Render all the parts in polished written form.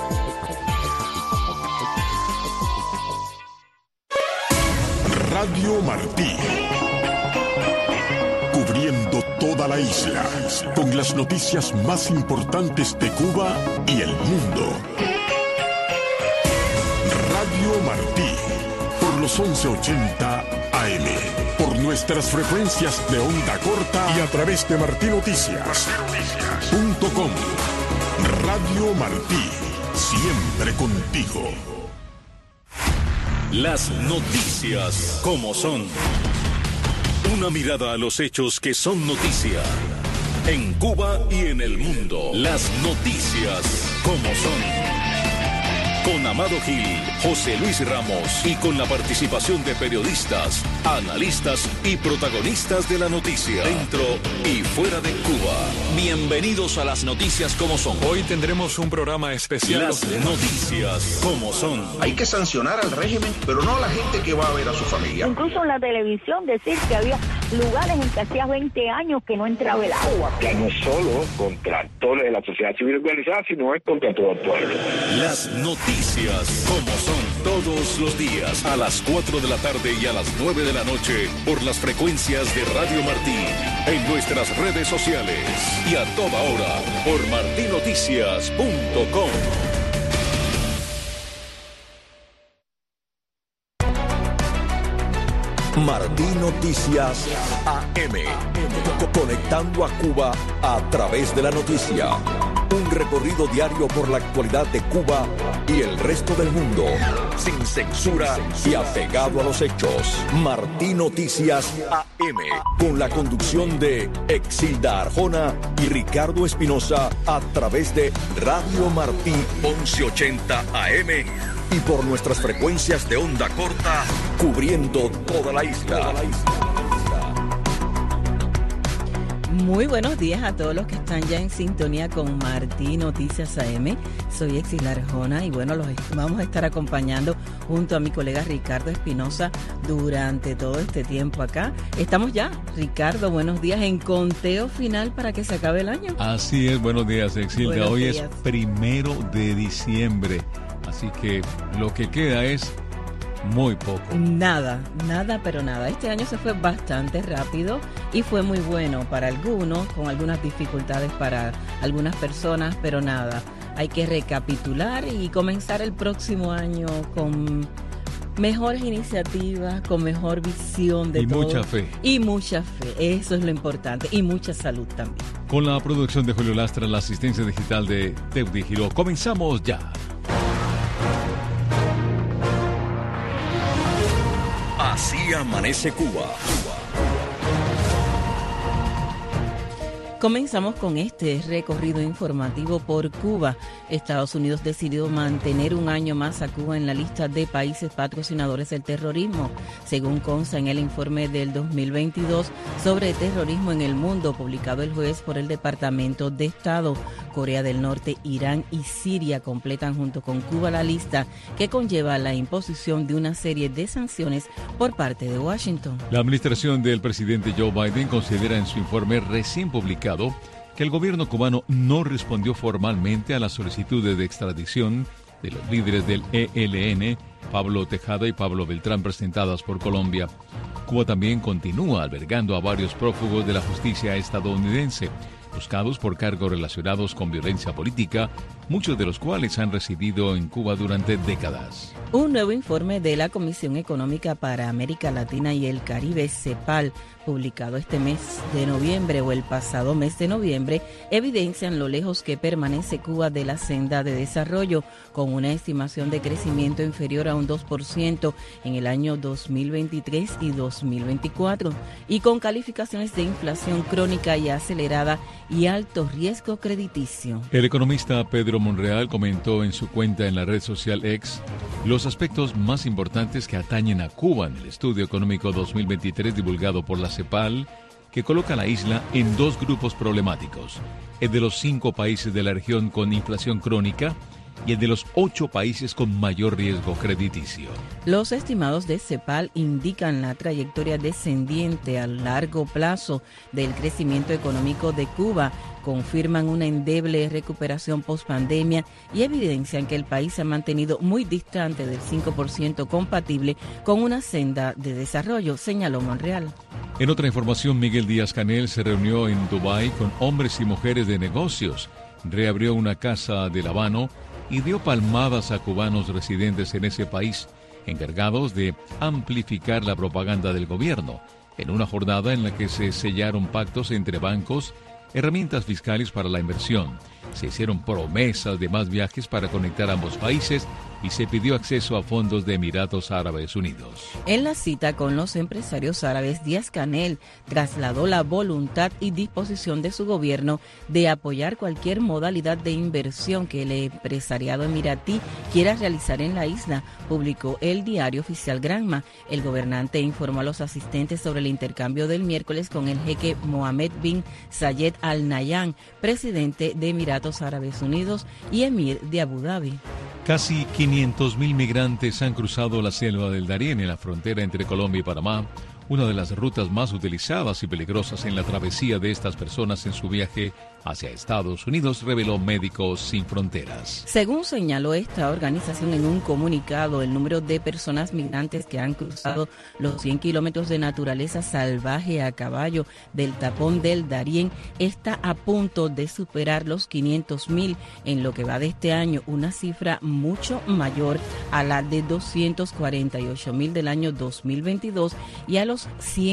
Radio Martí, cubriendo toda la isla, con las noticias más importantes de Cuba y el mundo. Radio Martí, por los 1180 AM, por nuestras frecuencias de onda corta y a través de martinoticias.com. Radio Martí, siempre contigo. Las noticias como son. Una mirada a los hechos que son noticia. En Cuba y en el mundo. Las noticias como son. Con Amado Gil, José Luis Ramos y con la participación de periodistas, analistas y protagonistas de la noticia, dentro y fuera de Cuba. Bienvenidos a las noticias como son. Hoy tendremos un programa especial. Las noticias como son. Hay que sancionar al régimen, pero no a la gente que va a ver a su familia. Incluso en la televisión decir que había lugares en que hacía 20 años que no entraba el agua. Que no solo contra actores de la sociedad civil organizada, sino es contra todo el pueblo. Las noticias como son, todos los días a las 4 de la tarde y a las 9 de la noche por las frecuencias de Radio Martí, en nuestras redes sociales y a toda hora por martinoticias.com. Martí Noticias AM, conectando a Cuba a través de la noticia. Un recorrido diario por la actualidad de Cuba y el resto del mundo, sin censura y apegado a los hechos. Martí Noticias AM, con la conducción de Exilda Arjona y Ricardo Espinosa a través de Radio Martí 1180 AM y por nuestras frecuencias de onda corta, cubriendo toda la isla. Muy buenos días a todos los que están ya en sintonía con Martí Noticias AM. Soy Exilda Arjona y bueno, los vamos a estar acompañando junto a mi colega Ricardo Espinosa durante todo este tiempo acá. Estamos ya, Ricardo, buenos días, en conteo final para que se acabe el año. Así es, buenos días, Exilda. Buenos Hoy días. Es 1 de diciembre, así que lo que queda es muy poco. Nada, pero nada. Este año se fue bastante rápido y fue muy bueno para algunos, con algunas dificultades para algunas personas, pero nada. Hay que recapitular y comenzar el próximo año con mejores iniciativas, con mejor visión de todo. Mucha fe. Y mucha fe, eso es lo importante. Y mucha salud también. Con la producción de Julio Lastra, la asistencia digital de Teudi Giró. Comenzamos ya. Así amanece Cuba. Comenzamos con este recorrido informativo por Cuba. Estados Unidos decidió mantener un año más a Cuba en la lista de países patrocinadores del terrorismo, según consta en el informe del 2022 sobre terrorismo en el mundo, publicado el jueves por el Departamento de Estado. Corea del Norte, Irán y Siria completan junto con Cuba la lista que conlleva la imposición de una serie de sanciones por parte de Washington. La administración del presidente Joe Biden considera en su informe recién publicado que el gobierno cubano no respondió formalmente a las solicitudes de extradición de los líderes del ELN, Pablo Tejada y Pablo Beltrán, presentadas por Colombia. Cuba también continúa albergando a varios prófugos de la justicia estadounidense, buscados por cargos relacionados con violencia política, muchos de los cuales han residido en Cuba durante décadas. Un nuevo informe de la Comisión Económica para América Latina y el Caribe, CEPAL, publicado este mes de noviembre o el pasado mes de noviembre, evidencian lo lejos que permanece Cuba de la senda de desarrollo, con una estimación de crecimiento inferior a un 2% en el año 2023 y 2024, y con calificaciones de inflación crónica y acelerada y alto riesgo crediticio. El economista Pedro Monreal comentó en su cuenta en la red social X los aspectos más importantes que atañen a Cuba en el estudio económico 2023 divulgado por la CEPAL, que coloca a la isla en dos grupos problemáticos: el de los 5 países de la región con inflación crónica y el de los 8 países con mayor riesgo crediticio. Los estimados de CEPAL indican la trayectoria descendiente a largo plazo del crecimiento económico de Cuba, confirman una endeble recuperación post-pandemia y evidencian que el país se ha mantenido muy distante del 5% compatible con una senda de desarrollo, señaló Monreal. En otra información, Miguel Díaz-Canel se reunió en Dubái con hombres y mujeres de negocios, reabrió una casa de La Habana y dio palmadas a cubanos residentes en ese país, encargados de amplificar la propaganda del gobierno, en una jornada en la que se sellaron pactos entre bancos, herramientas fiscales para la inversión, se hicieron promesas de más viajes para conectar ambos países y se pidió acceso a fondos de Emiratos Árabes Unidos. En la cita con los empresarios árabes, Díaz-Canel trasladó la voluntad y disposición de su gobierno de apoyar cualquier modalidad de inversión que el empresariado emiratí quiera realizar en la isla, publicó el diario oficial Granma. El gobernante informó a los asistentes sobre el intercambio del miércoles con el jeque Mohammed bin Zayed Al Nahyan, presidente de Emiratos Árabes Unidos y emir de Abu Dhabi. Casi 500.000 migrantes han cruzado la selva del Darién en la frontera entre Colombia y Panamá, una de las rutas más utilizadas y peligrosas en la travesía de estas personas en su viaje hacia Estados Unidos, reveló Médicos Sin Fronteras. Según señaló esta organización en un comunicado, el número de personas migrantes que han cruzado los 100 kilómetros de naturaleza salvaje a caballo del tapón del Darién está a punto de superar los 500.000 en lo que va de este año, una cifra mucho mayor a la de 248.000 del año 2022 y a los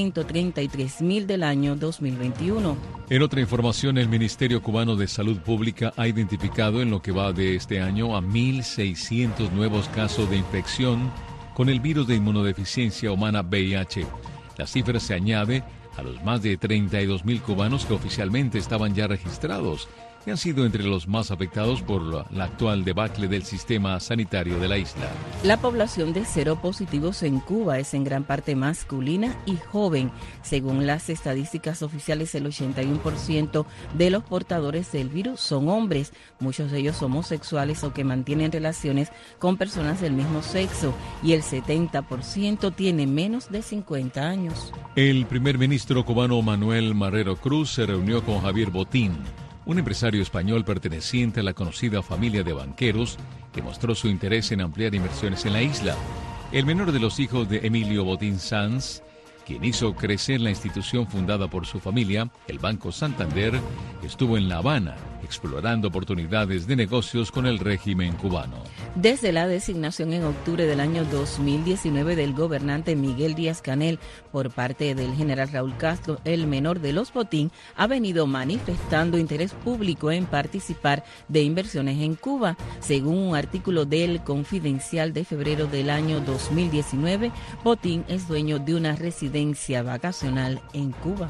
133.000 del año 2021. En otra información, el Ministerio Cubano de Salud Pública ha identificado en lo que va de este año a 1.600 nuevos casos de infección con el virus de inmunodeficiencia humana VIH. La cifra se añade a los más de 32.000 cubanos que oficialmente estaban ya registrados y han sido entre los más afectados por la actual debacle del sistema sanitario de la isla. La población de seropositivos en Cuba es en gran parte masculina y joven. Según las estadísticas oficiales, el 81% de los portadores del virus son hombres, muchos de ellos homosexuales o que mantienen relaciones con personas del mismo sexo, y el 70% tiene menos de 50 años. El primer ministro cubano Manuel Marrero Cruz se reunió con Javier Botín, un empresario español perteneciente a la conocida familia de banqueros que mostró su interés en ampliar inversiones en la isla. El menor de los hijos de Emilio Botín Sanz, quien hizo crecer la institución fundada por su familia, el Banco Santander, estuvo en La Habana explorando oportunidades de negocios con el régimen cubano. Desde la designación en octubre del año 2019 del gobernante Miguel Díaz-Canel por parte del general Raúl Castro, el menor de los Botín ha venido manifestando interés público en participar de inversiones en Cuba. Según un artículo del Confidencial de febrero del año 2019, Botín es dueño de una residencia vacacional en Cuba.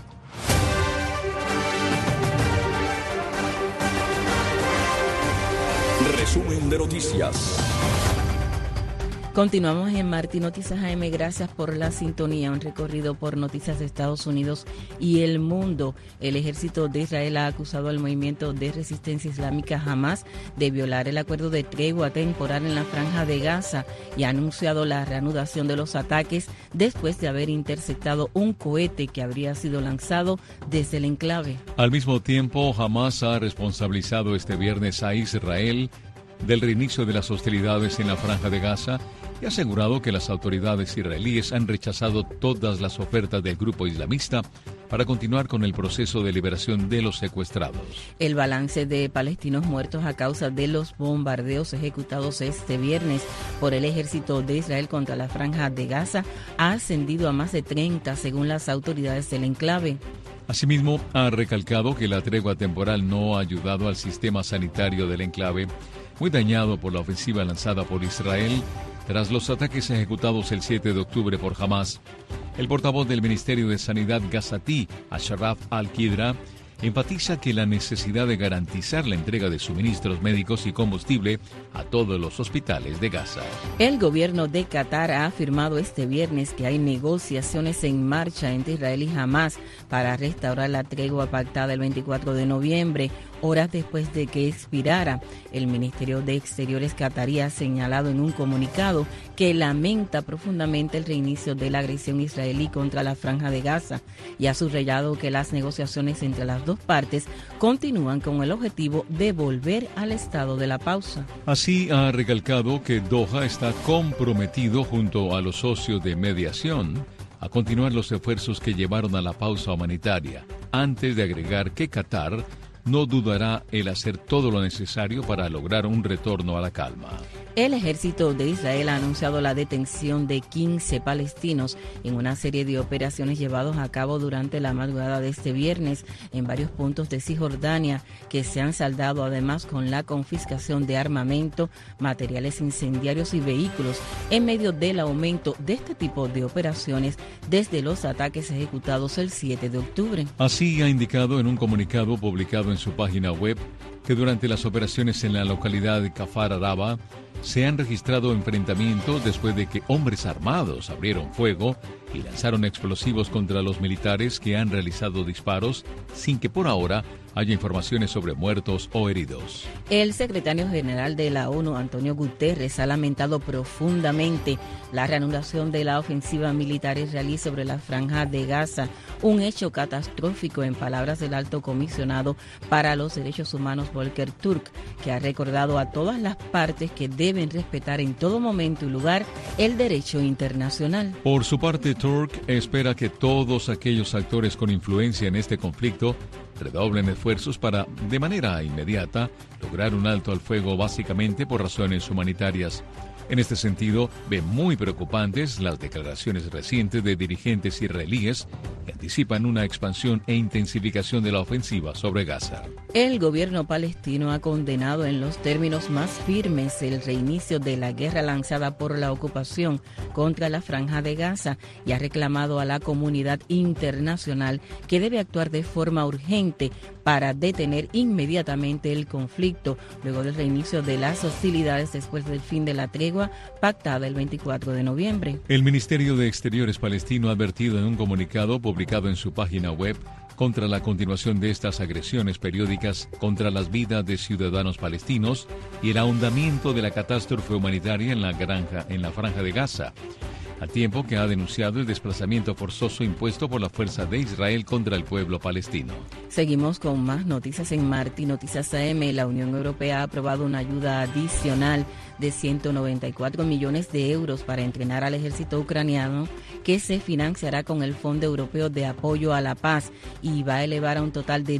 Resumen de noticias. Continuamos en Martí Noticias AM. Gracias por la sintonía. Un recorrido por noticias de Estados Unidos y el mundo. El ejército de Israel ha acusado al movimiento de resistencia islámica Hamas de violar el acuerdo de tregua temporal en la Franja de Gaza y ha anunciado la reanudación de los ataques después de haber interceptado un cohete que habría sido lanzado desde el enclave. Al mismo tiempo, Hamas ha responsabilizado este viernes a Israel del reinicio de las hostilidades en la Franja de Gaza y ha asegurado que las autoridades israelíes han rechazado todas las ofertas del grupo islamista para continuar con el proceso de liberación de los secuestrados. El balance de palestinos muertos a causa de los bombardeos ejecutados este viernes por el ejército de Israel contra la Franja de Gaza ha ascendido a más de 30, según las autoridades del enclave. Asimismo, ha recalcado que la tregua temporal no ha ayudado al sistema sanitario del enclave, muy dañado por la ofensiva lanzada por Israel tras los ataques ejecutados el 7 de octubre por Hamas. El portavoz del Ministerio de Sanidad gazatí, Ashraf Al-Qidra, enfatiza que la necesidad de garantizar la entrega de suministros médicos y combustible a todos los hospitales de Gaza. El gobierno de Qatar ha afirmado este viernes que hay negociaciones en marcha entre Israel y Hamas para restaurar la tregua pactada el 24 de noviembre, horas después de que expirara. El Ministerio de Exteriores catarí ha señalado en un comunicado que lamenta profundamente el reinicio de la agresión israelí contra la Franja de Gaza y ha subrayado que las negociaciones entre las dos partes continúan con el objetivo de volver al estado de la pausa. Así ha recalcado que Doha está comprometido junto a los socios de mediación a continuar los esfuerzos que llevaron a la pausa humanitaria, antes de agregar que Qatar no dudará el hacer todo lo necesario para lograr un retorno a la calma. El ejército de Israel ha anunciado la detención de 15 palestinos en una serie de operaciones llevadas a cabo durante la madrugada de este viernes en varios puntos de Cisjordania, que se han saldado además con la confiscación de armamento, materiales incendiarios y vehículos en medio del aumento de este tipo de operaciones desde los ataques ejecutados el 7 de octubre. Así ha indicado en un comunicado publicado en su página web que durante las operaciones en la localidad de Kfar Araba se han registrado enfrentamientos después de que hombres armados abrieron fuego y lanzaron explosivos contra los militares que han realizado disparos sin que por ahora haya informaciones sobre muertos o heridos. El secretario general de la ONU, Antonio Guterres, ha lamentado profundamente la reanudación de la ofensiva militar israelí sobre la Franja de Gaza, un hecho catastrófico en palabras del alto comisionado para los derechos humanos Volker Turk, que ha recordado a todas las partes que deben respetar en todo momento y lugar el derecho internacional. Por su parte, Turk espera que todos aquellos actores con influencia en este conflicto redoblen esfuerzos para, de manera inmediata, lograr un alto al fuego básicamente por razones humanitarias. En este sentido, ve muy preocupantes las declaraciones recientes de dirigentes israelíes que anticipan una expansión e intensificación de la ofensiva sobre Gaza. El gobierno palestino ha condenado en los términos más firmes el reinicio de la guerra lanzada por la ocupación contra la Franja de Gaza y ha reclamado a la comunidad internacional que debe actuar de forma urgente para detener inmediatamente el conflicto luego del reinicio de las hostilidades después del fin de la tregua pactada el 24 de noviembre. El Ministerio de Exteriores palestino ha advertido en un comunicado publicado en su página web contra la continuación de estas agresiones periódicas contra las vidas de ciudadanos palestinos y el ahondamiento de la catástrofe humanitaria en la Franja de Gaza, al tiempo que ha denunciado el desplazamiento forzoso impuesto por la fuerza de Israel contra el pueblo palestino. Seguimos con más noticias en Martí Noticias AM. La Unión Europea ha aprobado una ayuda adicional de 194 millones de euros para entrenar al ejército ucraniano, que se financiará con el Fondo Europeo de Apoyo a la Paz y va a elevar a un total de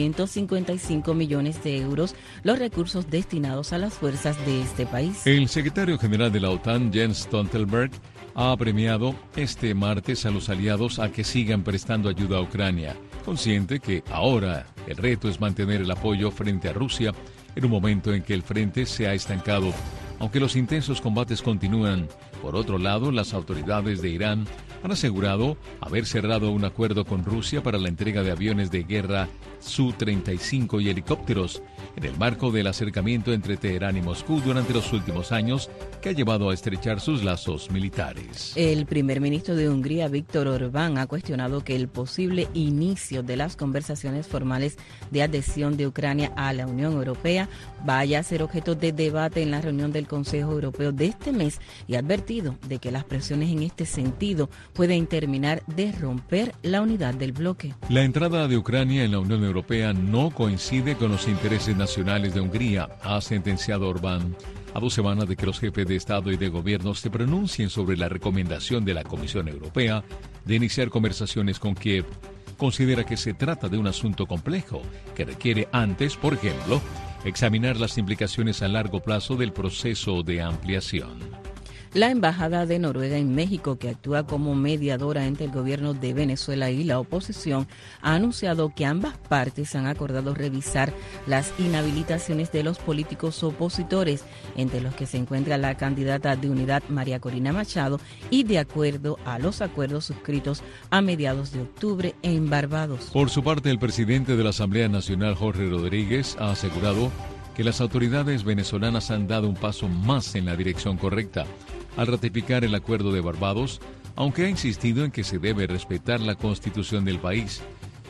255 millones de euros los recursos destinados a las fuerzas de este país. El secretario general de la OTAN, Jens Stoltenberg, ha premiado este martes a los aliados a que sigan prestando ayuda a Ucrania, consciente que ahora el reto es mantener el apoyo frente a Rusia en un momento en que el frente se ha estancado, aunque los intensos combates continúan. Por otro lado, las autoridades de Irán han asegurado haber cerrado un acuerdo con Rusia para la entrega de aviones de guerra Su-35 y helicópteros, en el marco del acercamiento entre Teherán y Moscú durante los últimos años, que ha llevado a estrechar sus lazos militares. El primer ministro de Hungría, Viktor Orbán, ha cuestionado que el posible inicio de las conversaciones formales de adhesión de Ucrania a la Unión Europea vaya a ser objeto de debate en la reunión del Consejo Europeo de este mes y ha advertido de que las presiones en este sentido pueden terminar de romper la unidad del bloque. La entrada de Ucrania en la Unión Europea no coincide con los intereses nacionales de Hungría, ha sentenciado Orbán. A 2 semanas de que los jefes de Estado y de Gobierno se pronuncien sobre la recomendación de la Comisión Europea de iniciar conversaciones con Kiev, considera que se trata de un asunto complejo que requiere antes, por ejemplo, examinar las implicaciones a largo plazo del proceso de ampliación. La Embajada de Noruega en México, que actúa como mediadora entre el gobierno de Venezuela y la oposición, ha anunciado que ambas partes han acordado revisar las inhabilitaciones de los políticos opositores, entre los que se encuentra la candidata de Unidad María Corina Machado, y de acuerdo a los acuerdos suscritos a mediados de octubre en Barbados. Por su parte, el presidente de la Asamblea Nacional, Jorge Rodríguez, ha asegurado que las autoridades venezolanas han dado un paso más en la dirección correcta al ratificar el acuerdo de Barbados, aunque ha insistido en que se debe respetar la constitución del país,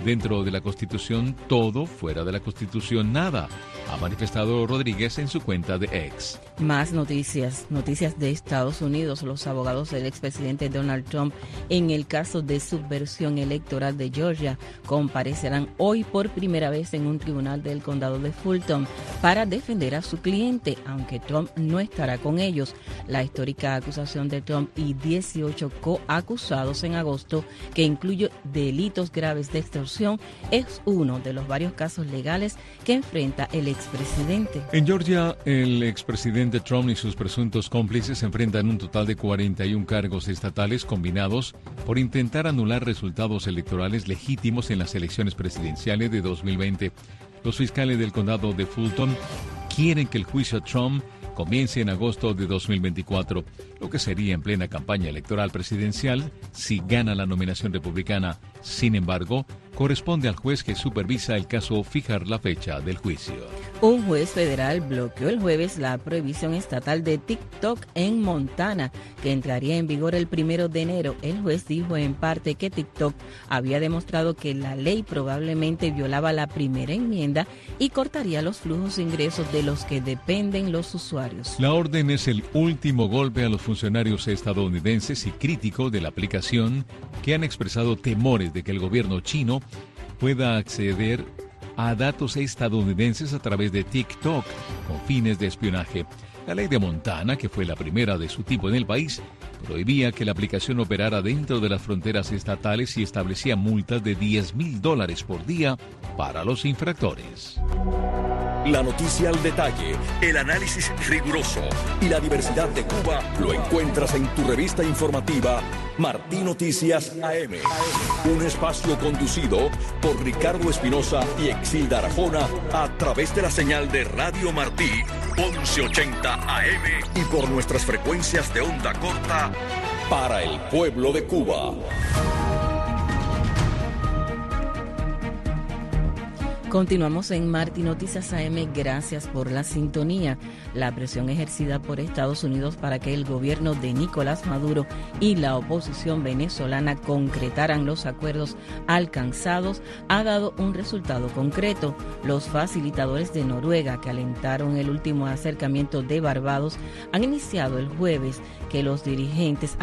Dentro de la Constitución, todo; fuera de la Constitución, nada, ha manifestado Rodríguez en su cuenta de X. Más noticias de Estados Unidos. Los abogados del expresidente Donald Trump en el caso de subversión electoral de Georgia comparecerán hoy por primera vez en un tribunal del condado de Fulton para defender a su cliente, aunque Trump no estará con ellos. La histórica acusación de Trump y 18 coacusados en agosto, que incluye delitos graves de extorsión, es uno de los varios casos legales que enfrenta el expresidente. En Georgia, el expresidente Trump y sus presuntos cómplices enfrentan un total de 41 cargos estatales combinados por intentar anular resultados electorales legítimos en las elecciones presidenciales de 2020. Los fiscales del condado de Fulton quieren que el juicio a Trump comience en agosto de 2024, lo que sería en plena campaña electoral presidencial si gana la nominación republicana. Sin embargo, corresponde al juez que supervisa el caso fijar la fecha del juicio. Un juez federal bloqueó el jueves la prohibición estatal de TikTok en Montana, que entraría en vigor el 1 de enero. El juez dijo en parte que TikTok había demostrado que la ley probablemente violaba la primera enmienda y cortaría los flujos de ingresos de los que dependen los usuarios. La orden es el último golpe a los funcionarios estadounidenses y críticos de la aplicación, que han expresado temores de que el gobierno chino pueda acceder a datos estadounidenses a través de TikTok con fines de espionaje. La ley de Montana, que fue la primera de su tipo en el país, prohibía que la aplicación operara dentro de las fronteras estatales y establecía multas de $10,000 por día para los infractores. La noticia al detalle, el análisis riguroso y la diversidad de Cuba lo encuentras en tu revista informativa Martí Noticias AM. Un espacio conducido por Ricardo Espinosa y Exilda Arjona a través de la señal de Radio Martí 1180 AM y por nuestras frecuencias de onda corta para el pueblo de Cuba. Continuamos en Martí Noticias AM. Gracias por la sintonía. La presión ejercida por Estados Unidos para que el gobierno de Nicolás Maduro y la oposición venezolana concretaran los acuerdos alcanzados ha dado un resultado concreto. Los facilitadores de Noruega, que alentaron el último acercamiento de Barbados, han anunciado el jueves que los dirigentes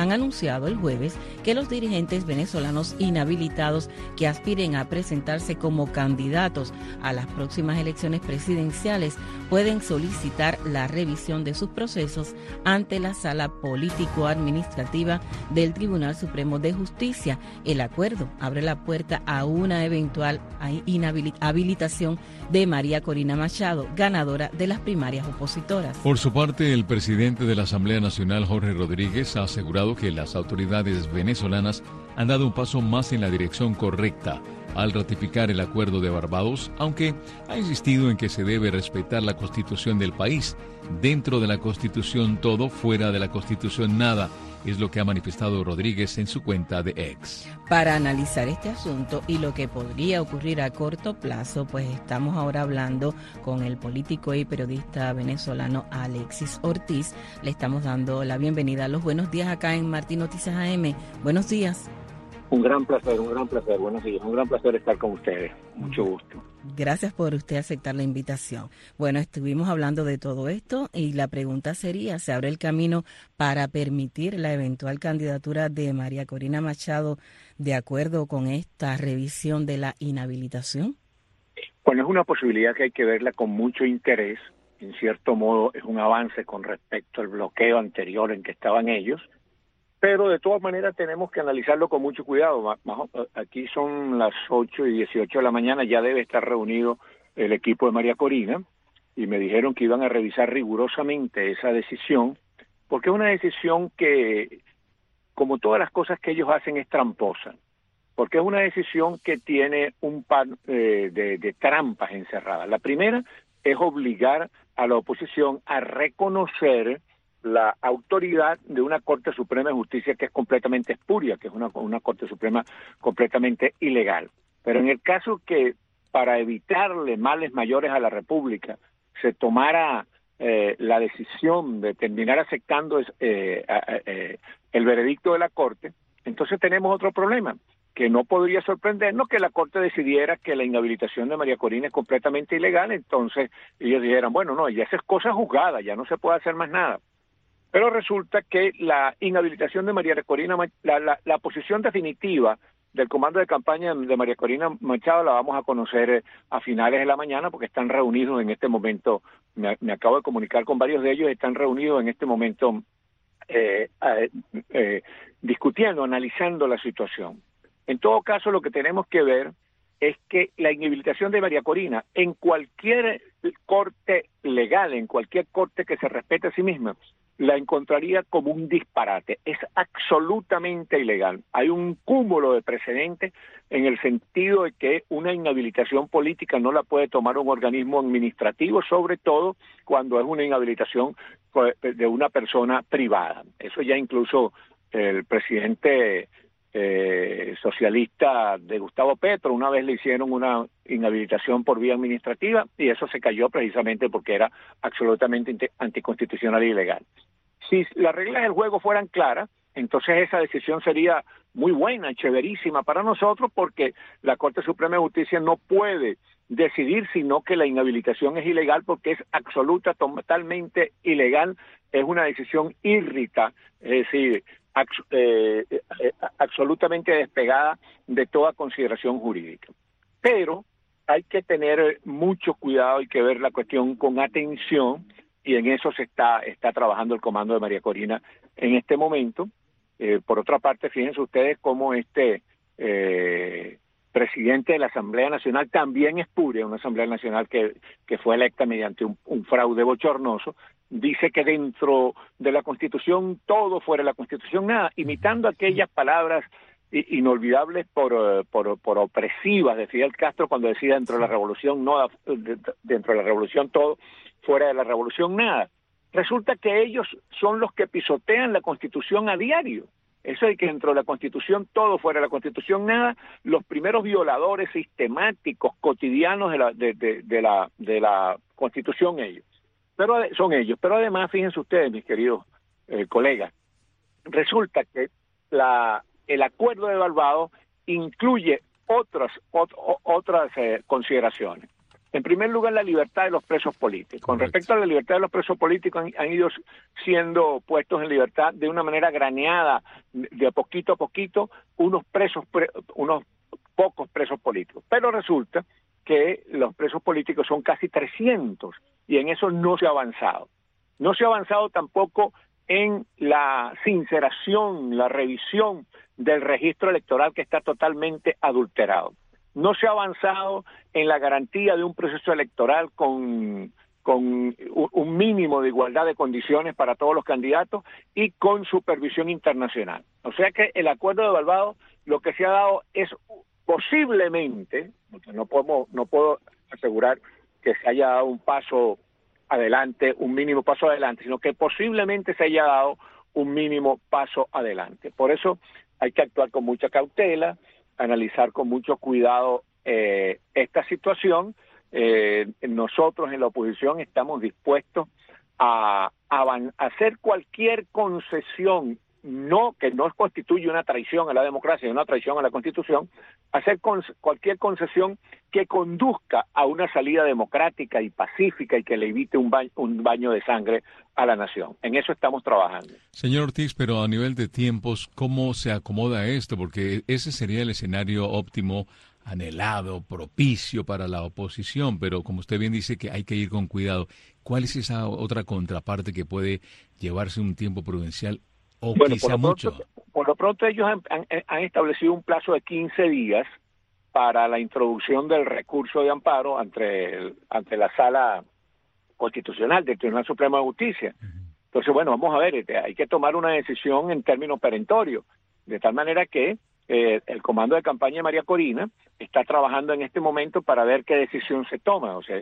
venezolanos inhabilitados que aspiren a presentarse como candidatos a las próximas elecciones presidenciales pueden solicitar la revisión de sus procesos ante la Sala Político-Administrativa del Tribunal Supremo de Justicia. El acuerdo abre la puerta a una eventual habilitación de María Corina Machado, ganadora de las primarias opositoras. Por su parte, el presidente de la Asamblea Nacional, Jorge Rodríguez, ha asegurado que las autoridades venezolanas han dado un paso más en la dirección correcta al ratificar el acuerdo de Barbados, aunque ha insistido en que se debe respetar la Constitución del país. Dentro de la Constitución todo, fuera de la Constitución nada, es lo que ha manifestado Rodríguez en su cuenta de X. Para analizar este asunto y lo que podría ocurrir a corto plazo, pues estamos ahora hablando con el político y periodista venezolano Alexis Ortiz. Le estamos dando la bienvenida a los buenos días acá en Martí Noticias AM. Buenos días. Un gran placer, buenos días, un gran placer estar con ustedes, mucho gusto. Gracias por usted aceptar la invitación. Bueno, estuvimos hablando de todo esto y la pregunta sería, ¿se abre el camino para permitir la eventual candidatura de María Corina Machado de acuerdo con esta revisión de la inhabilitación? Bueno, es una posibilidad que hay que verla con mucho interés. En cierto modo es un avance con respecto al bloqueo anterior en que estaban ellos. Pero de todas maneras tenemos que analizarlo con mucho cuidado. Aquí son las 8:18 de la mañana, ya debe estar reunido el equipo de María Corina y me dijeron que iban a revisar rigurosamente esa decisión, porque es una decisión que, como todas las cosas que ellos hacen, es tramposa, porque es una decisión que tiene un par de trampas encerradas. La primera es obligar a la oposición a reconocer la autoridad de una Corte Suprema de Justicia que es completamente espuria, que es una Corte Suprema completamente ilegal. Pero en el caso que, para evitarle males mayores a la República, se tomara la decisión de terminar aceptando el veredicto de la Corte, entonces tenemos otro problema, que no podría sorprendernos que la Corte decidiera que la inhabilitación de María Corina es completamente ilegal. Entonces ellos dijeran, bueno, no, ya esa es cosa juzgada, ya no se puede hacer más nada. Pero resulta que la inhabilitación de María Corina, la posición definitiva del comando de campaña de María Corina Machado la vamos a conocer a finales de la mañana, porque están reunidos en este momento, me acabo de comunicar con varios de ellos, están reunidos en este momento discutiendo, analizando la situación. En todo caso, lo que tenemos que ver es que la inhabilitación de María Corina en cualquier corte legal, en cualquier corte que se respete a sí misma, la encontraría como un disparate. Es absolutamente ilegal. Hay un cúmulo de precedentes en el sentido de que una inhabilitación política no la puede tomar un organismo administrativo, sobre todo cuando es una inhabilitación de una persona privada. Eso ya incluso el presidente socialista de Gustavo Petro una vez le hicieron una inhabilitación por vía administrativa y eso se cayó precisamente porque era absolutamente anticonstitucional e ilegal. Si las reglas del juego fueran claras, entonces esa decisión sería muy buena, chéverísima para nosotros, porque la Corte Suprema de Justicia no puede decidir sino que la inhabilitación es ilegal, porque es totalmente ilegal, es una decisión írrita, es decir, absolutamente despegada de toda consideración jurídica. Pero hay que tener mucho cuidado, hay que ver la cuestión con atención, y en eso se está trabajando el comando de María Corina en este momento. Por otra parte, fíjense ustedes cómo presidente de la Asamblea Nacional también espuria, una Asamblea Nacional que fue electa mediante un fraude bochornoso, dice que dentro de la Constitución todo, fuera de la Constitución nada, imitando aquellas palabras inolvidables por opresivas de Fidel Castro cuando decía dentro de la revolución no, dentro de la revolución todo, fuera de la revolución nada. Resulta que ellos son los que pisotean la Constitución a diario. Eso de que dentro de la Constitución todo, fuera de la Constitución nada, los primeros violadores sistemáticos, cotidianos de la Constitución son ellos. Pero además, fíjense ustedes, mis queridos colegas, resulta que el Acuerdo de Barbados incluye otras consideraciones. En primer lugar, la libertad de los presos políticos. Con respecto a la libertad de los presos políticos, han ido siendo puestos en libertad de una manera graneada, de poquito a poquito, unos pocos presos políticos. Pero resulta que los presos políticos son casi 300 y en eso no se ha avanzado. No se ha avanzado tampoco en la sinceración, la revisión del registro electoral, que está totalmente adulterado. No se ha avanzado en la garantía de un proceso electoral con un mínimo de igualdad de condiciones para todos los candidatos y con supervisión internacional. O sea que el Acuerdo de Barbados lo que se ha dado es posiblemente, porque no puedo asegurar que se haya dado un paso adelante, un mínimo paso adelante, sino que posiblemente se haya dado un mínimo paso adelante. Por eso hay que actuar con mucha cautela, analizar con mucho cuidado esta situación. Nosotros en la oposición estamos dispuestos a hacer cualquier concesión, que no constituye una traición a la democracia, una traición a la Constitución, hacer cualquier concesión que conduzca a una salida democrática y pacífica y que le evite un baño de sangre a la nación. En eso estamos trabajando. Señor Ortiz, pero a nivel de tiempos, ¿cómo se acomoda esto? Porque ese sería el escenario óptimo, anhelado, propicio para la oposición, pero como usted bien dice que hay que ir con cuidado. ¿Cuál es esa otra contraparte que puede llevarse un tiempo prudencial o quizá mucho? Por lo pronto ellos han establecido un plazo de 15 días para la introducción del recurso de amparo ante la Sala Constitucional del Tribunal Supremo de Justicia. Entonces, bueno, vamos a ver, hay que tomar una decisión en términos perentorios, de tal manera que el comando de campaña de María Corina está trabajando en este momento para ver qué decisión se toma. O sea,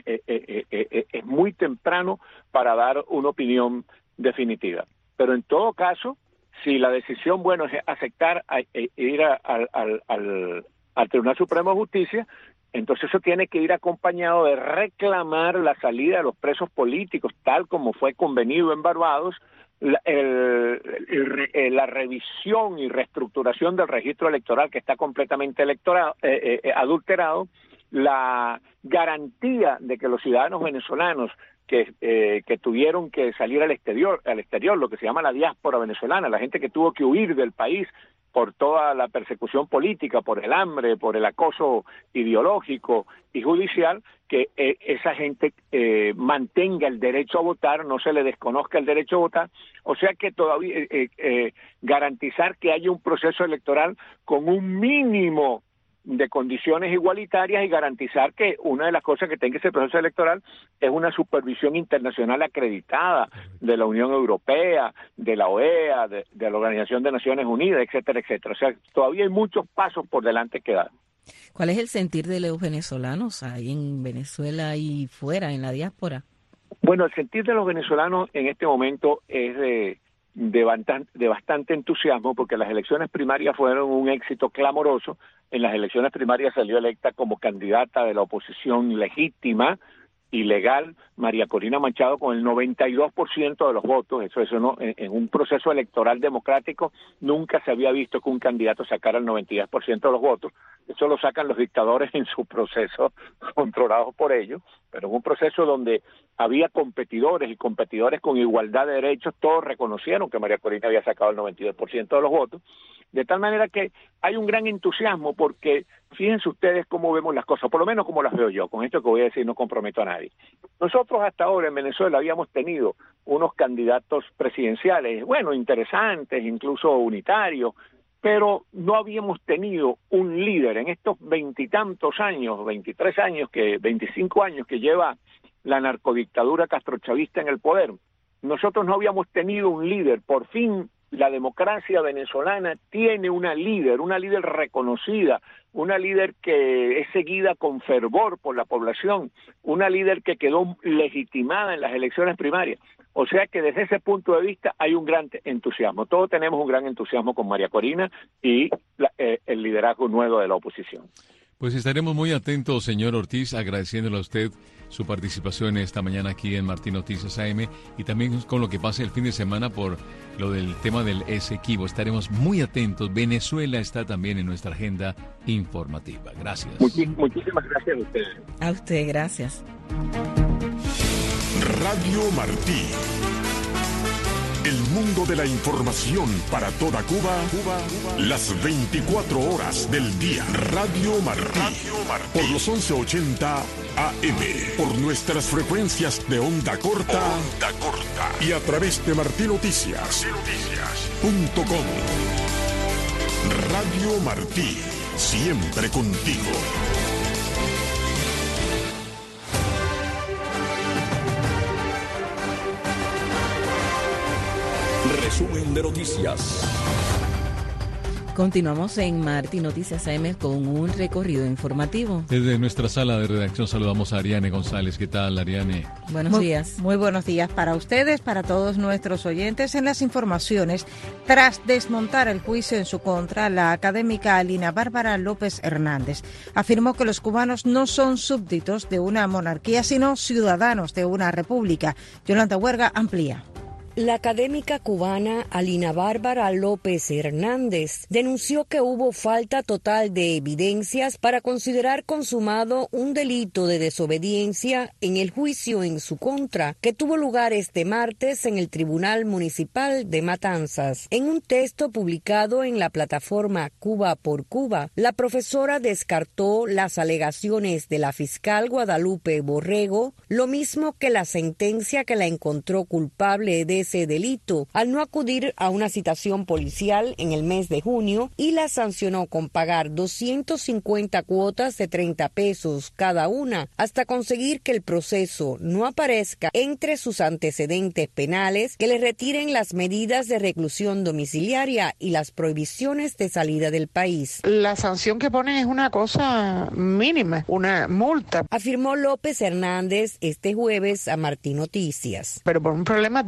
es muy temprano para dar una opinión definitiva. Pero en todo caso, si la decisión, bueno, es aceptar ir al Tribunal Supremo de Justicia, Entonces eso tiene que ir acompañado de reclamar la salida de los presos políticos, tal como fue convenido en Barbados, la revisión y reestructuración del registro electoral que está completamente adulterado, la garantía de que los ciudadanos venezolanos que tuvieron que salir al exterior, lo que se llama la diáspora venezolana, la gente que tuvo que huir del país por toda la persecución política, por el hambre, por el acoso ideológico y judicial, que esa gente mantenga el derecho a votar, no se le desconozca el derecho a votar, o sea que todavía garantizar que haya un proceso electoral con un mínimo de condiciones igualitarias y garantizar que una de las cosas que tenga ese proceso electoral es una supervisión internacional acreditada de la Unión Europea, de la OEA, de la Organización de Naciones Unidas, etcétera, etcétera. O sea, todavía hay muchos pasos por delante que dar. ¿Cuál es el sentir de los venezolanos ahí en Venezuela y fuera, en la diáspora? Bueno, el sentir de los venezolanos en este momento es de bastante entusiasmo, porque las elecciones primarias fueron un éxito clamoroso. En las elecciones primarias salió electa como candidata de la oposición legítima y legal María Corina Machado con el 92% de los votos. Eso no, en un proceso electoral democrático nunca se había visto que un candidato sacara el 92% de los votos. Eso lo sacan los dictadores en su proceso, controlados por ellos, pero en un proceso donde había competidores y competidores con igualdad de derechos, todos reconocieron que María Corina había sacado el 92% de los votos, de tal manera que hay un gran entusiasmo, porque fíjense ustedes cómo vemos las cosas, por lo menos como las veo yo. Con esto que voy a decir no comprometo a nadie. Nosotros hasta ahora en Venezuela habíamos tenido unos candidatos presidenciales, bueno, interesantes, incluso unitarios, pero no habíamos tenido un líder en estos 20 y tantos años, 23 años, 25 años que lleva la narcodictadura castrochavista en el poder. Nosotros no habíamos tenido un líder. Por fin la democracia venezolana tiene una líder reconocida, una líder que es seguida con fervor por la población, una líder que quedó legitimada en las elecciones primarias. O sea que desde ese punto de vista hay un gran entusiasmo. Todos tenemos un gran entusiasmo con María Corina y el liderazgo nuevo de la oposición. Pues estaremos muy atentos, señor Ortiz, agradeciéndole a usted su participación esta mañana aquí en Martín Noticias AM y también con lo que pase el fin de semana por lo del tema del Esequibo. Estaremos muy atentos. Venezuela está también en nuestra agenda informativa. Gracias. Muchísimas gracias a ustedes. A usted, gracias. Radio Martí. El mundo de la información para toda Cuba, las 24 horas del día. Radio Martí, por los 1180 AM, por nuestras frecuencias de onda corta, y a través de martinoticias.com. Radio Martí, siempre contigo. Resumen de noticias. Continuamos en Martín Noticias AM con un recorrido informativo. Desde nuestra sala de redacción saludamos a Ariane González. ¿Qué tal, Ariane? Buenos días. Muy buenos días para ustedes, para todos nuestros oyentes. En las informaciones, tras desmontar el juicio en su contra, la académica Alina Bárbara López Hernández afirmó que los cubanos no son súbditos de una monarquía, sino ciudadanos de una república. Yolanda Huerga amplía. La académica cubana Alina Bárbara López Hernández denunció que hubo falta total de evidencias para considerar consumado un delito de desobediencia en el juicio en su contra que tuvo lugar este martes en el Tribunal Municipal de Matanzas. En un texto publicado en la plataforma Cuba por Cuba, la profesora descartó las alegaciones de la fiscal Guadalupe Borrego, lo mismo que la sentencia que la encontró culpable de ese delito, al no acudir a una citación policial en el mes de junio, y la sancionó con pagar 250 cuotas de 30 pesos cada una hasta conseguir que el proceso no aparezca entre sus antecedentes penales, que le retiren las medidas de reclusión domiciliaria y las prohibiciones de salida del país. La sanción que ponen es una cosa mínima, una multa, afirmó López Hernández este jueves a Martín Noticias. Pero por un problema de coherencia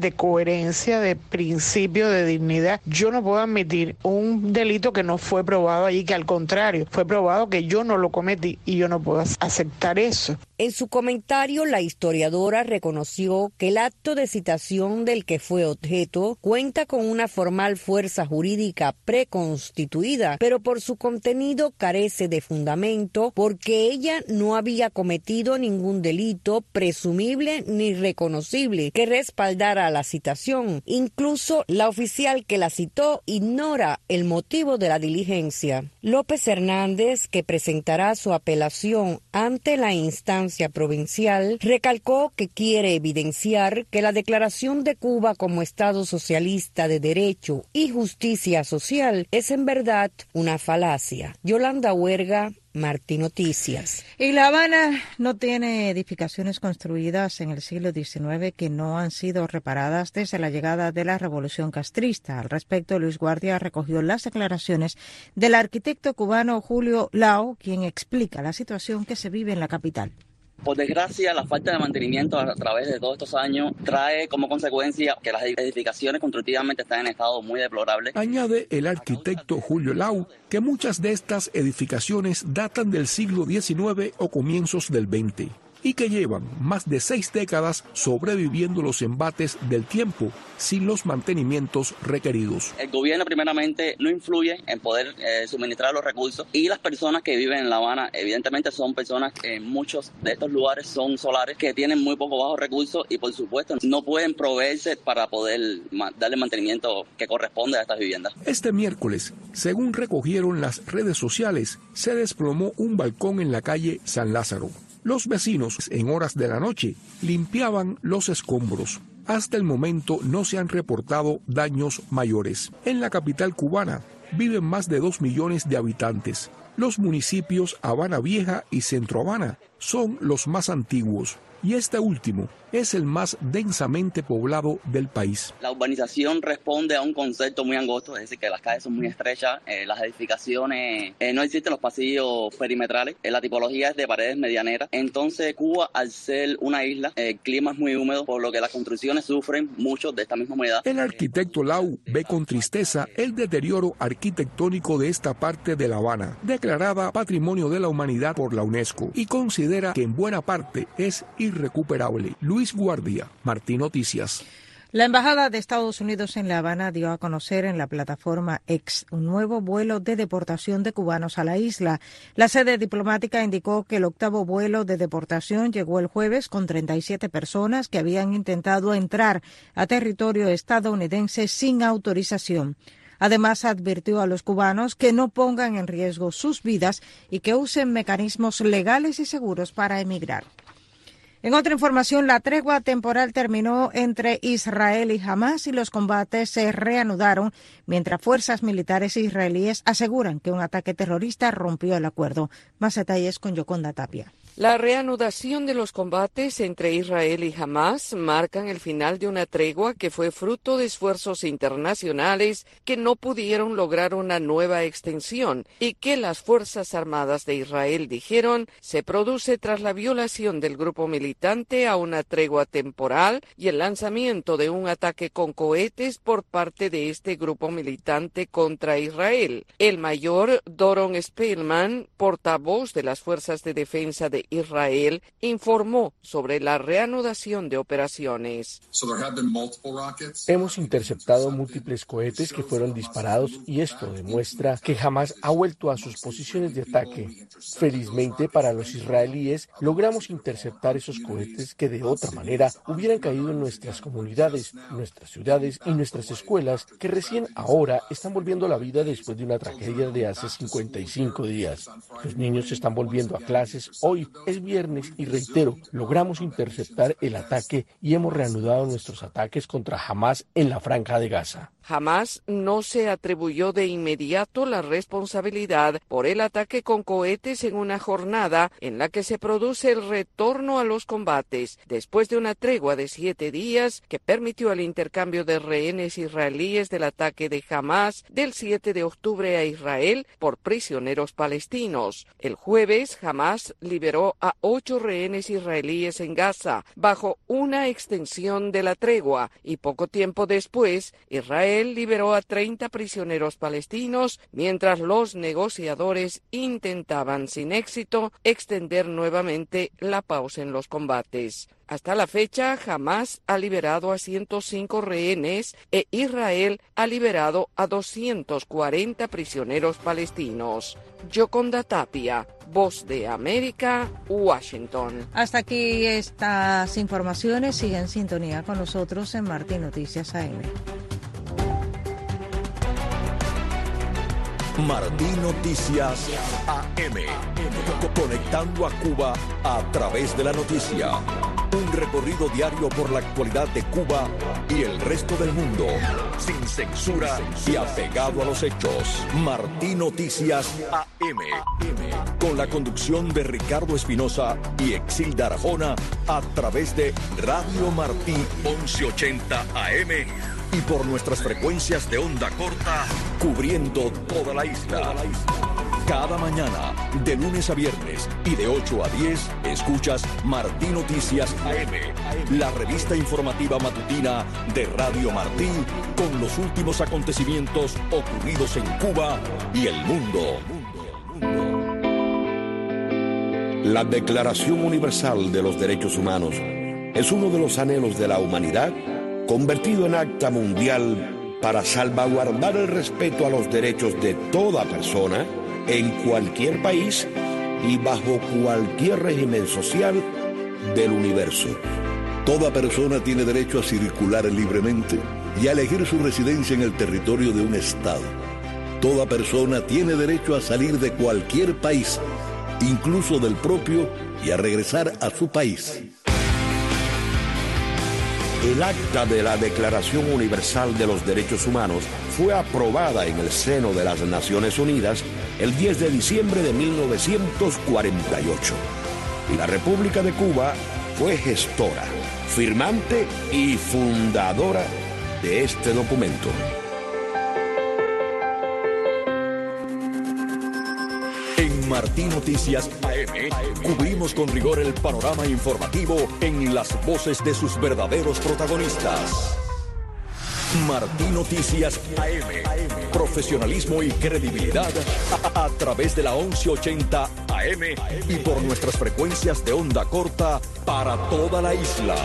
coherencia, de principio, de dignidad. Yo no puedo admitir un delito que no fue probado allí, que al contrario, fue probado que yo no lo cometí y yo no puedo aceptar eso. En su comentario, la historiadora reconoció que el acto de citación del que fue objeto cuenta con una formal fuerza jurídica preconstituida, pero por su contenido carece de fundamento porque ella no había cometido ningún delito presumible ni reconocible que respaldara la citación. Incluso la oficial que la citó ignora el motivo de la diligencia. López Hernández, que presentará su apelación ante la instancia provincial, recalcó que quiere evidenciar que la declaración de Cuba como Estado socialista de derecho y justicia social es en verdad una falacia. Yolanda Huerga, Martí Noticias. Y La Habana no tiene edificaciones construidas en el siglo XIX que no han sido reparadas desde la llegada de la Revolución Castrista. Al respecto, Luis Guardia recogió las declaraciones del arquitecto cubano Julio Lao, quien explica la situación que se vive en la capital. Por desgracia, la falta de mantenimiento a través de todos estos años trae como consecuencia que las edificaciones constructivamente están en estado muy deplorable. Añade el arquitecto Julio Lau que muchas de estas edificaciones datan del siglo XIX o comienzos del XX y que llevan más de 6 décadas sobreviviendo los embates del tiempo sin los mantenimientos requeridos. El gobierno primeramente no influye en poder suministrar los recursos y las personas que viven en La Habana evidentemente son personas que en muchos de estos lugares son solares que tienen muy poco bajos recursos y por supuesto no pueden proveerse para poder darle mantenimiento que corresponde a estas viviendas. Este miércoles, según recogieron las redes sociales, se desplomó un balcón en la calle San Lázaro. Los vecinos, en horas de la noche, limpiaban los escombros. Hasta el momento no se han reportado daños mayores. En la capital cubana viven más de 2 millones de habitantes. Los municipios Habana Vieja y Centro Habana son los más antiguos y este último es el más densamente poblado del país. La urbanización responde a un concepto muy angosto, es decir, que las calles son muy estrechas, las edificaciones, no existen los pasillos perimetrales, la tipología es de paredes medianeras. Entonces Cuba, al ser una isla, el clima es muy húmedo, por lo que las construcciones sufren mucho de esta misma humedad. El arquitecto Lau ve con tristeza el deterioro arquitectónico de esta parte de La Habana, declarada Patrimonio de la Humanidad por la UNESCO, y considera que en buena parte es irrecuperable. Luis Guardia, Martí Noticias. La Embajada de Estados Unidos en La Habana dio a conocer en la plataforma X un nuevo vuelo de deportación de cubanos a la isla. La sede diplomática indicó que el 8º vuelo de deportación llegó el jueves con 37 personas que habían intentado entrar a territorio estadounidense sin autorización. Además, advirtió a los cubanos que no pongan en riesgo sus vidas y que usen mecanismos legales y seguros para emigrar. En otra información, la tregua temporal terminó entre Israel y Hamás y los combates se reanudaron mientras fuerzas militares israelíes aseguran que un ataque terrorista rompió el acuerdo. Más detalles con Yoconda Tapia. La reanudación de los combates entre Israel y Hamás marcan el final de una tregua que fue fruto de esfuerzos internacionales que no pudieron lograr una nueva extensión y que las Fuerzas Armadas de Israel dijeron se produce tras la violación del grupo militante a una tregua temporal y el lanzamiento de un ataque con cohetes por parte de este grupo militante contra Israel. El mayor Doron Spellman, portavoz de las Fuerzas de Defensa de Israel, informó sobre la reanudación de operaciones. Hemos interceptado múltiples cohetes que fueron disparados y esto demuestra que Hamás ha vuelto a sus posiciones de ataque. Felizmente para los israelíes logramos interceptar esos cohetes que de otra manera hubieran caído en nuestras comunidades, nuestras ciudades y nuestras escuelas que recién ahora están volviendo a la vida después de una tragedia de hace 55 días. Los niños están volviendo a clases hoy. Es viernes y reitero, logramos interceptar el ataque y hemos reanudado nuestros ataques contra Hamás en la Franja de Gaza. Hamás no se atribuyó de inmediato la responsabilidad por el ataque con cohetes en una jornada en la que se produce el retorno a los combates, después de una tregua de 7 días que permitió el intercambio de rehenes israelíes del ataque de Hamás del 7 de octubre a Israel por prisioneros palestinos. El jueves, Hamás liberó liberó a 8 rehenes israelíes en Gaza, bajo una extensión de la tregua, y poco tiempo después, Israel liberó a 30 prisioneros palestinos, mientras los negociadores intentaban sin éxito extender nuevamente la pausa en los combates. Hasta la fecha, Hamás ha liberado a 105 rehenes e Israel ha liberado a 240 prisioneros palestinos. Yoconda Tapia, Voz de América, Washington. Hasta aquí estas informaciones. Sigue en sintonía con nosotros en Martín Noticias AM. Martín Noticias AM. Conectando a Cuba a través de la noticia. Un recorrido diario por la actualidad de Cuba y el resto del mundo. Sin censura y apegado a los hechos. Martín Noticias AM. Con la conducción de Ricardo Espinosa y Exilda Arjona a través de Radio Martí 1180 AM. Y por nuestras frecuencias de onda corta, cubriendo toda la isla. Cada mañana, de lunes a viernes y de 8 a 10, escuchas Martí Noticias AM, la revista informativa matutina de Radio Martí, con los últimos acontecimientos ocurridos en Cuba y el mundo. La Declaración Universal de los Derechos Humanos es uno de los anhelos de la humanidad, convertido en acta mundial para salvaguardar el respeto a los derechos de toda persona en cualquier país y bajo cualquier régimen social del universo. Toda persona tiene derecho a circular libremente y a elegir su residencia en el territorio de un estado. Toda persona tiene derecho a salir de cualquier país, incluso del propio, y a regresar a su país. El acta de la Declaración Universal de los Derechos Humanos fue aprobada en el seno de las Naciones Unidas el 10 de diciembre de 1948. Y la República de Cuba fue gestora, firmante y fundadora de este documento. En Martí Noticias AM cubrimos con rigor el panorama informativo en las voces de sus verdaderos protagonistas. Martí Noticias AM. Profesionalismo y credibilidad a través de la 1180 AM y por nuestras frecuencias de onda corta para toda la isla.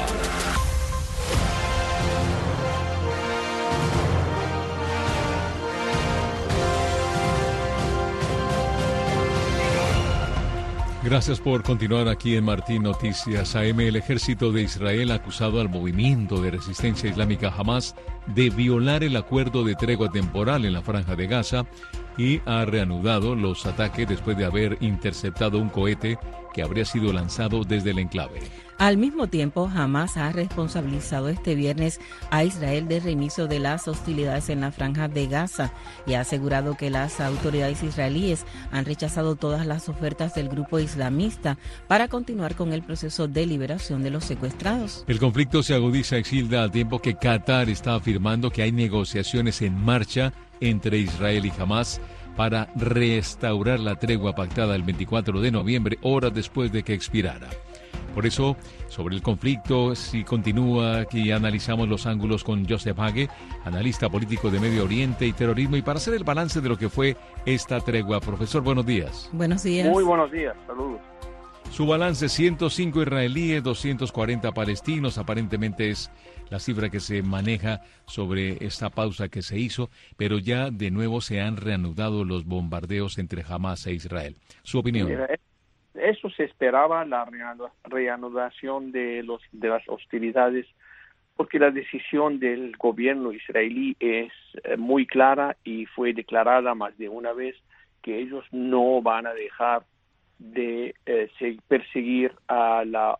Gracias por continuar aquí en Martín Noticias AM. El ejército de Israel ha acusado al movimiento de resistencia islámica Hamás de violar el acuerdo de tregua temporal en la Franja de Gaza y ha reanudado los ataques después de haber interceptado un cohete que habría sido lanzado desde el enclave. Al mismo tiempo, Hamás ha responsabilizado este viernes a Israel del reinicio de las hostilidades en la Franja de Gaza y ha asegurado que las autoridades israelíes han rechazado todas las ofertas del grupo islamista para continuar con el proceso de liberación de los secuestrados. El conflicto se agudiza, Exilda, al tiempo que Qatar está afirmando que hay negociaciones en marcha entre Israel y Hamás para restaurar la tregua pactada el 24 de noviembre, horas después de que expirara. Por eso, sobre el conflicto, si continúa, aquí analizamos los ángulos con Joseph Hage, analista político de Medio Oriente y terrorismo, y para hacer el balance de lo que fue esta tregua. Profesor, buenos días. Buenos días. Muy buenos días, saludos. Su balance, 105 israelíes, 240 palestinos, aparentemente es la cifra que se maneja sobre esta pausa que se hizo, pero ya de nuevo se han reanudado los bombardeos entre Hamás e Israel. ¿Su opinión? Mira, eso se esperaba, la reanudación de las hostilidades, porque la decisión del gobierno israelí es muy clara y fue declarada más de una vez que ellos no van a dejar de perseguir a las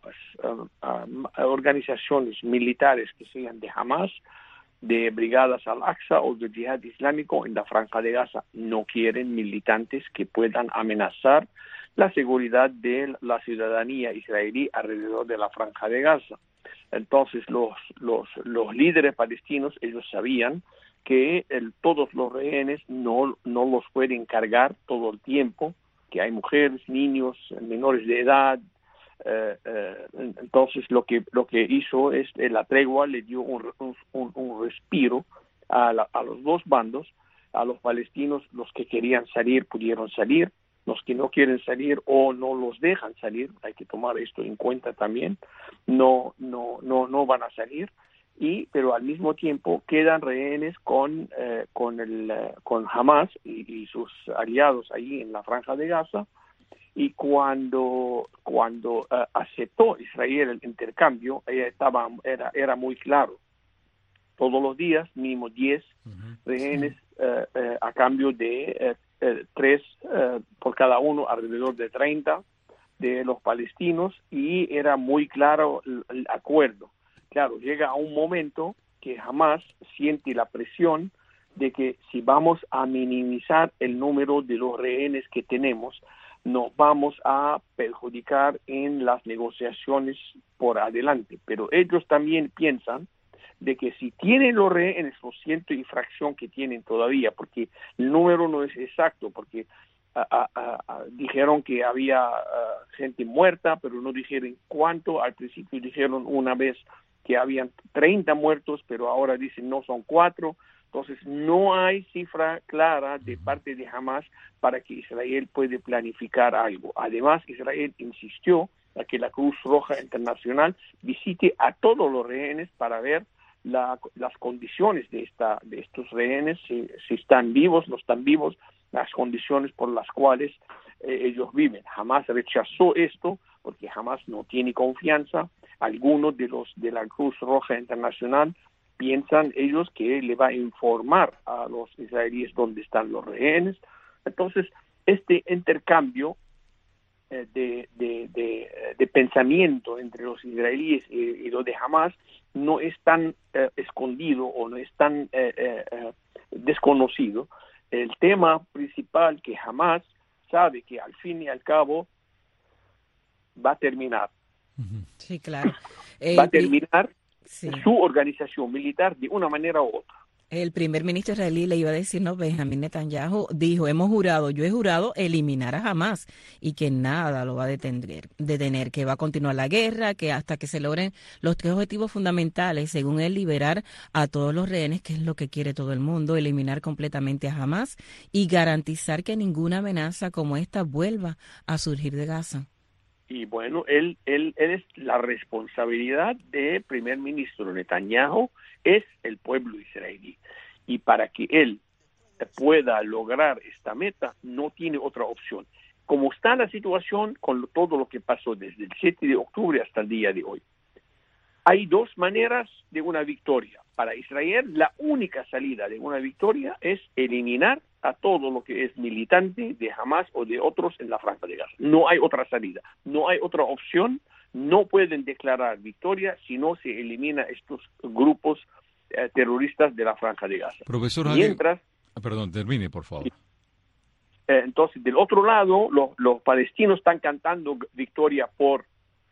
organizaciones militares que sean de Hamás, de Brigadas Al-Aqsa o de Yihad Islámico en la Franja de Gaza. No quieren militantes que puedan amenazar la seguridad de la ciudadanía israelí alrededor de la Franja de Gaza. Entonces los líderes palestinos, ellos sabían que todos los rehenes no los pueden cargar todo el tiempo que hay mujeres, niños, menores de edad. Entonces lo que hizo es la tregua le dio un respiro a los dos bandos. A los palestinos, los que querían salir pudieron salir, los que no quieren salir o no los dejan salir, hay que tomar esto en cuenta también, no van a salir, pero al mismo tiempo quedan rehenes con Hamas y sus aliados ahí en la Franja de Gaza. Y cuando aceptó Israel el intercambio, era muy claro. Todos los días, mínimo 10 rehenes a cambio de 3 por cada uno, alrededor de 30 de los palestinos, y era muy claro el acuerdo. Claro, llega a un momento que Hamas siente la presión de que si vamos a minimizar el número de los rehenes que tenemos, nos vamos a perjudicar en las negociaciones por adelante. Pero ellos también piensan de que si tienen los rehenes, los ciento y fracción que tienen todavía, porque el número no es exacto, porque dijeron que había gente muerta, pero no dijeron cuánto. Al principio dijeron una vez que habían 30 muertos, pero ahora dicen no, son 4. Entonces no hay cifra clara de parte de Hamas para que Israel pueda planificar algo. Además, Israel insistió a que la Cruz Roja Internacional visite a todos los rehenes para ver las condiciones de estos rehenes, si están vivos, no están vivos, las condiciones por las cuales ellos viven. Hamas rechazó esto porque Hamas no tiene confianza. Algunos de la Cruz Roja Internacional piensan ellos que le va a informar a los israelíes dónde están los rehenes. Entonces, este intercambio de pensamiento entre los israelíes y los de Hamas no es tan escondido o no es tan desconocido. El tema principal que Hamas sabe que al fin y al cabo va a terminar. Sí, claro. Va a terminar su organización militar de una manera u otra. El primer ministro israelí le iba a decir, no, Benjamín Netanyahu dijo, yo he jurado eliminar a Hamas y que nada lo va a detener, que va a continuar la guerra, que hasta que se logren los 3 objetivos fundamentales, según él, liberar a todos los rehenes, que es lo que quiere todo el mundo, eliminar completamente a Hamas y garantizar que ninguna amenaza como esta vuelva a surgir de Gaza. Y bueno, él es la responsabilidad del primer ministro Netanyahu, es el pueblo israelí. Y para que él pueda lograr esta meta, no tiene otra opción. Como está la situación con todo lo que pasó desde el 7 de octubre hasta el día de hoy, hay 2 maneras de una victoria. Para Israel, la única salida de una victoria es eliminar a todo lo que es militante de Hamas o de otros en la Franja de Gaza. No hay otra salida, no hay otra opción. No pueden declarar victoria si no se elimina estos grupos terroristas de la Franja de Gaza. Profesor, mientras, perdón, termine, por favor. Entonces, del otro lado, los palestinos están cantando victoria por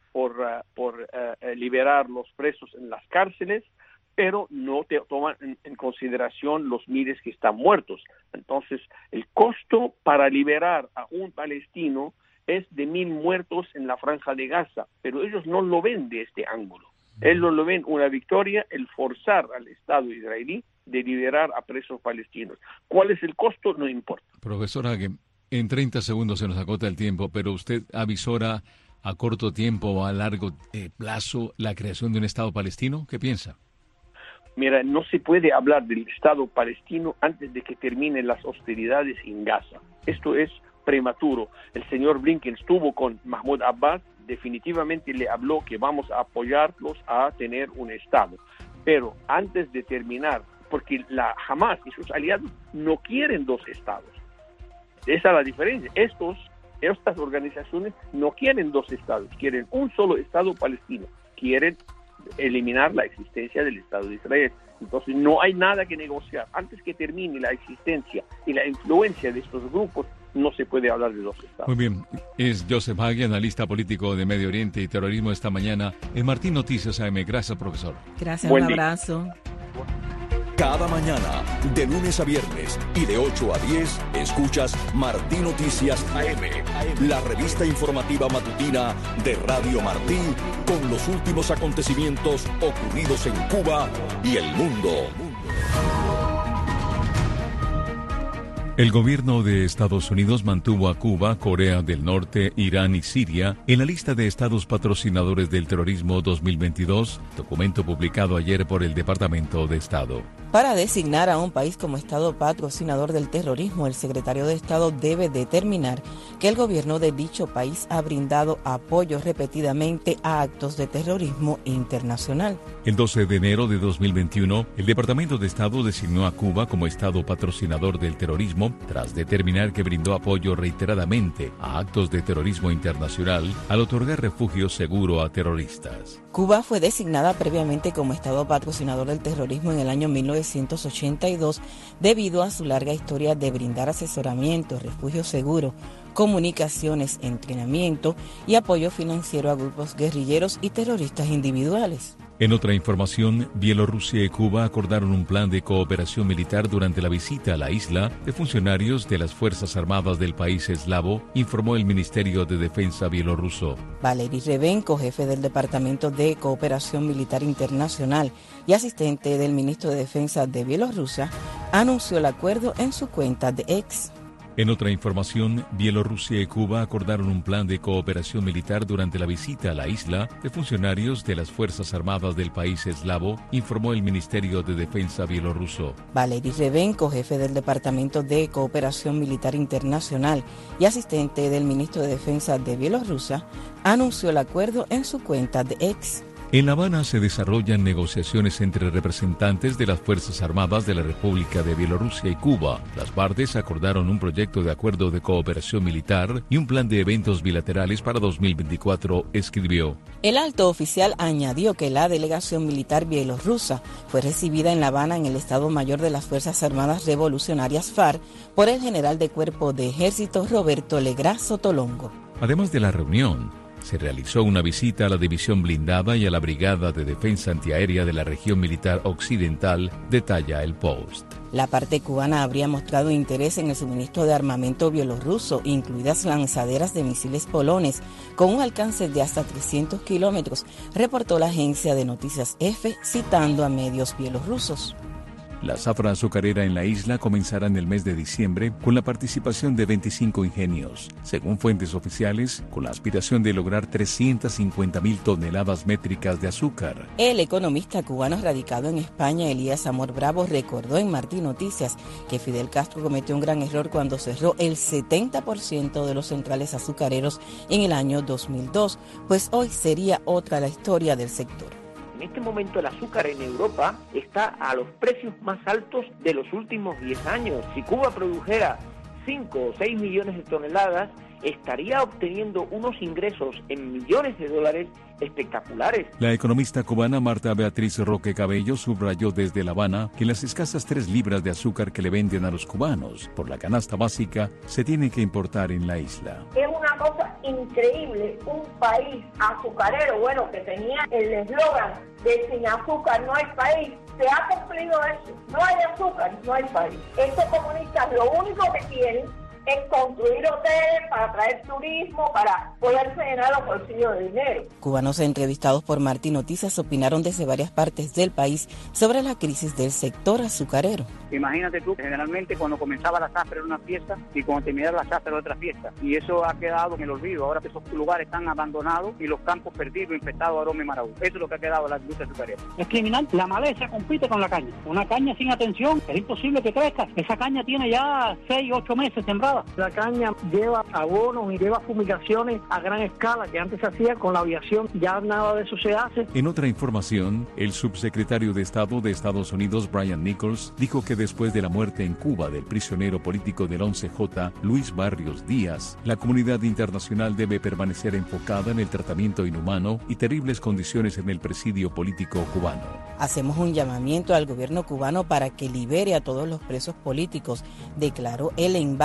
liberar los presos en las cárceles, pero no toman en consideración los miles que están muertos. Entonces, el costo para liberar a un palestino es de 1,000 muertos en la Franja de Gaza, pero ellos no lo ven de este ángulo. Ellos lo ven una victoria, el forzar al Estado israelí de liberar a presos palestinos. ¿Cuál es el costo? No importa. Profesor Hagen, en 30 segundos se nos agota el tiempo, pero usted avisora a corto tiempo o a largo plazo la creación de un Estado palestino. ¿Qué piensa? Mira, no se puede hablar del Estado palestino antes de que terminen las hostilidades en Gaza. Esto es prematuro. El señor Blinken estuvo con Mahmoud Abbas, definitivamente le habló que vamos a apoyarlos a tener un Estado. Pero antes de terminar, porque la Hamas y sus aliados no quieren 2 estados. Esa es la diferencia. Estas organizaciones no quieren 2 estados, quieren un solo Estado palestino. Quieren eliminar la existencia del Estado de Israel. Entonces no hay nada que negociar. Antes que termine la existencia y la influencia de estos grupos, no se puede hablar de 2 estados. Muy bien. Es Joseph Hagen, analista político de Medio Oriente y terrorismo esta mañana en Martín Noticias AM. Gracias, profesor. Gracias, un abrazo. Cada mañana, de lunes a viernes y de 8 a 10, escuchas Martí Noticias AM, la revista informativa matutina de Radio Martí, con los últimos acontecimientos ocurridos en Cuba y el mundo. El gobierno de Estados Unidos mantuvo a Cuba, Corea del Norte, Irán y Siria en la lista de estados patrocinadores del terrorismo 2022, documento publicado ayer por el Departamento de Estado. Para designar a un país como estado patrocinador del terrorismo, el secretario de Estado debe determinar que el gobierno de dicho país ha brindado apoyo repetidamente a actos de terrorismo internacional. El 12 de enero de 2021, el Departamento de Estado designó a Cuba como estado patrocinador del terrorismo tras determinar que brindó apoyo reiteradamente a actos de terrorismo internacional al otorgar refugio seguro a terroristas. Cuba fue designada previamente como estado patrocinador del terrorismo en el año 1982 debido a su larga historia de brindar asesoramiento, refugio seguro, comunicaciones, entrenamiento y apoyo financiero a grupos guerrilleros y terroristas individuales. En otra información, Bielorrusia y Cuba acordaron un plan de cooperación militar durante la visita a la isla de funcionarios de las Fuerzas Armadas del país eslavo, informó el Ministerio de Defensa bielorruso. Valery Revenko, jefe del Departamento de Cooperación Militar Internacional y asistente del ministro de Defensa de Bielorrusia, anunció el acuerdo en su cuenta de X. En otra información, Bielorrusia y Cuba acordaron un plan de cooperación militar durante la visita a la isla de funcionarios de las Fuerzas Armadas del país eslavo, informó el Ministerio de Defensa bielorruso. Valery Revenko, jefe del Departamento de Cooperación Militar Internacional y asistente del ministro de Defensa de Bielorrusia, anunció el acuerdo en su cuenta de X. En La Habana se desarrollan negociaciones entre representantes de las Fuerzas Armadas de la República de Bielorrusia y Cuba. Las partes acordaron un proyecto de acuerdo de cooperación militar y un plan de eventos bilaterales para 2024, escribió. El alto oficial añadió que la delegación militar bielorrusa fue recibida en La Habana, en el Estado Mayor de las Fuerzas Armadas Revolucionarias FARC, por el general de Cuerpo de Ejército Roberto Legrá Sotolongo. Además de la reunión, se realizó una visita a la División Blindada y a la Brigada de Defensa Antiaérea de la Región Militar Occidental, detalla el Post. La parte cubana habría mostrado interés en el suministro de armamento bielorruso, incluidas lanzaderas de misiles polones, con un alcance de hasta 300 kilómetros, reportó la agencia de noticias EFE, citando a medios bielorrusos. La zafra azucarera en la isla comenzará en el mes de diciembre con la participación de 25 ingenios, según fuentes oficiales, con la aspiración de lograr 350.000 toneladas métricas de azúcar. El economista cubano radicado en España, Elías Amor Bravo, recordó en Martí Noticias que Fidel Castro cometió un gran error cuando cerró el 70% de los centrales azucareros en el año 2002, pues hoy sería otra la historia del sector. En este momento el azúcar en Europa está a los precios más altos de los últimos 10 años. Si Cuba produjera 5 o 6 millones de toneladas, estaría obteniendo unos ingresos en millones de dólares espectaculares. La economista cubana Marta Beatriz Roque Cabello subrayó desde La Habana que las escasas 3 libras de azúcar que le venden a los cubanos por la canasta básica se tienen que importar en la isla. Es una cosa increíble, un país azucarero, bueno, que tenía el eslogan de sin azúcar no hay país, se ha cumplido eso. No hay azúcar, no hay país. Estos comunistas lo único que quieren es construir hoteles para traer turismo, para poderse llenar los bolsillos de dinero. Cubanos entrevistados por Martí Noticias opinaron desde varias partes del país sobre la crisis del sector azucarero. Imagínate tú, generalmente cuando comenzaba la zafra era una fiesta y cuando terminaba la zafra era otra fiesta. Y eso ha quedado en el olvido. Ahora que esos lugares están abandonados y los campos perdidos, infestados de aroma y marabú. Eso es lo que ha quedado de la industria azucarera. Es criminal. La maleza compite con la caña. Una caña sin atención es imposible que crezca. Esa caña tiene ya 6, 8 meses sembrada. La caña lleva abonos y lleva fumigaciones a gran escala que antes se hacía con la aviación. Ya nada de eso se hace. En otra información, el subsecretario de Estado de Estados Unidos, Brian Nichols, dijo que después de la muerte en Cuba del prisionero político del 11J, Luis Barrios Díaz, la comunidad internacional debe permanecer enfocada en el tratamiento inhumano y terribles condiciones en el presidio político cubano. Hacemos un llamamiento al gobierno cubano para que libere a todos los presos políticos, declaró el embajador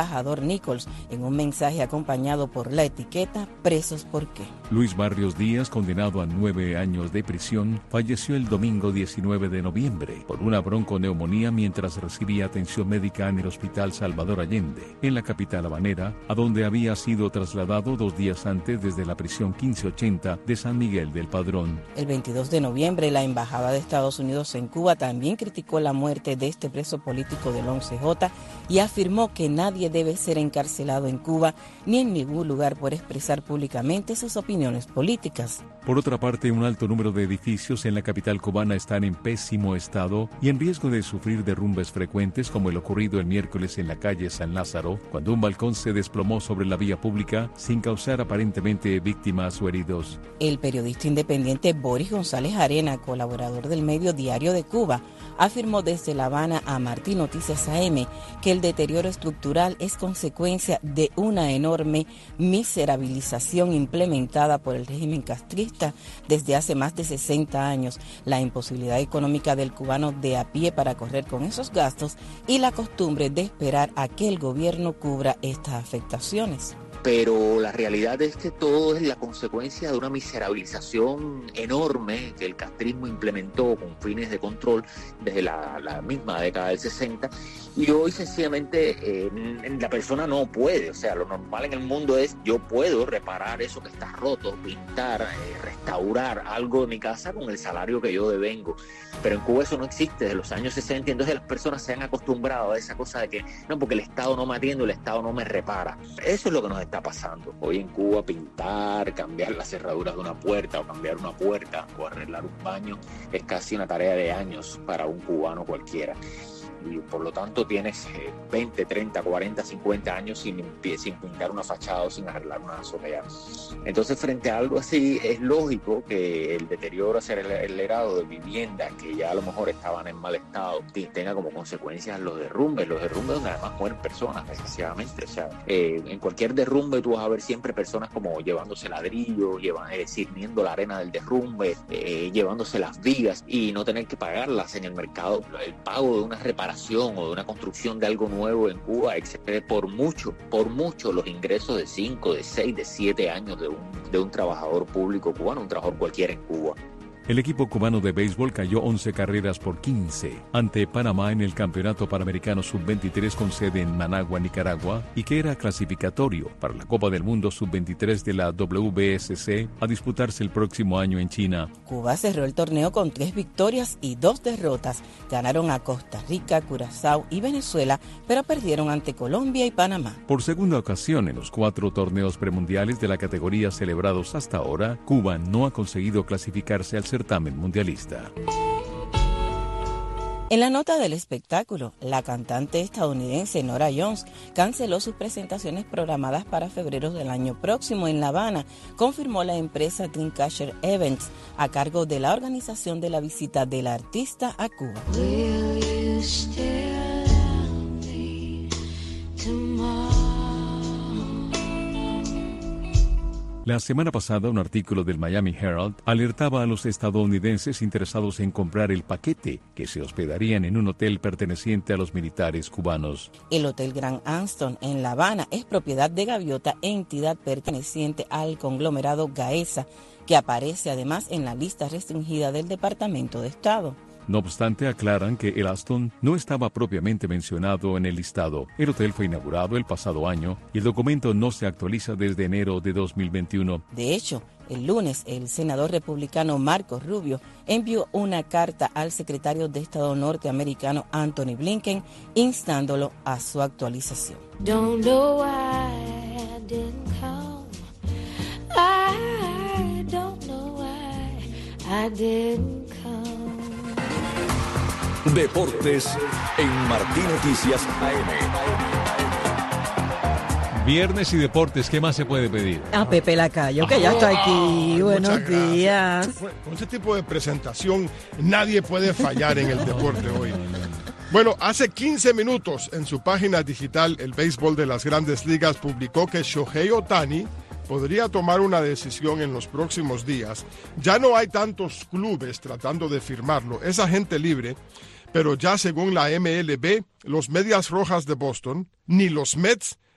Nichols en un mensaje acompañado por la etiqueta "Presos por qué". Luis Barrios Díaz, condenado a 9 años de prisión, falleció el domingo 19 de noviembre por una bronconeumonía mientras recibía atención médica en el Hospital Salvador Allende, en la capital habanera, a donde había sido trasladado 2 días antes desde la prisión 1580 de San Miguel del Padrón. El 22 de noviembre, la Embajada de Estados Unidos en Cuba también criticó la muerte de este preso político del 11J y afirmó que nadie debe ser encarcelado en Cuba ni en ningún lugar por expresar públicamente sus opiniones políticas. Por otra parte, un alto número de edificios en la capital cubana están en pésimo estado y en riesgo de sufrir derrumbes frecuentes, como el ocurrido el miércoles en la calle San Lázaro, cuando un balcón se desplomó sobre la vía pública sin causar aparentemente víctimas o heridos. El periodista independiente Boris González Arena, colaborador del medio Diario de Cuba, afirmó desde La Habana a Martí Noticias AM que el deterioro estructural es consecuencia de una enorme miserabilización implementada por el régimen castrista desde hace más de 60 años, la imposibilidad económica del cubano de a pie para correr con esos gastos y la costumbre de esperar a que el gobierno cubra estas afectaciones. Pero la realidad es que todo es la consecuencia de una miserabilización enorme que el castrismo implementó con fines de control desde la misma década del 60, y hoy sencillamente la persona no puede. O sea, lo normal en el mundo es: yo puedo reparar eso que está roto, pintar, restaurar algo de mi casa con el salario que yo devengo, pero en Cuba eso no existe desde los años 60, entonces las personas se han acostumbrado a esa cosa de que no, porque el Estado no me atiende, el Estado no me repara. Eso es lo que nos está pasando hoy en Cuba. Pintar, cambiar las cerraduras de una puerta o cambiar una puerta o arreglar un baño es casi una tarea de años para un cubano cualquiera. Y por lo tanto tienes 20, 30, 40, 50 años sin pintar una fachada o sin arreglar una azotea. Entonces, frente a algo así, es lógico que el deterioro acelerado de viviendas que ya a lo mejor estaban en mal estado tenga como consecuencias los derrumbes donde además mueren personas, desgraciadamente. O sea, en cualquier derrumbe tú vas a ver siempre personas como llevándose ladrillo, cirniendo la arena del derrumbe, llevándose las vigas y no tener que pagarlas en el mercado. El pago de una reparación o de una construcción de algo nuevo en Cuba excede por mucho los ingresos de 5, de 6, de 7 años de un trabajador público cubano, un trabajador cualquiera en Cuba. El equipo cubano de béisbol cayó 11 carreras por 15 ante Panamá en el Campeonato Panamericano Sub-23 con sede en Managua, Nicaragua, y que era clasificatorio para la Copa del Mundo Sub-23 de la WBSC a disputarse el próximo año en China. Cuba cerró el torneo con 3 victorias y 2 derrotas. Ganaron a Costa Rica, Curazao y Venezuela, pero perdieron ante Colombia y Panamá. Por segunda ocasión en los 4 torneos premundiales de la categoría celebrados hasta ahora, Cuba no ha conseguido clasificarse al certamen mundialista. En la nota del espectáculo, la cantante estadounidense Norah Jones canceló sus presentaciones programadas para febrero del año próximo en La Habana, confirmó la empresa Dreamcatcher Events, a cargo de la organización de la visita del artista a Cuba. La semana pasada, un artículo del Miami Herald alertaba a los estadounidenses interesados en comprar el paquete que se hospedarían en un hotel perteneciente a los militares cubanos. El Hotel Grand Anston en La Habana es propiedad de Gaviota, entidad perteneciente al conglomerado Gaesa, que aparece además en la lista restringida del Departamento de Estado. No obstante, aclaran que el Aston no estaba propiamente mencionado en el listado. El hotel fue inaugurado el pasado año y el documento no se actualiza desde enero de 2021. De hecho, el lunes, el senador republicano Marco Rubio envió una carta al secretario de Estado norteamericano Anthony Blinken instándolo a su actualización. Don't know why I didn't come. I don't know why I didn't come. Deportes en Martí Noticias AM. Viernes y deportes, ¿qué más se puede pedir? A Pepe Lacayo, que ya está aquí. Buenos días. Con ese tipo de presentación, nadie puede fallar en el deporte hoy. Bueno, hace 15 minutos en su página digital, el béisbol de las Grandes Ligas publicó que Shohei Ohtani podría tomar una decisión en los próximos días. Ya no hay tantos clubes tratando de firmarlo, es agente libre, pero ya según la MLB, los Medias Rojas de Boston, ni los Mets,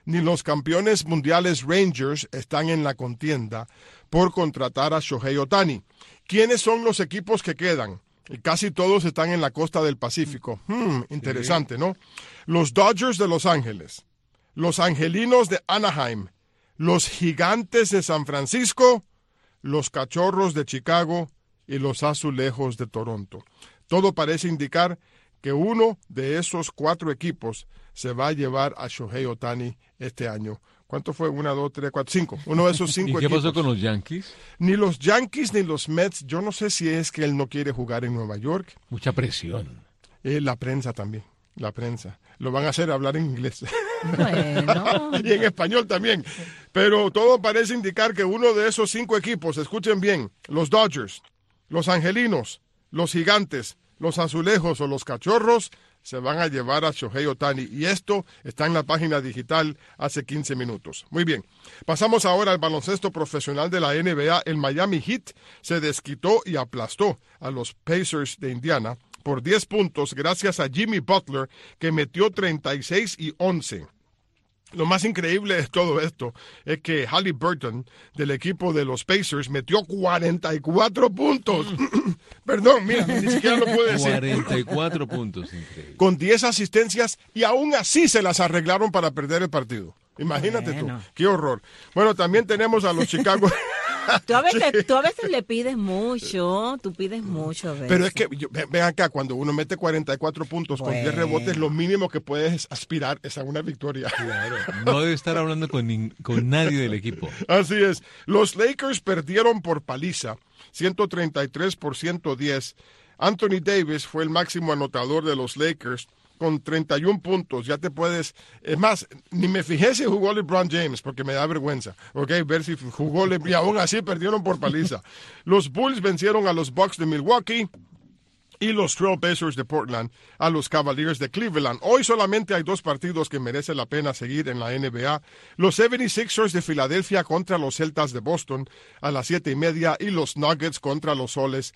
ni los campeones mundiales Rangers están en la contienda por contratar a Shohei Ohtani. ¿Quiénes son los equipos que quedan? Y casi todos están en la costa del Pacífico. Interesante, ¿no? Los Dodgers de Los Ángeles, los Angelinos de Anaheim, los Gigantes de San Francisco, los Cachorros de Chicago y los Azulejos de Toronto. Todo parece indicar que uno de esos 4 equipos se va a llevar a Shohei Ohtani este año. ¿Cuánto fue? 1, 2, 3, 4, 5. Uno de esos 5 equipos. ¿Y qué pasó con los Yankees? Ni los Yankees ni los Mets. Yo no sé si es que él no quiere jugar en Nueva York. Mucha presión. La prensa también. La prensa. Lo van a hacer hablar en inglés. Bueno. Y en español también. Pero todo parece indicar que uno de esos 5 equipos, escuchen bien, los Dodgers, los Angelinos, los Gigantes, los Azulejos o los Cachorros, se van a llevar a Shohei Ohtani. Y esto está en la página digital hace 15 minutos. Muy bien. Pasamos ahora al baloncesto profesional de la NBA. El Miami Heat se desquitó y aplastó a los Pacers de Indiana por 10 puntos gracias a Jimmy Butler, que metió 36 y 11. Lo más increíble de todo esto es que Haliburton, del equipo de los Pacers, metió 44 puntos. Perdón, mira, ni siquiera lo pude decir. 44 puntos, increíble. Con 10 asistencias y aún así se las arreglaron para perder el partido. Imagínate tú, qué horror. Bueno, también tenemos a los Chicago... Tú a veces le pides mucho, tú pides mucho a veces. Pero es que, ven acá, cuando uno mete 44 puntos con 10 rebotes, lo mínimo que puedes aspirar es a una victoria. Claro, no debe estar hablando con nadie del equipo. Así es. Los Lakers perdieron por paliza, 133-110. Anthony Davis fue el máximo anotador de los Lakers, con 31 puntos. Ya te puedes... Es más, ni me fijé si jugó LeBron James, porque me da vergüenza. Ver si jugó LeBron. Y aún así perdieron por paliza. Los Bulls vencieron a los Bucks de Milwaukee y los Trailblazers de Portland a los Cavaliers de Cleveland. Hoy solamente hay 2 partidos que merece la pena seguir en la NBA. Los 76ers de Filadelfia contra los Celtas de Boston a las 7:30 y los Nuggets contra los Soles,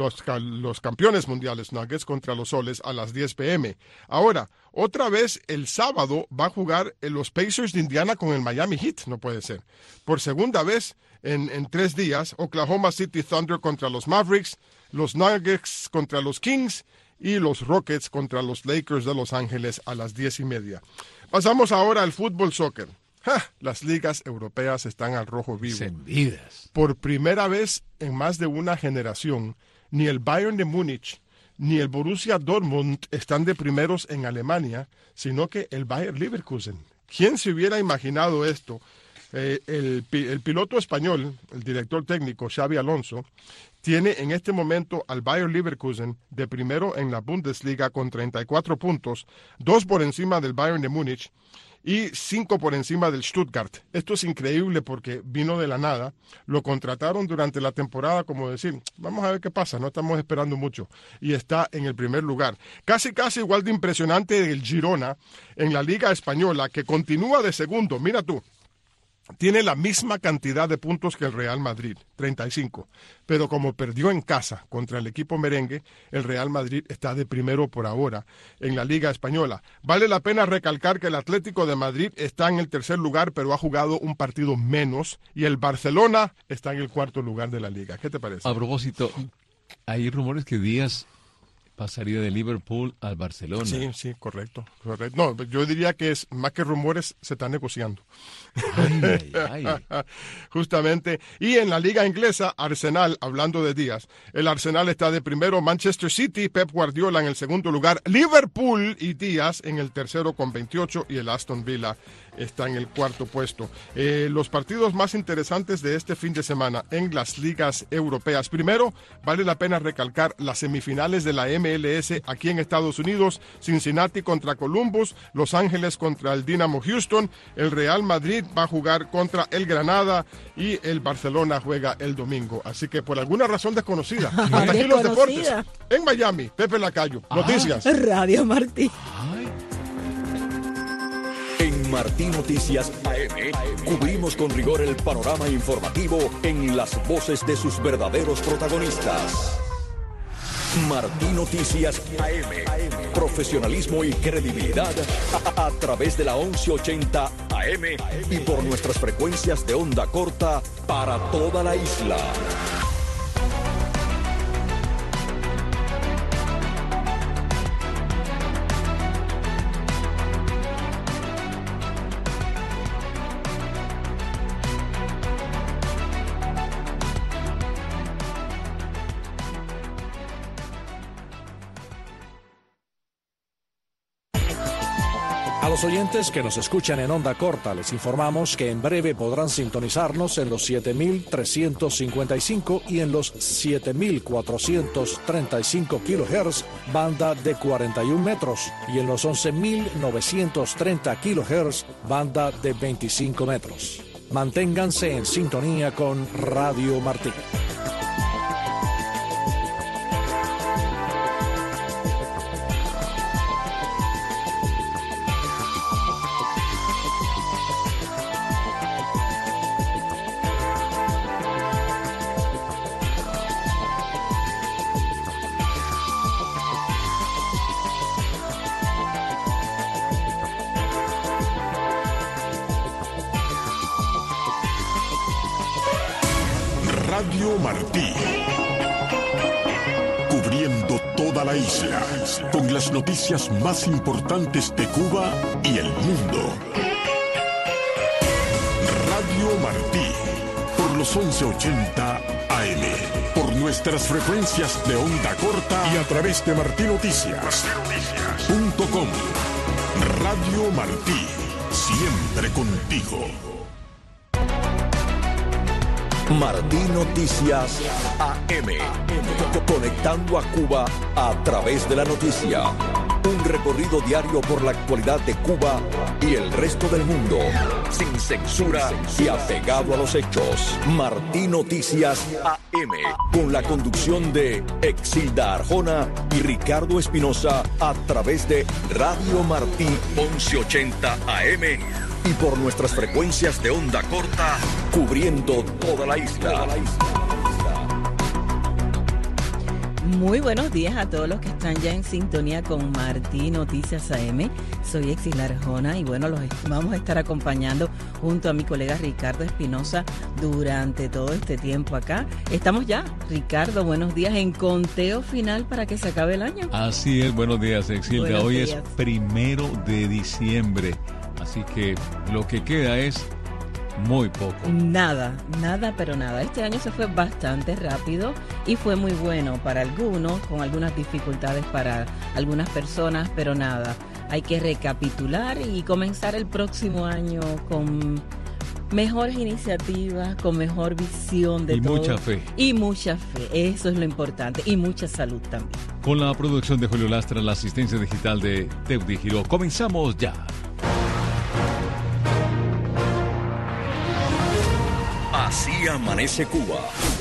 los campeones mundiales Nuggets contra los Soles a las 10 p.m. Ahora, otra vez el sábado va a jugar los Pacers de Indiana con el Miami Heat, no puede ser. Por segunda vez en 3 días, Oklahoma City Thunder contra los Mavericks, los Nuggets contra los Kings y los Rockets contra los Lakers de Los Ángeles a las 10:30. Pasamos ahora al fútbol soccer. Las ligas europeas están al rojo vivo. Encendidas. Por primera vez en más de una generación, ni el Bayern de Múnich ni el Borussia Dortmund están de primeros en Alemania, sino que el Bayer Leverkusen. ¿Quién se hubiera imaginado esto? El piloto español, el director técnico Xabi Alonso, tiene en este momento al Bayer Leverkusen de primero en la Bundesliga con 34 puntos, 2 por encima del Bayern de Múnich y 5 por encima del Stuttgart. Esto es increíble porque vino de la nada, lo contrataron durante la temporada como decir, vamos a ver qué pasa, no estamos esperando mucho, y está en el primer lugar. Casi igual de impresionante el Girona en la Liga Española, que continúa de segundo, mira tú. Tiene la misma cantidad de puntos que el Real Madrid, 35. Pero como perdió en casa contra el equipo merengue, el Real Madrid está de primero por ahora en la Liga Española. Vale la pena recalcar que el Atlético de Madrid está en el tercer lugar, pero ha jugado un partido menos, y el Barcelona está en el cuarto lugar de la Liga. ¿Qué te parece? A propósito, hay rumores que Díaz pasaría de Liverpool al Barcelona. Sí, correcto. No, yo diría que es más que rumores, se está negociando. Ay. Justamente. Y en la liga inglesa, Arsenal, hablando de Díaz, el Arsenal está de primero, Manchester City, Pep Guardiola en el segundo lugar, Liverpool y Díaz en el tercero con 28 y el Aston Villa está en el cuarto puesto. Los partidos más interesantes de este fin de semana en las ligas europeas. Primero, vale la pena recalcar las semifinales de la MLS aquí en Estados Unidos. Cincinnati contra Columbus, Los Ángeles contra el Dynamo Houston, el Real Madrid va a jugar contra el Granada y el Barcelona juega el domingo. Así que por alguna razón desconocida, hasta aquí los deportes. En Miami, Pepe Lacayo. Noticias. Radio Martí. En Martí Noticias AM cubrimos con rigor el panorama informativo en las voces de sus verdaderos protagonistas. Martí Noticias AM. Profesionalismo y credibilidad a través de la 1180 AM y por nuestras frecuencias de onda corta para toda la isla. A los oyentes que nos escuchan en onda corta les informamos que en breve podrán sintonizarnos en los 7.355 y en los 7.435 kHz, banda de 41 metros, y en los 11.930 kHz, banda de 25 metros. Manténganse en sintonía con Radio Martí. Radio Martí, cubriendo toda la isla, con las noticias más importantes de Cuba y el mundo. Radio Martí, por los 1180 AM, por nuestras frecuencias de onda corta y a través de martinoticias.com. Radio Martí, siempre contigo. Martí Noticias AM. Conectando a Cuba a través de la noticia. Un recorrido diario por la actualidad de Cuba y el resto del mundo. Sin censura y apegado a los hechos. Martí Noticias AM. Con la conducción de Exilda Arjona y Ricardo Espinosa a través de Radio Martí 1180 AM. Y por nuestras frecuencias de onda corta, cubriendo toda la isla. Muy buenos días a todos los que están ya en sintonía con Martí Noticias AM. Soy Exilda Arjona y bueno, los vamos a estar acompañando junto a mi colega Ricardo Espinosa durante todo este tiempo acá. Estamos ya, Ricardo, buenos días, en conteo final para que se acabe el año. Así es, buenos días, Exilda. Buenos Hoy días. es 1 de diciembre. Así que lo que queda es muy poco. Nada, pero nada. Este año se fue bastante rápido y fue muy bueno para algunos, con algunas dificultades para algunas personas, pero nada. Hay que recapitular y comenzar el próximo año con mejores iniciativas, con mejor visión de todo. Y mucha fe. Y mucha fe, eso es lo importante. Y mucha salud también. Con la producción de Julio Lastra, la asistencia digital de Teudi Giró. Comenzamos ya. Así amanece Cuba.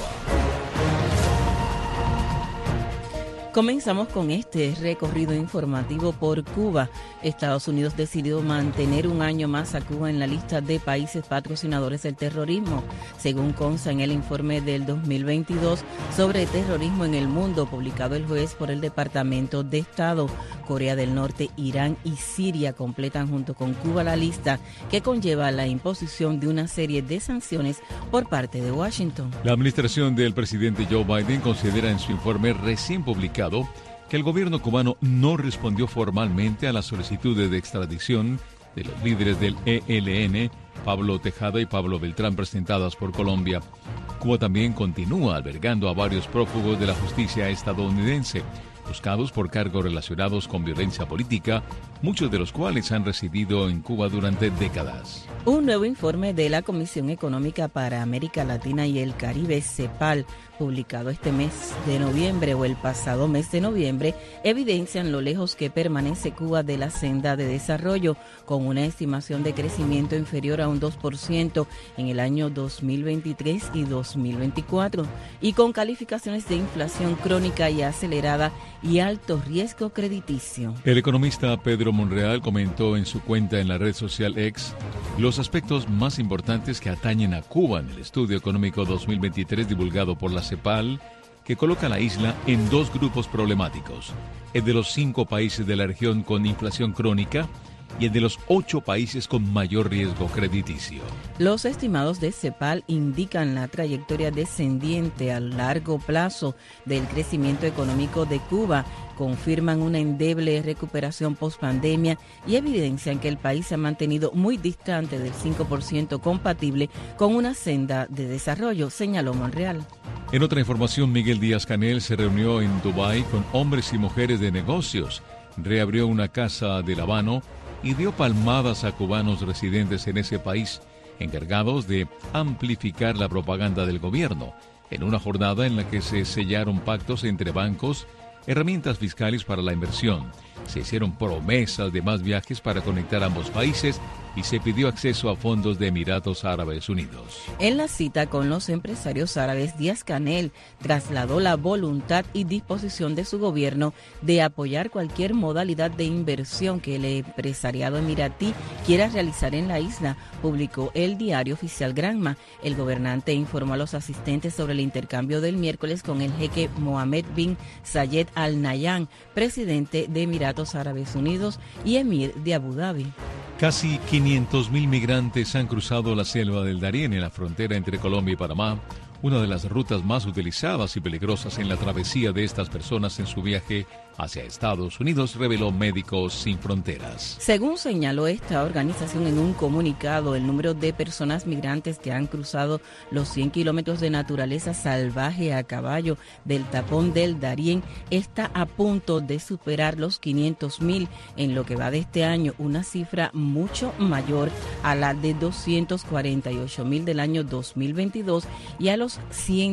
Comenzamos con este recorrido informativo por Cuba. Estados Unidos decidió mantener un año más a Cuba en la lista de países patrocinadores del terrorismo, según consta en el informe del 2022 sobre terrorismo en el mundo, publicado el jueves por el Departamento de Estado. Corea del Norte, Irán y Siria completan junto con Cuba la lista que conlleva la imposición de una serie de sanciones por parte de Washington. La administración del presidente Joe Biden considera en su informe recién publicado que el gobierno cubano no respondió formalmente a las solicitudes de extradición de los líderes del ELN, Pablo Tejada y Pablo Beltrán, presentadas por Colombia. Cuba también continúa albergando a varios prófugos de la justicia estadounidense, buscados por cargos relacionados con violencia política, muchos de los cuales han residido en Cuba durante décadas. Un nuevo informe de la Comisión Económica para América Latina y el Caribe, CEPAL, publicado este mes de noviembre o el pasado mes de noviembre, evidencian lo lejos que permanece Cuba de la senda de desarrollo, con una estimación de crecimiento inferior a un 2% en el año 2023 y 2024, y con calificaciones de inflación crónica y acelerada y alto riesgo crediticio. El economista Pedro Monreal comentó en su cuenta en la red social X los aspectos más importantes que atañen a Cuba en el estudio económico 2023 divulgado por la CEPAL, que coloca a la isla en dos grupos problemáticos, el de los 5 países de la región con inflación crónica y el de los 8 países con mayor riesgo crediticio. Los estimados de CEPAL indican la trayectoria descendiente a largo plazo del crecimiento económico de Cuba, confirman una endeble recuperación post-pandemia y evidencian que el país se ha mantenido muy distante del 5% compatible con una senda de desarrollo, señaló Monreal. En otra información, Miguel Díaz-Canel se reunió en Dubái con hombres y mujeres de negocios, reabrió una casa de La Habana y dio palmadas a cubanos residentes en ese país, encargados de amplificar la propaganda del gobierno, en una jornada en la que se sellaron pactos entre bancos, herramientas fiscales para la inversión, se hicieron promesas de más viajes para conectar ambos países y se pidió acceso a fondos de Emiratos Árabes Unidos. En la cita con los empresarios árabes, Díaz-Canel trasladó la voluntad y disposición de su gobierno de apoyar cualquier modalidad de inversión que el empresariado emiratí quiera realizar en la isla, publicó el diario oficial Granma. El gobernante informó a los asistentes sobre el intercambio del miércoles con el jeque Mohammed bin Zayed Al Nahyan, presidente de Emiratos Árabes Unidos y emir de Abu Dhabi. Casi 500.000 migrantes han cruzado la selva del Darién en la frontera entre Colombia y Panamá, una de las rutas más utilizadas y peligrosas en la travesía de estas personas en su viaje hacia Estados Unidos, reveló Médicos Sin Fronteras. Según señaló esta organización en un comunicado, el número de personas migrantes que han cruzado los 100 kilómetros de naturaleza salvaje a caballo del tapón del Darién está a punto de superar los 500.000 en lo que va de este año, una cifra mucho mayor a la de 248.000 del año 2022 y a los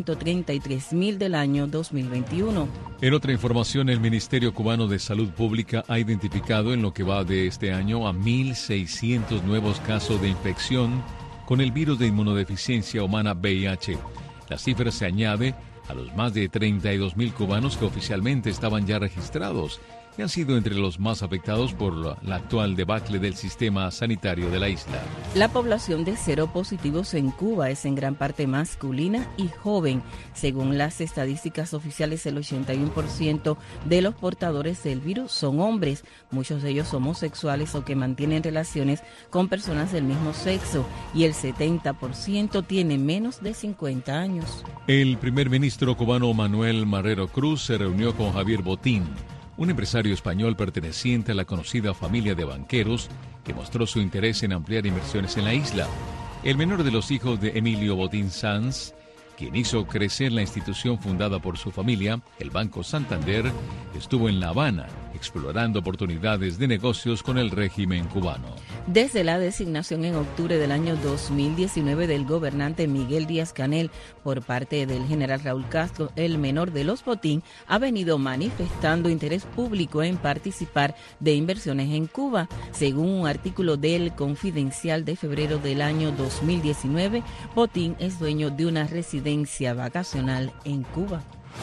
133.000 del año 2021. En otra información, el Ministerio Cubano de Salud Pública ha identificado en lo que va de este año a 1.600 nuevos casos de infección con el virus de inmunodeficiencia humana VIH. La cifra se añade a los más de 32.000 cubanos que oficialmente estaban ya registrados y han sido entre los más afectados por la actual debacle del sistema sanitario de la isla. La población de seropositivos en Cuba es en gran parte masculina y joven. Según las estadísticas oficiales, el 81% de los portadores del virus son hombres, muchos de ellos homosexuales o que mantienen relaciones con personas del mismo sexo, y el 70% tiene menos de 50 años. El primer ministro cubano Manuel Marrero Cruz se reunió con Javier Botín, un empresario español perteneciente a la conocida familia de banqueros que mostró su interés en ampliar inversiones en la isla. El menor de los hijos de Emilio Botín Sanz, quien hizo crecer la institución fundada por su familia, el Banco Santander, estuvo en La Habana explorando oportunidades de negocios con el régimen cubano. Desde la designación en octubre del año 2019 del gobernante Miguel Díaz-Canel por parte del general Raúl Castro, el menor de los Botín ha venido manifestando interés público en participar de inversiones en Cuba. Según un artículo del Confidencial de febrero del año 2019, Botín es dueño de una residencia vacacional en Cuba.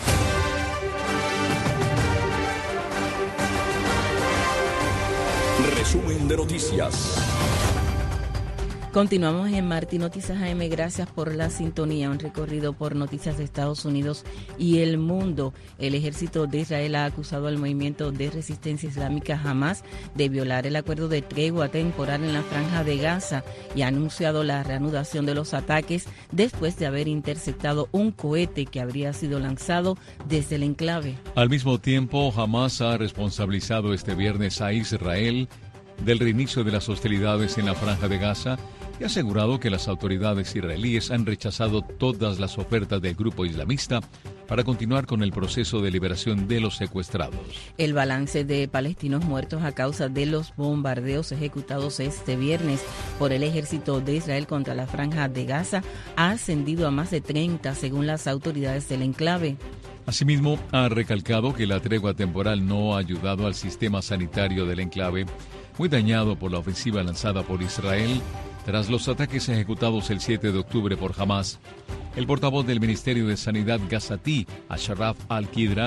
Resumen de noticias. Continuamos en Martí Noticias AM. Gracias por la sintonía. Un recorrido por noticias de Estados Unidos y el mundo. El ejército de Israel ha acusado al movimiento de resistencia islámica Hamas de violar el acuerdo de tregua temporal en la Franja de Gaza y ha anunciado la reanudación de los ataques después de haber interceptado un cohete que habría sido lanzado desde el enclave. Al mismo tiempo, Hamas ha responsabilizado este viernes a Israel del reinicio de las hostilidades en la Franja de Gaza y ha asegurado que las autoridades israelíes han rechazado todas las ofertas del grupo islamista para continuar con el proceso de liberación de los secuestrados. El balance de palestinos muertos a causa de los bombardeos ejecutados este viernes por el ejército de Israel contra la Franja de Gaza ha ascendido a más de 30, según las autoridades del enclave. Asimismo, ha recalcado que la tregua temporal no ha ayudado al sistema sanitario del enclave, muy dañado por la ofensiva lanzada por Israel tras los ataques ejecutados el 7 de octubre por Hamas. El portavoz del Ministerio de Sanidad gazatí, Ashraf al-Qidra,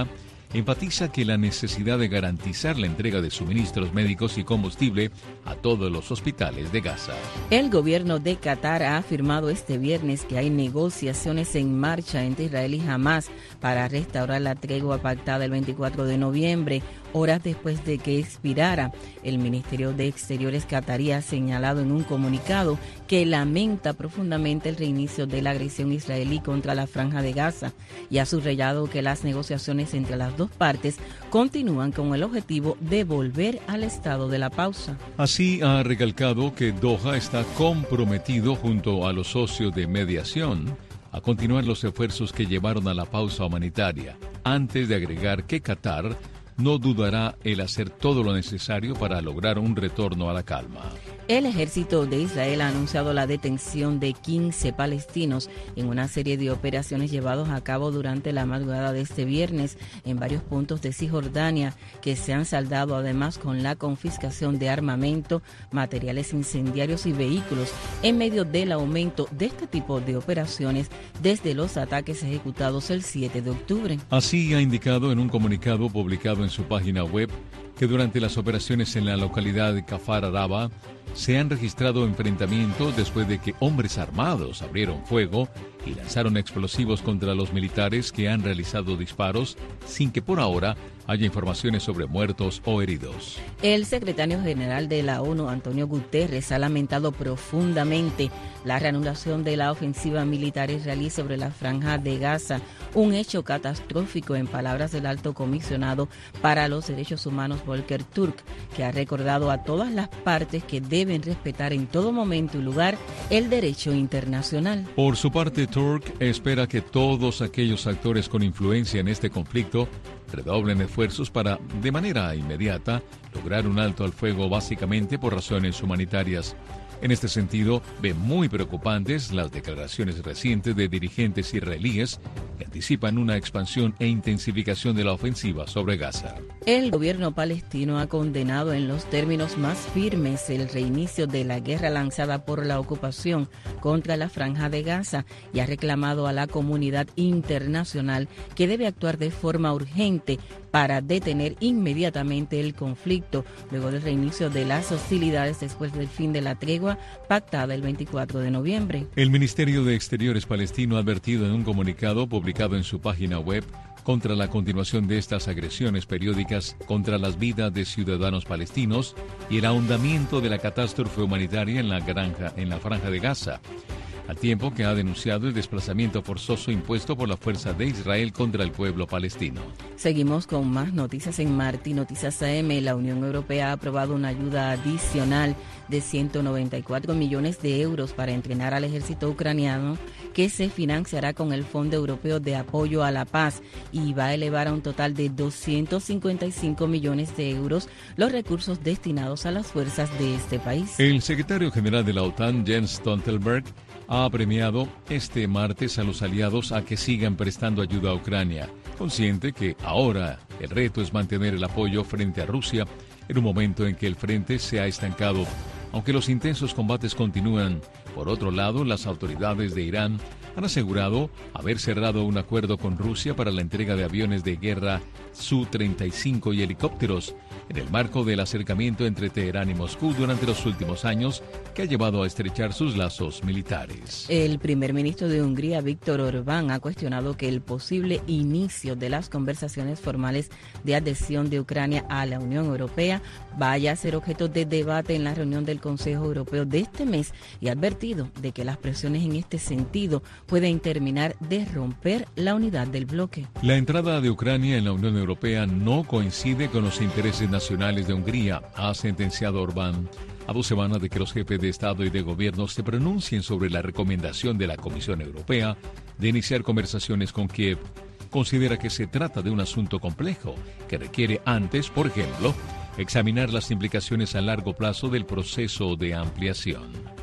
enfatiza que la necesidad de garantizar la entrega de suministros médicos y combustible a todos los hospitales de Gaza. El gobierno de Qatar ha afirmado este viernes que hay negociaciones en marcha entre Israel y Hamás para restaurar la tregua pactada el 24 de noviembre, horas después de que expirara. El Ministerio de Exteriores qatarí ha señalado en un comunicado que lamenta profundamente el reinicio de la agresión israelí contra la Franja de Gaza y ha subrayado que las negociaciones entre las dos partes continúan con el objetivo de volver al estado de la pausa. Así ha recalcado que Doha está comprometido junto a los socios de mediación a continuar los esfuerzos que llevaron a la pausa humanitaria, antes de agregar que Qatar no dudará el hacer todo lo necesario para lograr un retorno a la calma. El ejército de Israel ha anunciado la detención de 15 palestinos en una serie de operaciones llevadas a cabo durante la madrugada de este viernes en varios puntos de Cisjordania, que se han saldado además con la confiscación de armamento, materiales incendiarios y vehículos en medio del aumento de este tipo de operaciones desde los ataques ejecutados el 7 de octubre. Así ha indicado en un comunicado publicado en su página web que durante las operaciones en la localidad de Kfar Araba se han registrado enfrentamientos después de que hombres armados abrieron fuego y lanzaron explosivos contra los militares que han realizado disparos sin que por ahora haya informaciones sobre muertos o heridos. El secretario general de la ONU, Antonio Guterres, ha lamentado profundamente la reanudación de la ofensiva militar israelí sobre la Franja de Gaza, un hecho catastrófico en palabras del alto comisionado para los derechos humanos Volker Turk, que ha recordado a todas las partes que deben respetar en todo momento y lugar el derecho internacional. Por su parte, Turk espera que todos aquellos actores con influencia en este conflicto redoblen esfuerzos para, de manera inmediata, lograr un alto al fuego básicamente por razones humanitarias. En este sentido, ve muy preocupantes las declaraciones recientes de dirigentes israelíes que anticipan una expansión e intensificación de la ofensiva sobre Gaza. El gobierno palestino ha condenado en los términos más firmes el reinicio de la guerra lanzada por la ocupación contra la Franja de Gaza y ha reclamado a la comunidad internacional que debe actuar de forma urgente para detener inmediatamente el conflicto luego del reinicio de las hostilidades después del fin de la tregua pactada el 24 de noviembre. El Ministerio de Exteriores palestino ha advertido en un comunicado publicado en su página web contra la continuación de estas agresiones periódicas contra las vidas de ciudadanos palestinos y el ahondamiento de la catástrofe humanitaria en la Franja de Gaza, al tiempo que ha denunciado el desplazamiento forzoso impuesto por la fuerza de Israel contra el pueblo palestino. Seguimos con más noticias en Martí Noticias AM. La Unión Europea ha aprobado una ayuda adicional de 194 millones de euros para entrenar al ejército ucraniano, que se financiará con el Fondo Europeo de Apoyo a la Paz y va a elevar a un total de 255 millones de euros los recursos destinados a las fuerzas de este país. El secretario general de la OTAN, Jens Stoltenberg, ha premiado este martes a los aliados a que sigan prestando ayuda a Ucrania, consciente que ahora el reto es mantener el apoyo frente a Rusia en un momento en que el frente se ha estancado, aunque los intensos combates continúan. Por otro lado, las autoridades de Irán han asegurado haber cerrado un acuerdo con Rusia para la entrega de aviones de guerra Su-35 y helicópteros, en el marco del acercamiento entre Teherán y Moscú durante los últimos años, que ha llevado a estrechar sus lazos militares. El primer ministro de Hungría, Viktor Orbán, ha cuestionado que el posible inicio de las conversaciones formales de adhesión de Ucrania a la Unión Europea vaya a ser objeto de debate en la reunión del Consejo Europeo de este mes y ha advertido de que las presiones en este sentido pueden terminar de romper la unidad del bloque. La entrada de Ucrania en la Unión Europea no coincide con los intereses nacionales de Hungría, ha sentenciado Orbán, a 2 semanas de que los jefes de Estado y de Gobierno se pronuncien sobre la recomendación de la Comisión Europea de iniciar conversaciones con Kiev. Considera que se trata de un asunto complejo que requiere antes, por ejemplo, examinar las implicaciones a largo plazo del proceso de ampliación.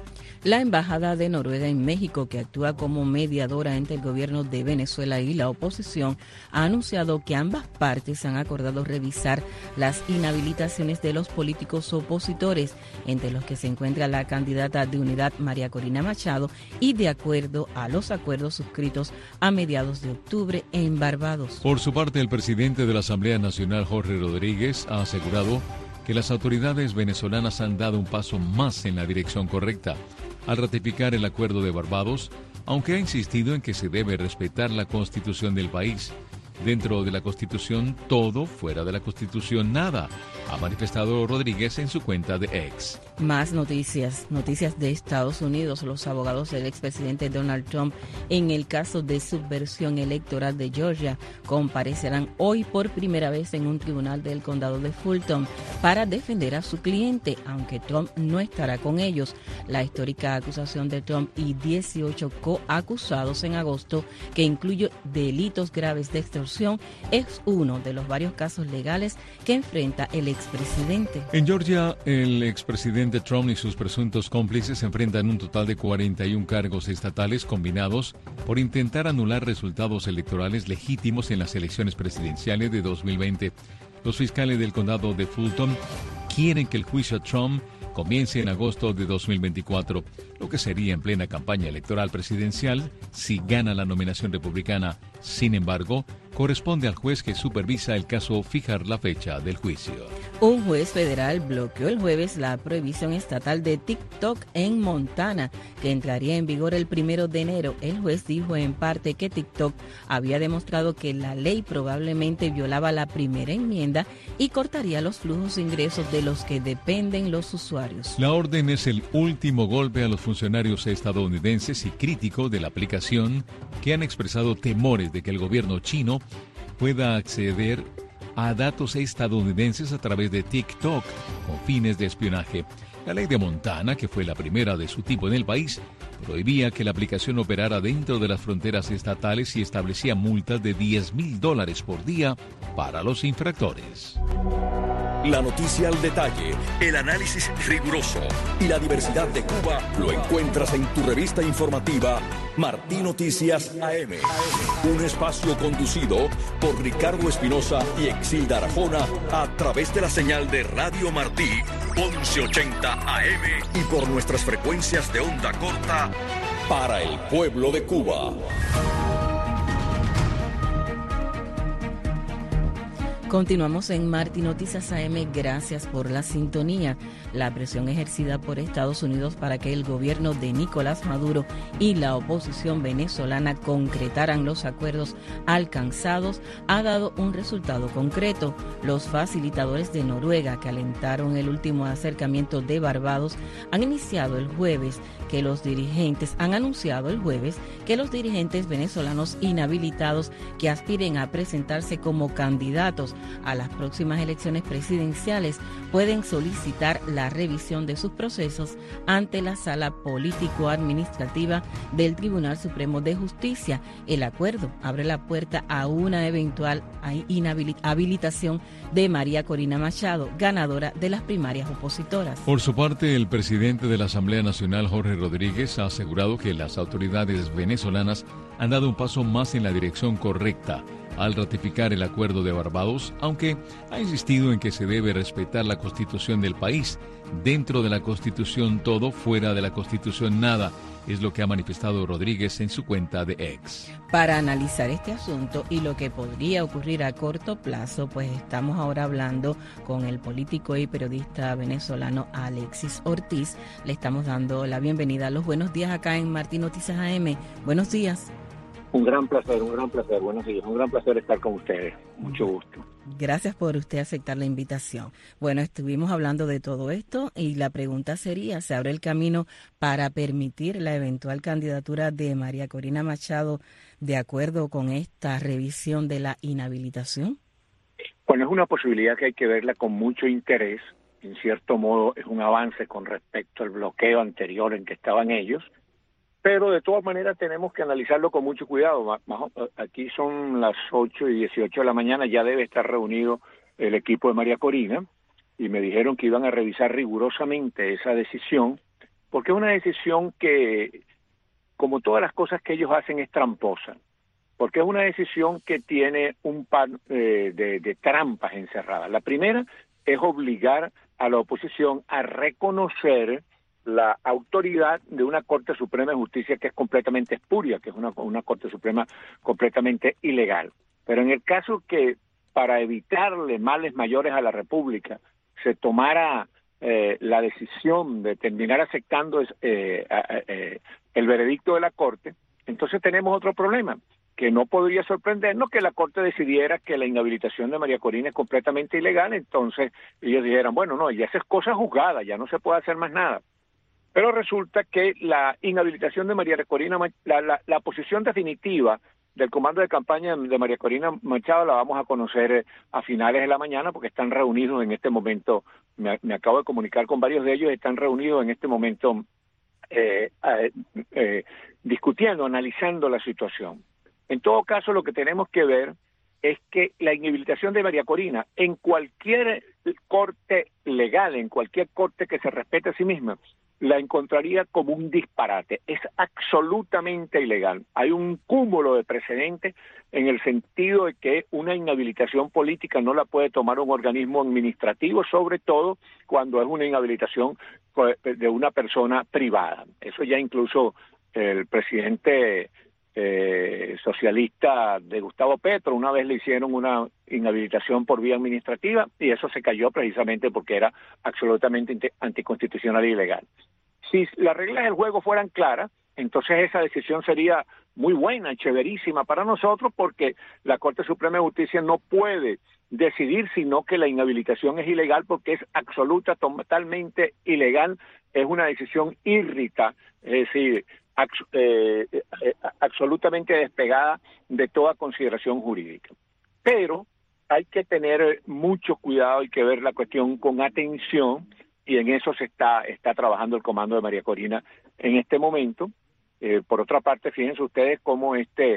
La Embajada de Noruega en México, que actúa como mediadora entre el gobierno de Venezuela y la oposición, ha anunciado que ambas partes han acordado revisar las inhabilitaciones de los políticos opositores, entre los que se encuentra la candidata de Unidad María Corina Machado, y de acuerdo a los acuerdos suscritos a mediados de octubre en Barbados. Por su parte, el presidente de la Asamblea Nacional, Jorge Rodríguez, ha asegurado que las autoridades venezolanas han dado un paso más en la dirección correcta al ratificar el acuerdo de Barbados, aunque ha insistido en que se debe respetar la Constitución del país. Dentro de la Constitución, todo; fuera de la Constitución, nada, ha manifestado Rodríguez en su cuenta de X. Más noticias de Estados Unidos. Los abogados del expresidente Donald Trump en el caso de subversión electoral de Georgia comparecerán hoy por primera vez en un tribunal del condado de Fulton para defender a su cliente, aunque Trump no estará con ellos. La histórica acusación de Trump y 18 coacusados en agosto, que incluye delitos graves de extorsión, es uno de los varios casos legales que enfrenta el expresidente. En Georgia, el expresidente Trump y sus presuntos cómplices enfrentan un total de 41 cargos estatales combinados por intentar anular resultados electorales legítimos en las elecciones presidenciales de 2020. Los fiscales del condado de Fulton quieren que el juicio a Trump comience en agosto de 2024, lo que sería en plena campaña electoral presidencial si gana la nominación republicana. Sin embargo, corresponde al juez que supervisa el caso fijar la fecha del juicio. Un juez federal bloqueó el jueves la prohibición estatal de TikTok en Montana, que entraría en vigor el 1 de enero. El juez dijo en parte que TikTok había demostrado que la ley probablemente violaba la primera enmienda y cortaría los flujos de ingresos de los que dependen los usuarios. La orden es el último golpe a los funcionarios estadounidenses y críticos de la aplicación, que han expresado temores de que el gobierno chino pueda acceder a datos estadounidenses a través de TikTok con fines de espionaje. La ley de Montana, que fue la primera de su tipo en el país, prohibía que la aplicación operara dentro de las fronteras estatales y establecía multas de $10,000 por día para los infractores. La noticia al detalle, el análisis riguroso y la diversidad de Cuba lo encuentras en tu revista informativa Martí Noticias AM. Un espacio conducido por Ricardo Espinosa y Exilda Arjona a través de la señal de Radio Martí 1180 AM y por nuestras frecuencias de onda corta para el pueblo de Cuba. Continuamos en Martí Noticias AM. Gracias por la sintonía. La presión ejercida por Estados Unidos para que el gobierno de Nicolás Maduro y la oposición venezolana concretaran los acuerdos alcanzados ha dado un resultado concreto. Los facilitadores de Noruega, que alentaron el último acercamiento de Barbados, han anunciado el jueves que los dirigentes venezolanos inhabilitados que aspiren a presentarse como candidatos a las próximas elecciones presidenciales pueden solicitar la revisión de sus procesos ante la Sala Político-Administrativa del Tribunal Supremo de Justicia. El acuerdo abre la puerta a una eventual inhabilitación de María Corina Machado, ganadora de las primarias opositoras. Por su parte, el presidente de la Asamblea Nacional, Jorge Rodríguez, ha asegurado que las autoridades venezolanas han dado un paso más en la dirección correcta al ratificar el acuerdo de Barbados, aunque ha insistido en que se debe respetar la Constitución del país. Dentro de la Constitución todo, fuera de la Constitución nada, es lo que ha manifestado Rodríguez en su cuenta de X. Para analizar este asunto y lo que podría ocurrir a corto plazo, pues estamos ahora hablando con el político y periodista venezolano Alexis Ortiz. Le estamos dando la bienvenida. Los buenos días acá en Martí Noticias AM. Buenos días. Un gran placer, buenos días, un gran placer estar con ustedes, mucho gusto. Gracias por usted aceptar la invitación. Bueno, estuvimos hablando de todo esto y la pregunta sería, ¿se abre el camino para permitir la eventual candidatura de María Corina Machado de acuerdo con esta revisión de la inhabilitación? Bueno, es una posibilidad que hay que verla con mucho interés. En cierto modo es un avance con respecto al bloqueo anterior en que estaban ellos. Pero de todas maneras tenemos que analizarlo con mucho cuidado. Aquí son las 8:18 de la mañana, ya debe estar reunido el equipo de María Corina y me dijeron que iban a revisar rigurosamente esa decisión porque es una decisión que, como todas las cosas que ellos hacen, es tramposa, porque es una decisión que tiene un par de trampas encerradas. La primera es obligar a la oposición a reconocer la autoridad de una Corte Suprema de Justicia que es completamente espuria, que es una Corte Suprema completamente ilegal. Pero en el caso que, para evitarle males mayores a la República, se tomara la decisión de terminar aceptando el veredicto de la Corte, entonces tenemos otro problema, que no podría sorprendernos que la Corte decidiera que la inhabilitación de María Corina es completamente ilegal. Entonces ellos dijeran, bueno, no, ya esa es cosa juzgada, ya no se puede hacer más nada. Pero resulta que la inhabilitación de María Corina, la posición definitiva del comando de campaña de María Corina Machado la vamos a conocer a finales de la mañana, porque están reunidos en este momento, me acabo de comunicar con varios de ellos, están reunidos en este momento discutiendo, analizando la situación. En todo caso, lo que tenemos que ver es que la inhabilitación de María Corina en cualquier corte legal, en cualquier corte que se respete a sí misma, la encontraría como un disparate. Es absolutamente ilegal. Hay un cúmulo de precedentes en el sentido de que una inhabilitación política no la puede tomar un organismo administrativo, sobre todo cuando es una inhabilitación de una persona privada. Eso ya incluso el presidente socialista de Gustavo Petro, una vez le hicieron una inhabilitación por vía administrativa y eso se cayó precisamente porque era absolutamente anticonstitucional e ilegal. Si las reglas del juego fueran claras, entonces esa decisión sería muy buena, chéverísima para nosotros, porque la Corte Suprema de Justicia no puede decidir sino que la inhabilitación es ilegal, porque es totalmente ilegal, es una decisión írrita, es decir, absolutamente despegada de toda consideración jurídica. Pero hay que tener mucho cuidado, hay que ver la cuestión con atención, y en eso se está trabajando el comando de María Corina en este momento. Por otra parte, fíjense ustedes cómo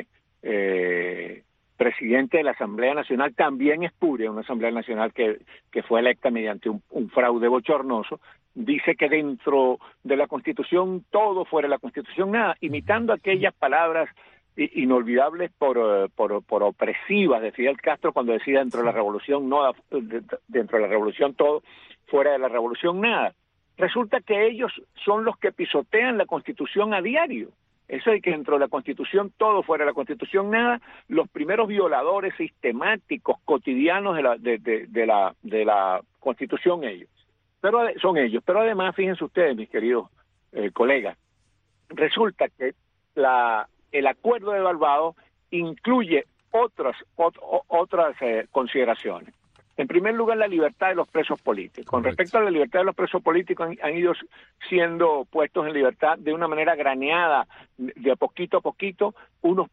presidente de la Asamblea Nacional también espuria, una Asamblea Nacional que fue electa mediante un fraude bochornoso, dice que dentro de la Constitución todo, fuera de la Constitución nada, imitando aquellas palabras inolvidables por opresivas de Fidel Castro cuando decía dentro de la revolución no, dentro de la revolución todo, fuera de la revolución nada. Resulta que ellos son los que pisotean la Constitución a diario. Eso de que dentro de la Constitución todo, fuera de la Constitución nada, los primeros violadores sistemáticos, cotidianos de la Constitución son ellos. Pero además, fíjense ustedes, mis queridos colegas, resulta que el acuerdo de Barbados incluye otras consideraciones. En primer lugar, la libertad de los presos políticos. Con respecto a la libertad de los presos políticos, han ido siendo puestos en libertad de una manera graneada, de poquito a poquito, unos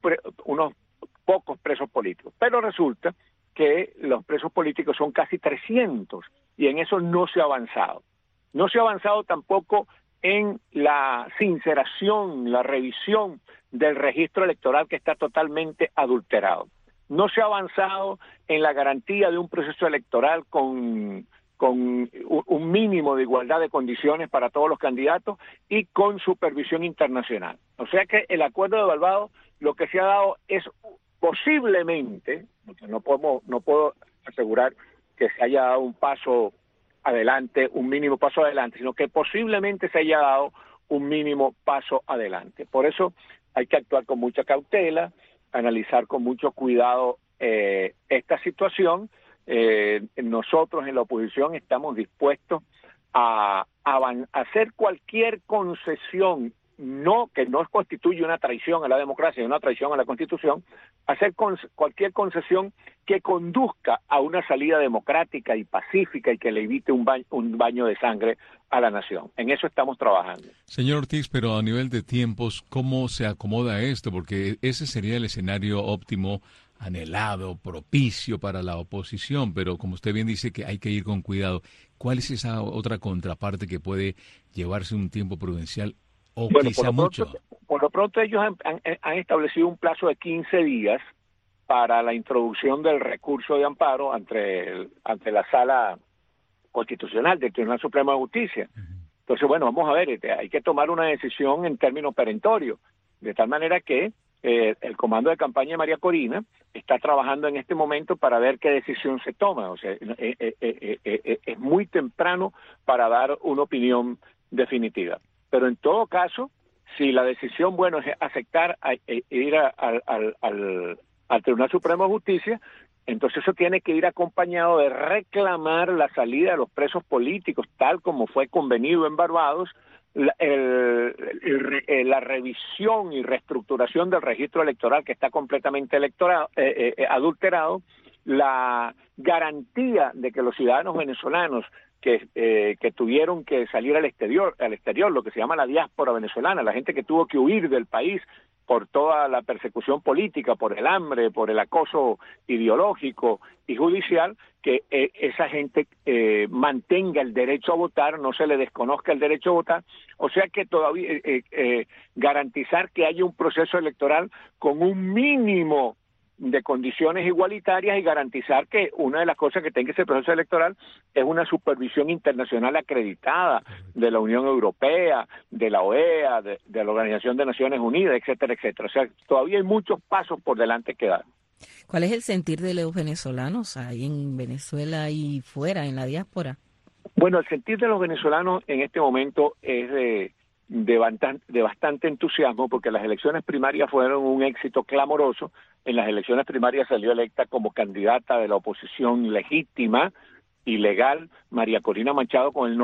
pocos presos políticos. Pero resulta que los presos políticos son casi 300 y en eso no se ha avanzado. No se ha avanzado tampoco en la sinceración, la revisión del registro electoral, que está totalmente adulterado. No se ha avanzado en la garantía de un proceso electoral con un mínimo de igualdad de condiciones para todos los candidatos y con supervisión internacional. O sea que el acuerdo de Barbados lo que se ha dado es posiblemente, no puedo asegurar que se haya dado un paso adelante, un mínimo paso adelante, sino que posiblemente se haya dado un mínimo paso adelante. Por eso hay que actuar con mucha cautela, analizar con mucho cuidado esta situación. Nosotros en la oposición estamos dispuestos a hacer cualquier concesión, que no constituye una traición a la democracia y una traición a la Constitución, hacer cualquier concesión que conduzca a una salida democrática y pacífica y que le evite un baño de sangre a la nación. En eso estamos trabajando. Señor Ortiz, pero a nivel de tiempos, ¿cómo se acomoda esto? Porque ese sería el escenario óptimo, anhelado, propicio para la oposición, pero como usted bien dice que hay que ir con cuidado. ¿Cuál es esa otra contraparte que puede llevarse un tiempo prudencial o quizá mucho? Por lo pronto ellos han establecido un plazo de 15 días para la introducción del recurso de amparo ante la Sala Constitucional del Tribunal Supremo de Justicia. Entonces, bueno, vamos a ver, hay que tomar una decisión en términos perentorios, de tal manera que el comando de campaña de María Corina está trabajando en este momento para ver qué decisión se toma. O sea, es muy temprano para dar una opinión definitiva. Pero en todo caso, si la decisión, bueno, es aceptar ir al Tribunal Supremo de Justicia, entonces eso tiene que ir acompañado de reclamar la salida de los presos políticos, tal como fue convenido en Barbados, la revisión y reestructuración del registro electoral que está completamente adulterado, la garantía de que los ciudadanos venezolanos que tuvieron que salir al exterior, lo que se llama la diáspora venezolana, la gente que tuvo que huir del país por toda la persecución política, por el hambre, por el acoso ideológico y judicial, que esa gente mantenga el derecho a votar, no se le desconozca el derecho a votar, o sea que todavía garantizar que haya un proceso electoral con un mínimo de condiciones igualitarias y garantizar que una de las cosas que tenga ese proceso electoral es una supervisión internacional acreditada de la Unión Europea, de la OEA, de la Organización de Naciones Unidas, etcétera, etcétera. O sea, todavía hay muchos pasos por delante que dar. ¿Cuál es el sentir de los venezolanos ahí en Venezuela y fuera, en la diáspora? Bueno, el sentir de los venezolanos en este momento es de bastante entusiasmo, porque las elecciones primarias fueron un éxito clamoroso. En las elecciones primarias salió electa como candidata de la oposición legítima y legal María Corina Machado con el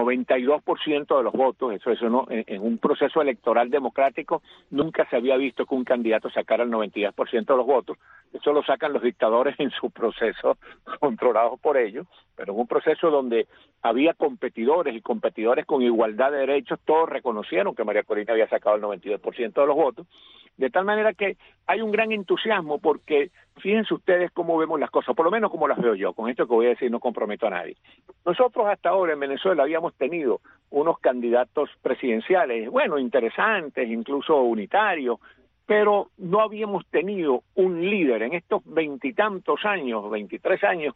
92% de los votos. Eso no, en un proceso electoral democrático nunca se había visto que un candidato sacara el 92% de los votos. Eso lo sacan los dictadores en su proceso, controlados por ellos, pero en un proceso donde había competidores y competidores con igualdad de derechos, todos reconocieron que María Corina había sacado el 92% de los votos, de tal manera que hay un gran entusiasmo, porque fíjense ustedes cómo vemos las cosas, por lo menos como las veo yo. Con esto que voy a decir no comprometo a nadie. Nosotros hasta ahora en Venezuela habíamos tenido unos candidatos presidenciales, bueno, interesantes, incluso unitarios, pero no habíamos tenido un líder en estos 20 años, 23 años,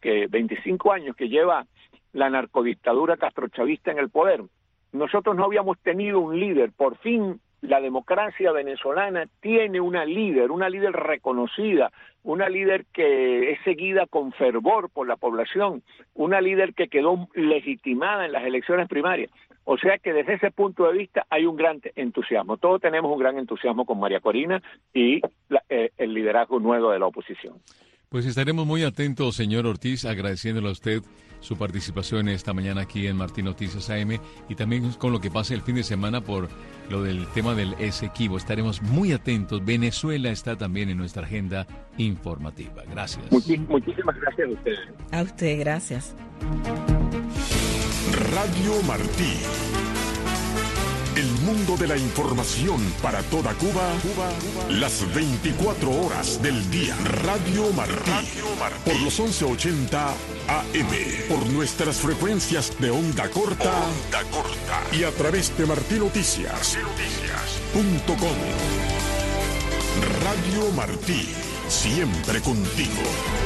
25 años que lleva la narcodictadura castrochavista en el poder. Nosotros no habíamos tenido un líder. Por fin la democracia venezolana tiene una líder reconocida, una líder que es seguida con fervor por la población, una líder que quedó legitimada en las elecciones primarias. O sea que desde ese punto de vista hay un gran entusiasmo. Todos tenemos un gran entusiasmo con María Corina y el liderazgo nuevo de la oposición. Pues estaremos muy atentos, señor Ortiz, agradeciéndole a usted su participación esta mañana aquí en Martín Noticias AM y también con lo que pase el fin de semana por lo del tema del Esequibo. Estaremos muy atentos. Venezuela está también en nuestra agenda informativa. Gracias. Muchísimas gracias a ustedes. A usted, gracias. Radio Martí. El mundo de la información para toda Cuba, las 24 horas del día. Radio Martí. Por los 1180 AM. Por nuestras frecuencias de onda corta. Y a través de martinoticias.com. Radio Martí. Siempre contigo.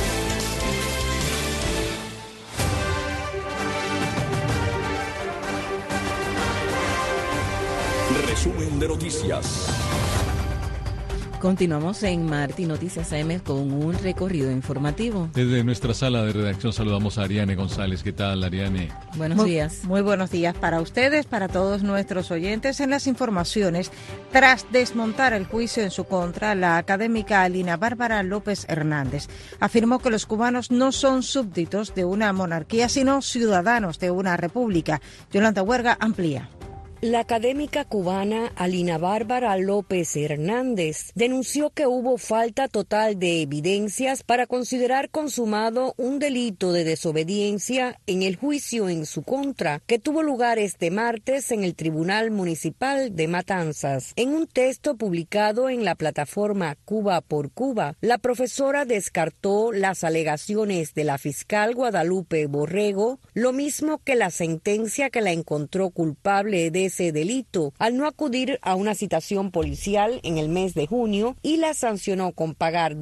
Resumen de noticias. Continuamos en Martín Noticias AM con un recorrido informativo. Desde nuestra sala de redacción saludamos a Ariane González. ¿Qué tal, Ariane? Buenos días. Muy buenos días para ustedes, para todos nuestros oyentes. En las informaciones, tras desmontar el juicio en su contra, la académica Alina Bárbara López Hernández afirmó que los cubanos no son súbditos de una monarquía, sino ciudadanos de una república. Yolanda Huerga amplía. La académica cubana Alina Bárbara López Hernández denunció que hubo falta total de evidencias para considerar consumado un delito de desobediencia en el juicio en su contra, que tuvo lugar este martes en el Tribunal Municipal de Matanzas. En un texto publicado en la plataforma Cuba por Cuba, la profesora descartó las alegaciones de la fiscal Guadalupe Borrego, lo mismo que la sentencia que la encontró culpable de ese delito al no acudir a una citación policial en el mes de junio y la sancionó con pagar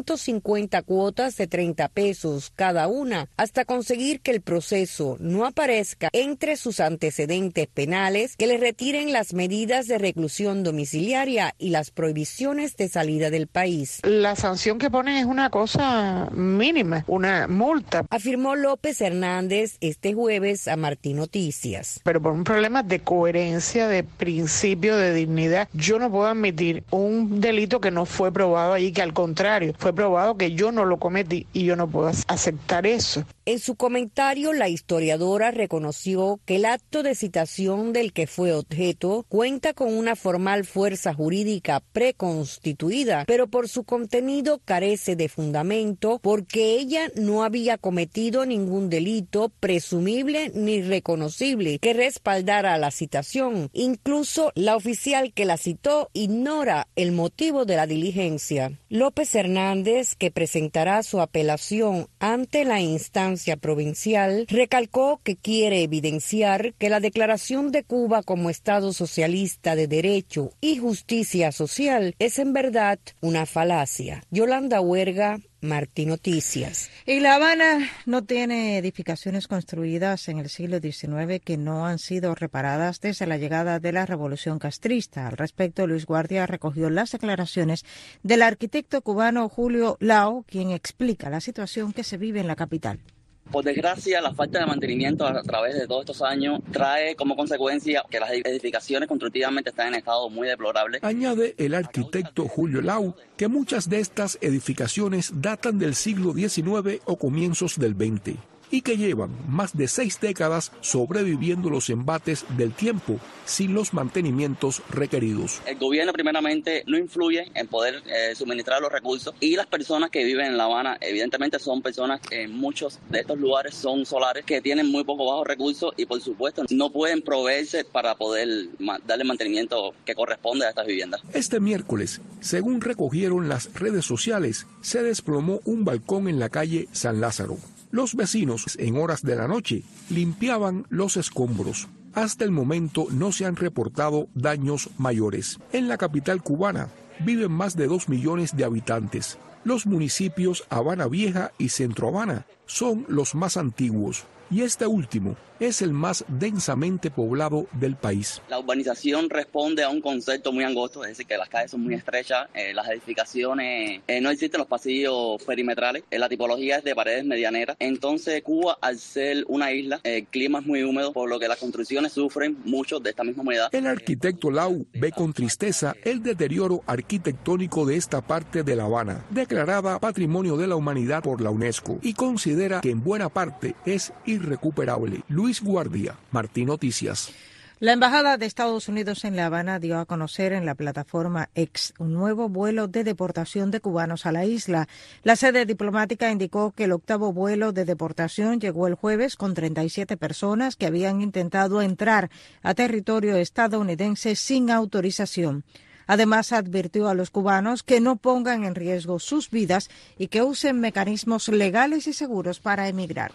250 cuotas de 30 pesos cada una hasta conseguir que el proceso no aparezca entre sus antecedentes penales, que le retiren las medidas de reclusión domiciliaria y las prohibiciones de salida del país. La sanción que ponen es una cosa mínima, una multa. Afirmó López Hernández este jueves a Martín Noticias. Pero por un problema de coherencia, de principio, de dignidad, yo no puedo admitir un delito que no fue probado allí, que al contrario, fue probado que yo no lo cometí y yo no puedo aceptar eso. En su comentario, la historiadora reconoció que el acto de citación del que fue objeto cuenta con una formal fuerza jurídica preconstituida, pero por su contenido carece de fundamento porque ella no había cometido ningún delito presumible ni reconocible que respaldara la citación. Incluso la oficial que la citó ignora el motivo de la diligencia. López Hernández, que presentará su apelación ante la instancia provincial, recalcó que quiere evidenciar que la declaración de Cuba como Estado socialista de derecho y justicia social es en verdad una falacia. Yolanda Huerga, Martín Noticias. Y La Habana no tiene edificaciones construidas en el siglo XIX que no han sido reparadas desde la llegada de la Revolución Castrista. Al respecto, Luis Guardia recogió las declaraciones del arquitecto cubano Julio Lao, quien explica la situación que se vive en la capital. Por desgracia, la falta de mantenimiento a través de todos estos años trae como consecuencia que las edificaciones constructivamente están en estado muy deplorable. Añade el arquitecto Julio Lau que muchas de estas edificaciones datan del siglo XIX o comienzos del XX y que llevan más de 6 décadas sobreviviendo los embates del tiempo sin los mantenimientos requeridos. El gobierno primeramente no influye en poder suministrar los recursos y las personas que viven en La Habana evidentemente son personas que en muchos de estos lugares son solares que tienen muy poco bajos recursos y por supuesto no pueden proveerse para poder darle mantenimiento que corresponde a estas viviendas. Este miércoles, según recogieron las redes sociales, se desplomó un balcón en la calle San Lázaro. Los vecinos, en horas de la noche, limpiaban los escombros. Hasta el momento no se han reportado daños mayores. En la capital cubana viven más de 2 millones de habitantes. Los municipios Habana Vieja y Centro Habana son los más antiguos y este último es el más densamente poblado del país. La urbanización responde a un concepto muy angosto, es decir, que las calles son muy estrechas, las edificaciones, no existen los pasillos perimetrales, la tipología es de paredes medianeras. Entonces, Cuba, al ser una isla, el clima es muy húmedo, por lo que las construcciones sufren mucho de esta misma humedad. El arquitecto Lau ve con tristeza el deterioro arquitectónico de esta parte de La Habana, declarada Patrimonio de la Humanidad por la UNESCO, y considera que en buena parte es irrecuperable. Luis Guardia, Martín Noticias. La Embajada de Estados Unidos en La Habana dio a conocer en la plataforma X un nuevo vuelo de deportación de cubanos a la isla. La sede diplomática indicó que el 8º vuelo de deportación llegó el jueves con 37 personas que habían intentado entrar a territorio estadounidense sin autorización. Además, advirtió a los cubanos que no pongan en riesgo sus vidas y que usen mecanismos legales y seguros para emigrar.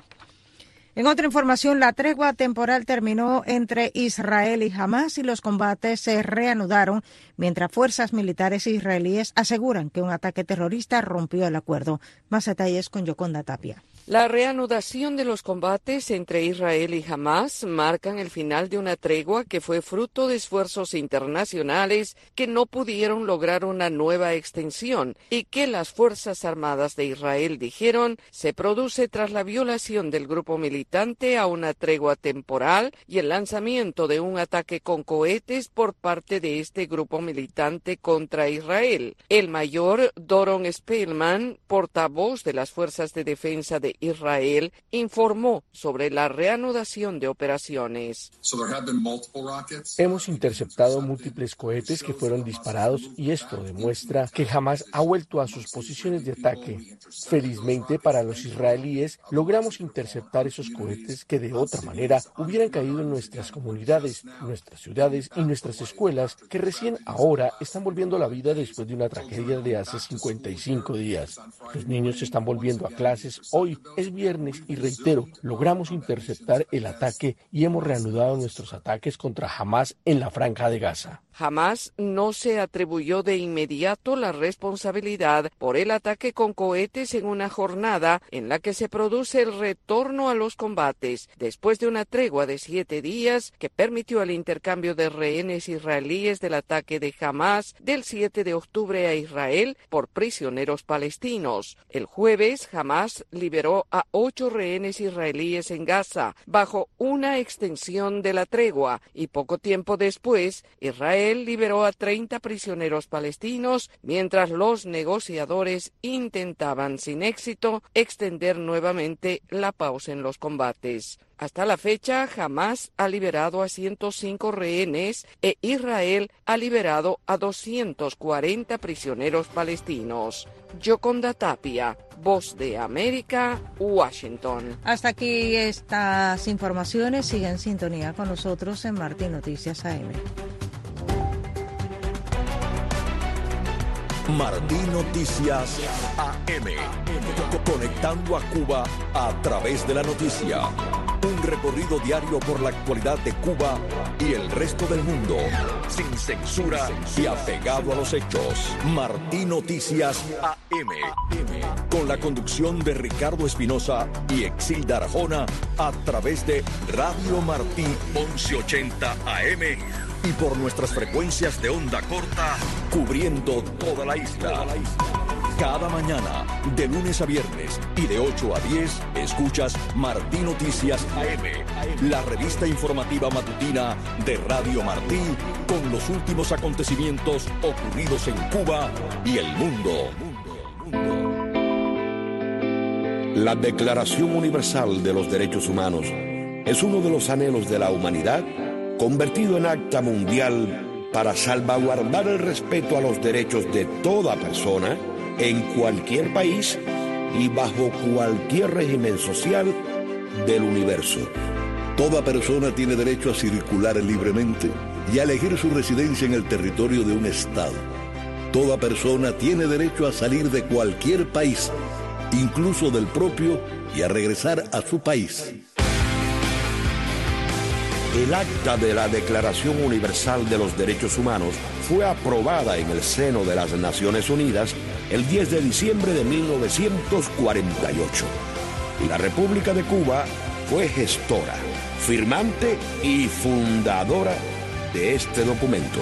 En otra información, la tregua temporal terminó entre Israel y Hamás y los combates se reanudaron mientras fuerzas militares israelíes aseguran que un ataque terrorista rompió el acuerdo. Más detalles con Yoconda Tapia. La reanudación de los combates entre Israel y Hamás marcan el final de una tregua que fue fruto de esfuerzos internacionales que no pudieron lograr una nueva extensión y que las Fuerzas Armadas de Israel dijeron se produce tras la violación del grupo militante a una tregua temporal y el lanzamiento de un ataque con cohetes por parte de este grupo militante contra Israel. El mayor Doron Speilman, portavoz de las Fuerzas de Defensa de Israel, informó sobre la reanudación de operaciones. Hemos interceptado múltiples cohetes que fueron disparados y esto demuestra que Hamás ha vuelto a sus posiciones de ataque. Felizmente para los israelíes logramos interceptar esos cohetes que de otra manera hubieran caído en nuestras comunidades, nuestras ciudades y nuestras escuelas que recién ahora están volviendo a la vida después de una tragedia de hace 55 días. Los niños están volviendo a clases hoy Es viernes y reitero, logramos interceptar el ataque y hemos reanudado nuestros ataques contra Hamás en la Franja de Gaza. Hamás no se atribuyó de inmediato la responsabilidad por el ataque con cohetes en una jornada en la que se produce el retorno a los combates, después de una tregua de 7 días que permitió el intercambio de rehenes israelíes del ataque de Hamás del 7 de octubre a Israel por prisioneros palestinos. El jueves, Hamás liberó a 8 rehenes israelíes en Gaza, bajo una extensión de la tregua, y poco tiempo después, Israel liberó a 30 prisioneros palestinos, mientras los negociadores intentaban sin éxito extender nuevamente la pausa en los combates. Hasta la fecha, Hamás ha liberado a 105 rehenes e Israel ha liberado a 240 prisioneros palestinos. Yoconda Tapia, Voz de América, Washington. Hasta aquí estas informaciones. Sigue en sintonía con nosotros en Martín Noticias AM. Martín Noticias AM. Conectando a Cuba a través de la noticia. Un recorrido diario por la actualidad de Cuba y el resto del mundo. Sin censura y apegado a los hechos. Martín Noticias AM. Con la conducción de Ricardo Espinosa y Exilda Arjona a través de Radio Martí 1180 AM. Y por nuestras frecuencias de onda corta, cubriendo toda la isla. Cada mañana, de lunes a viernes y de 8 a 10, escuchas Martí Noticias AM, la revista informativa matutina de Radio Martí, con los últimos acontecimientos ocurridos en Cuba y el mundo. La Declaración Universal de los Derechos Humanos es uno de los anhelos de la humanidad convertido en acta mundial para salvaguardar el respeto a los derechos de toda persona en cualquier país y bajo cualquier régimen social del universo. Toda persona tiene derecho a circular libremente y a elegir su residencia en el territorio de un estado. Toda persona tiene derecho a salir de cualquier país, incluso del propio, y a regresar a su país. El acta de la Declaración Universal de los Derechos Humanos fue aprobada en el seno de las Naciones Unidas el 10 de diciembre de 1948. Y la República de Cuba fue gestora, firmante y fundadora de este documento.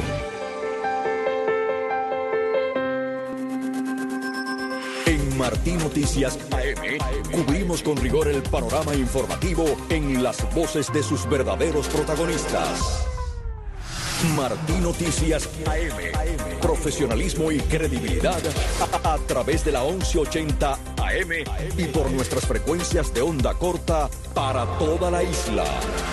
En Martí Noticias AM cubrimos con rigor el panorama informativo en las voces de sus verdaderos protagonistas. Martí Noticias AM. Profesionalismo y credibilidad a través de la 1180 AM y por nuestras frecuencias de onda corta para toda la isla.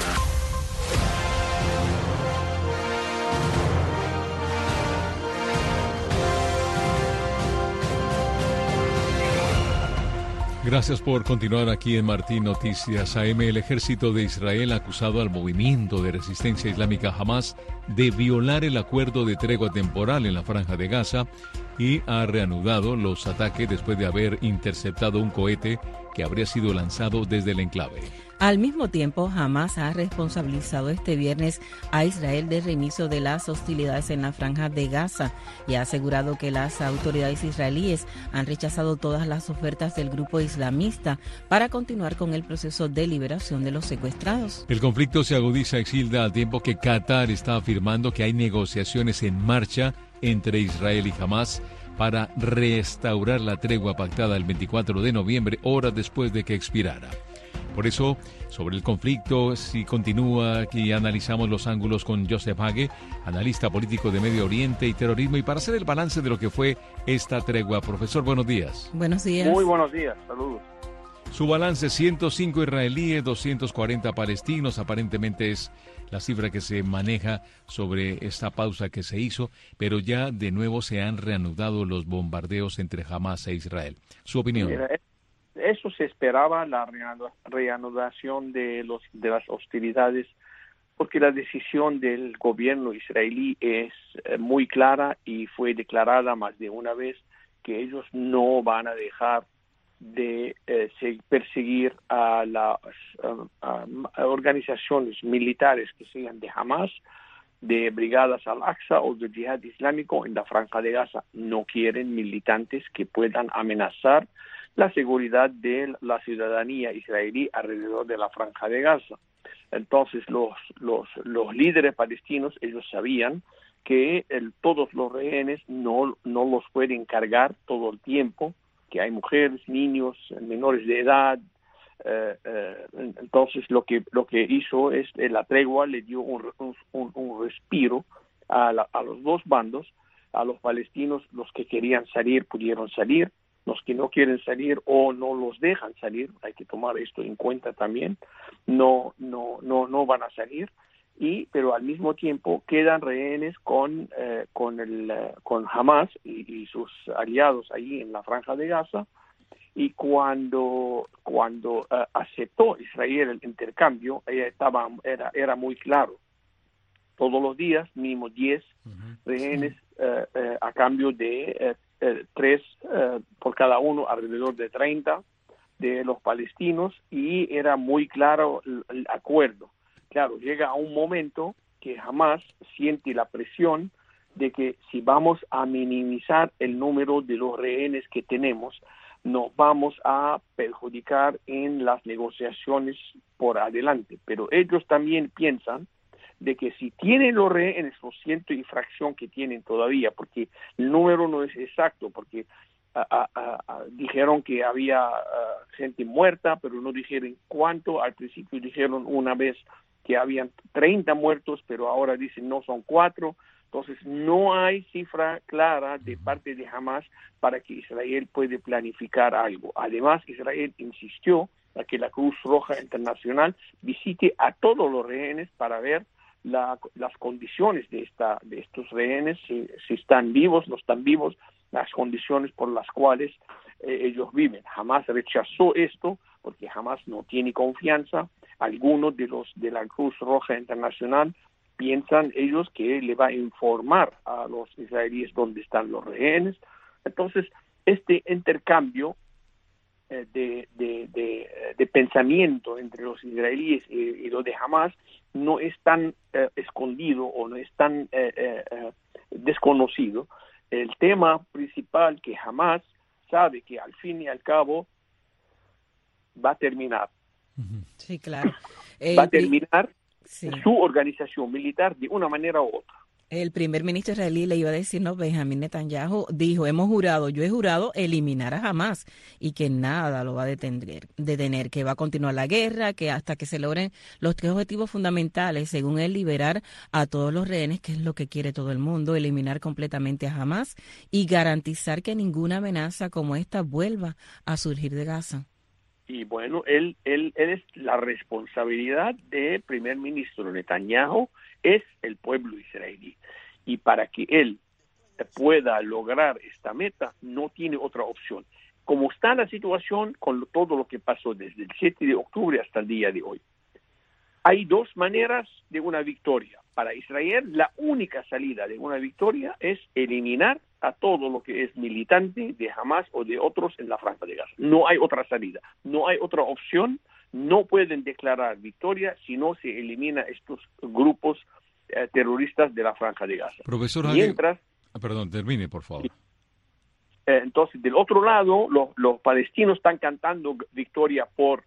Gracias por continuar aquí en Martín Noticias AM. El ejército de Israel ha acusado al movimiento de resistencia islámica Hamás de violar el acuerdo de tregua temporal en la Franja de Gaza y ha reanudado los ataques después de haber interceptado un cohete que habría sido lanzado desde el enclave. Al mismo tiempo, Hamás ha responsabilizado este viernes a Israel del reinicio de las hostilidades en la Franja de Gaza y ha asegurado que las autoridades israelíes han rechazado todas las ofertas del grupo islamista para continuar con el proceso de liberación de los secuestrados. El conflicto se agudiza, Exilda, al tiempo que Qatar está afirmando que hay negociaciones en marcha entre Israel y Hamás para restaurar la tregua pactada el 24 de noviembre, horas después de que expirara. Por eso, sobre el conflicto, si continúa, aquí analizamos los ángulos con Joseph Hague, analista político de Medio Oriente y terrorismo, y para hacer el balance de lo que fue esta tregua. Profesor, buenos días. Buenos días. Muy buenos días, saludos. Su balance, 105 israelíes, 240 palestinos, aparentemente es la cifra que se maneja sobre esta pausa que se hizo, pero ya de nuevo se han reanudado los bombardeos entre Hamás e Israel. ¿Su opinión? Mira, eso se esperaba, la reanudación de las hostilidades, porque la decisión del gobierno israelí es muy clara y fue declarada más de una vez que ellos no van a dejar de perseguir a las organizaciones militares que sean de Hamas, de Brigadas Al-Aqsa o de Yihad Islámico en la Franja de Gaza. No quieren militantes que puedan amenazar la seguridad de la ciudadanía israelí alrededor de la Franja de Gaza. Entonces los líderes palestinos, ellos sabían que todos los rehenes no los pueden cargar todo el tiempo, que hay mujeres, niños, menores de edad. Entonces lo que hizo es la tregua le dio un respiro a los dos bandos. A los palestinos, los que querían salir pudieron salir, los que no quieren salir o no los dejan salir, hay que tomar esto en cuenta también, no van a salir. Pero al mismo tiempo quedan rehenes con Hamas y sus aliados ahí en la Franja de Gaza. Y cuando aceptó Israel el intercambio, era muy claro. Todos los días, mínimo 10 rehenes a cambio de 3 por cada uno, alrededor de 30 de los palestinos, y era muy claro el acuerdo. Claro, llega a un momento que Hamas siente la presión de que si vamos a minimizar el número de los rehenes que tenemos, nos vamos a perjudicar en las negociaciones por adelante. Pero ellos también piensan de que si tienen los rehenes, los ciento y fracción que tienen todavía, porque el número no es exacto, porque dijeron que había gente muerta, pero no dijeron cuánto. Al principio dijeron una vez que habían 30 muertos, pero ahora dicen no, son 4. Entonces no hay cifra clara de parte de Hamas para que Israel pueda planificar algo. Además, Israel insistió a que la Cruz Roja Internacional visite a todos los rehenes para ver las condiciones de estos rehenes, si están vivos, no están vivos, las condiciones por las cuales ellos viven. Hamas rechazó esto porque Hamas no tiene confianza. Algunos de la Cruz Roja Internacional piensan ellos que le va a informar a los israelíes dónde están los rehenes. Entonces, este intercambio de pensamiento entre los israelíes y los de Hamas no es tan escondido o no es tan desconocido. El tema principal que Hamas sabe que al fin y al cabo va a terminar. Sí, claro. Va a terminar su organización militar de una manera u otra. El primer ministro israelí le iba a decir, no, Benjamín Netanyahu dijo, yo he jurado eliminar a Hamas y que nada lo va a detener, que va a continuar la guerra, que hasta que se logren los 3 objetivos fundamentales, según él, liberar a todos los rehenes, que es lo que quiere todo el mundo, eliminar completamente a Hamas y garantizar que ninguna amenaza como esta vuelva a surgir de Gaza. Y bueno, él es la responsabilidad del primer ministro Netanyahu, es el pueblo israelí. Y para que él pueda lograr esta meta, no tiene otra opción. Como está la situación con todo lo que pasó desde el 7 de octubre hasta el día de hoy, hay 2 maneras de una victoria. Para Israel, la única salida de una victoria es eliminar a todo lo que es militante de Hamas o de otros en la Franja de Gaza. No hay otra salida, no hay otra opción. No pueden declarar victoria si no se elimina estos grupos terroristas de la Franja de Gaza. Profesor, mientras, perdón, termine, por favor. Entonces, del otro lado, los palestinos están cantando victoria por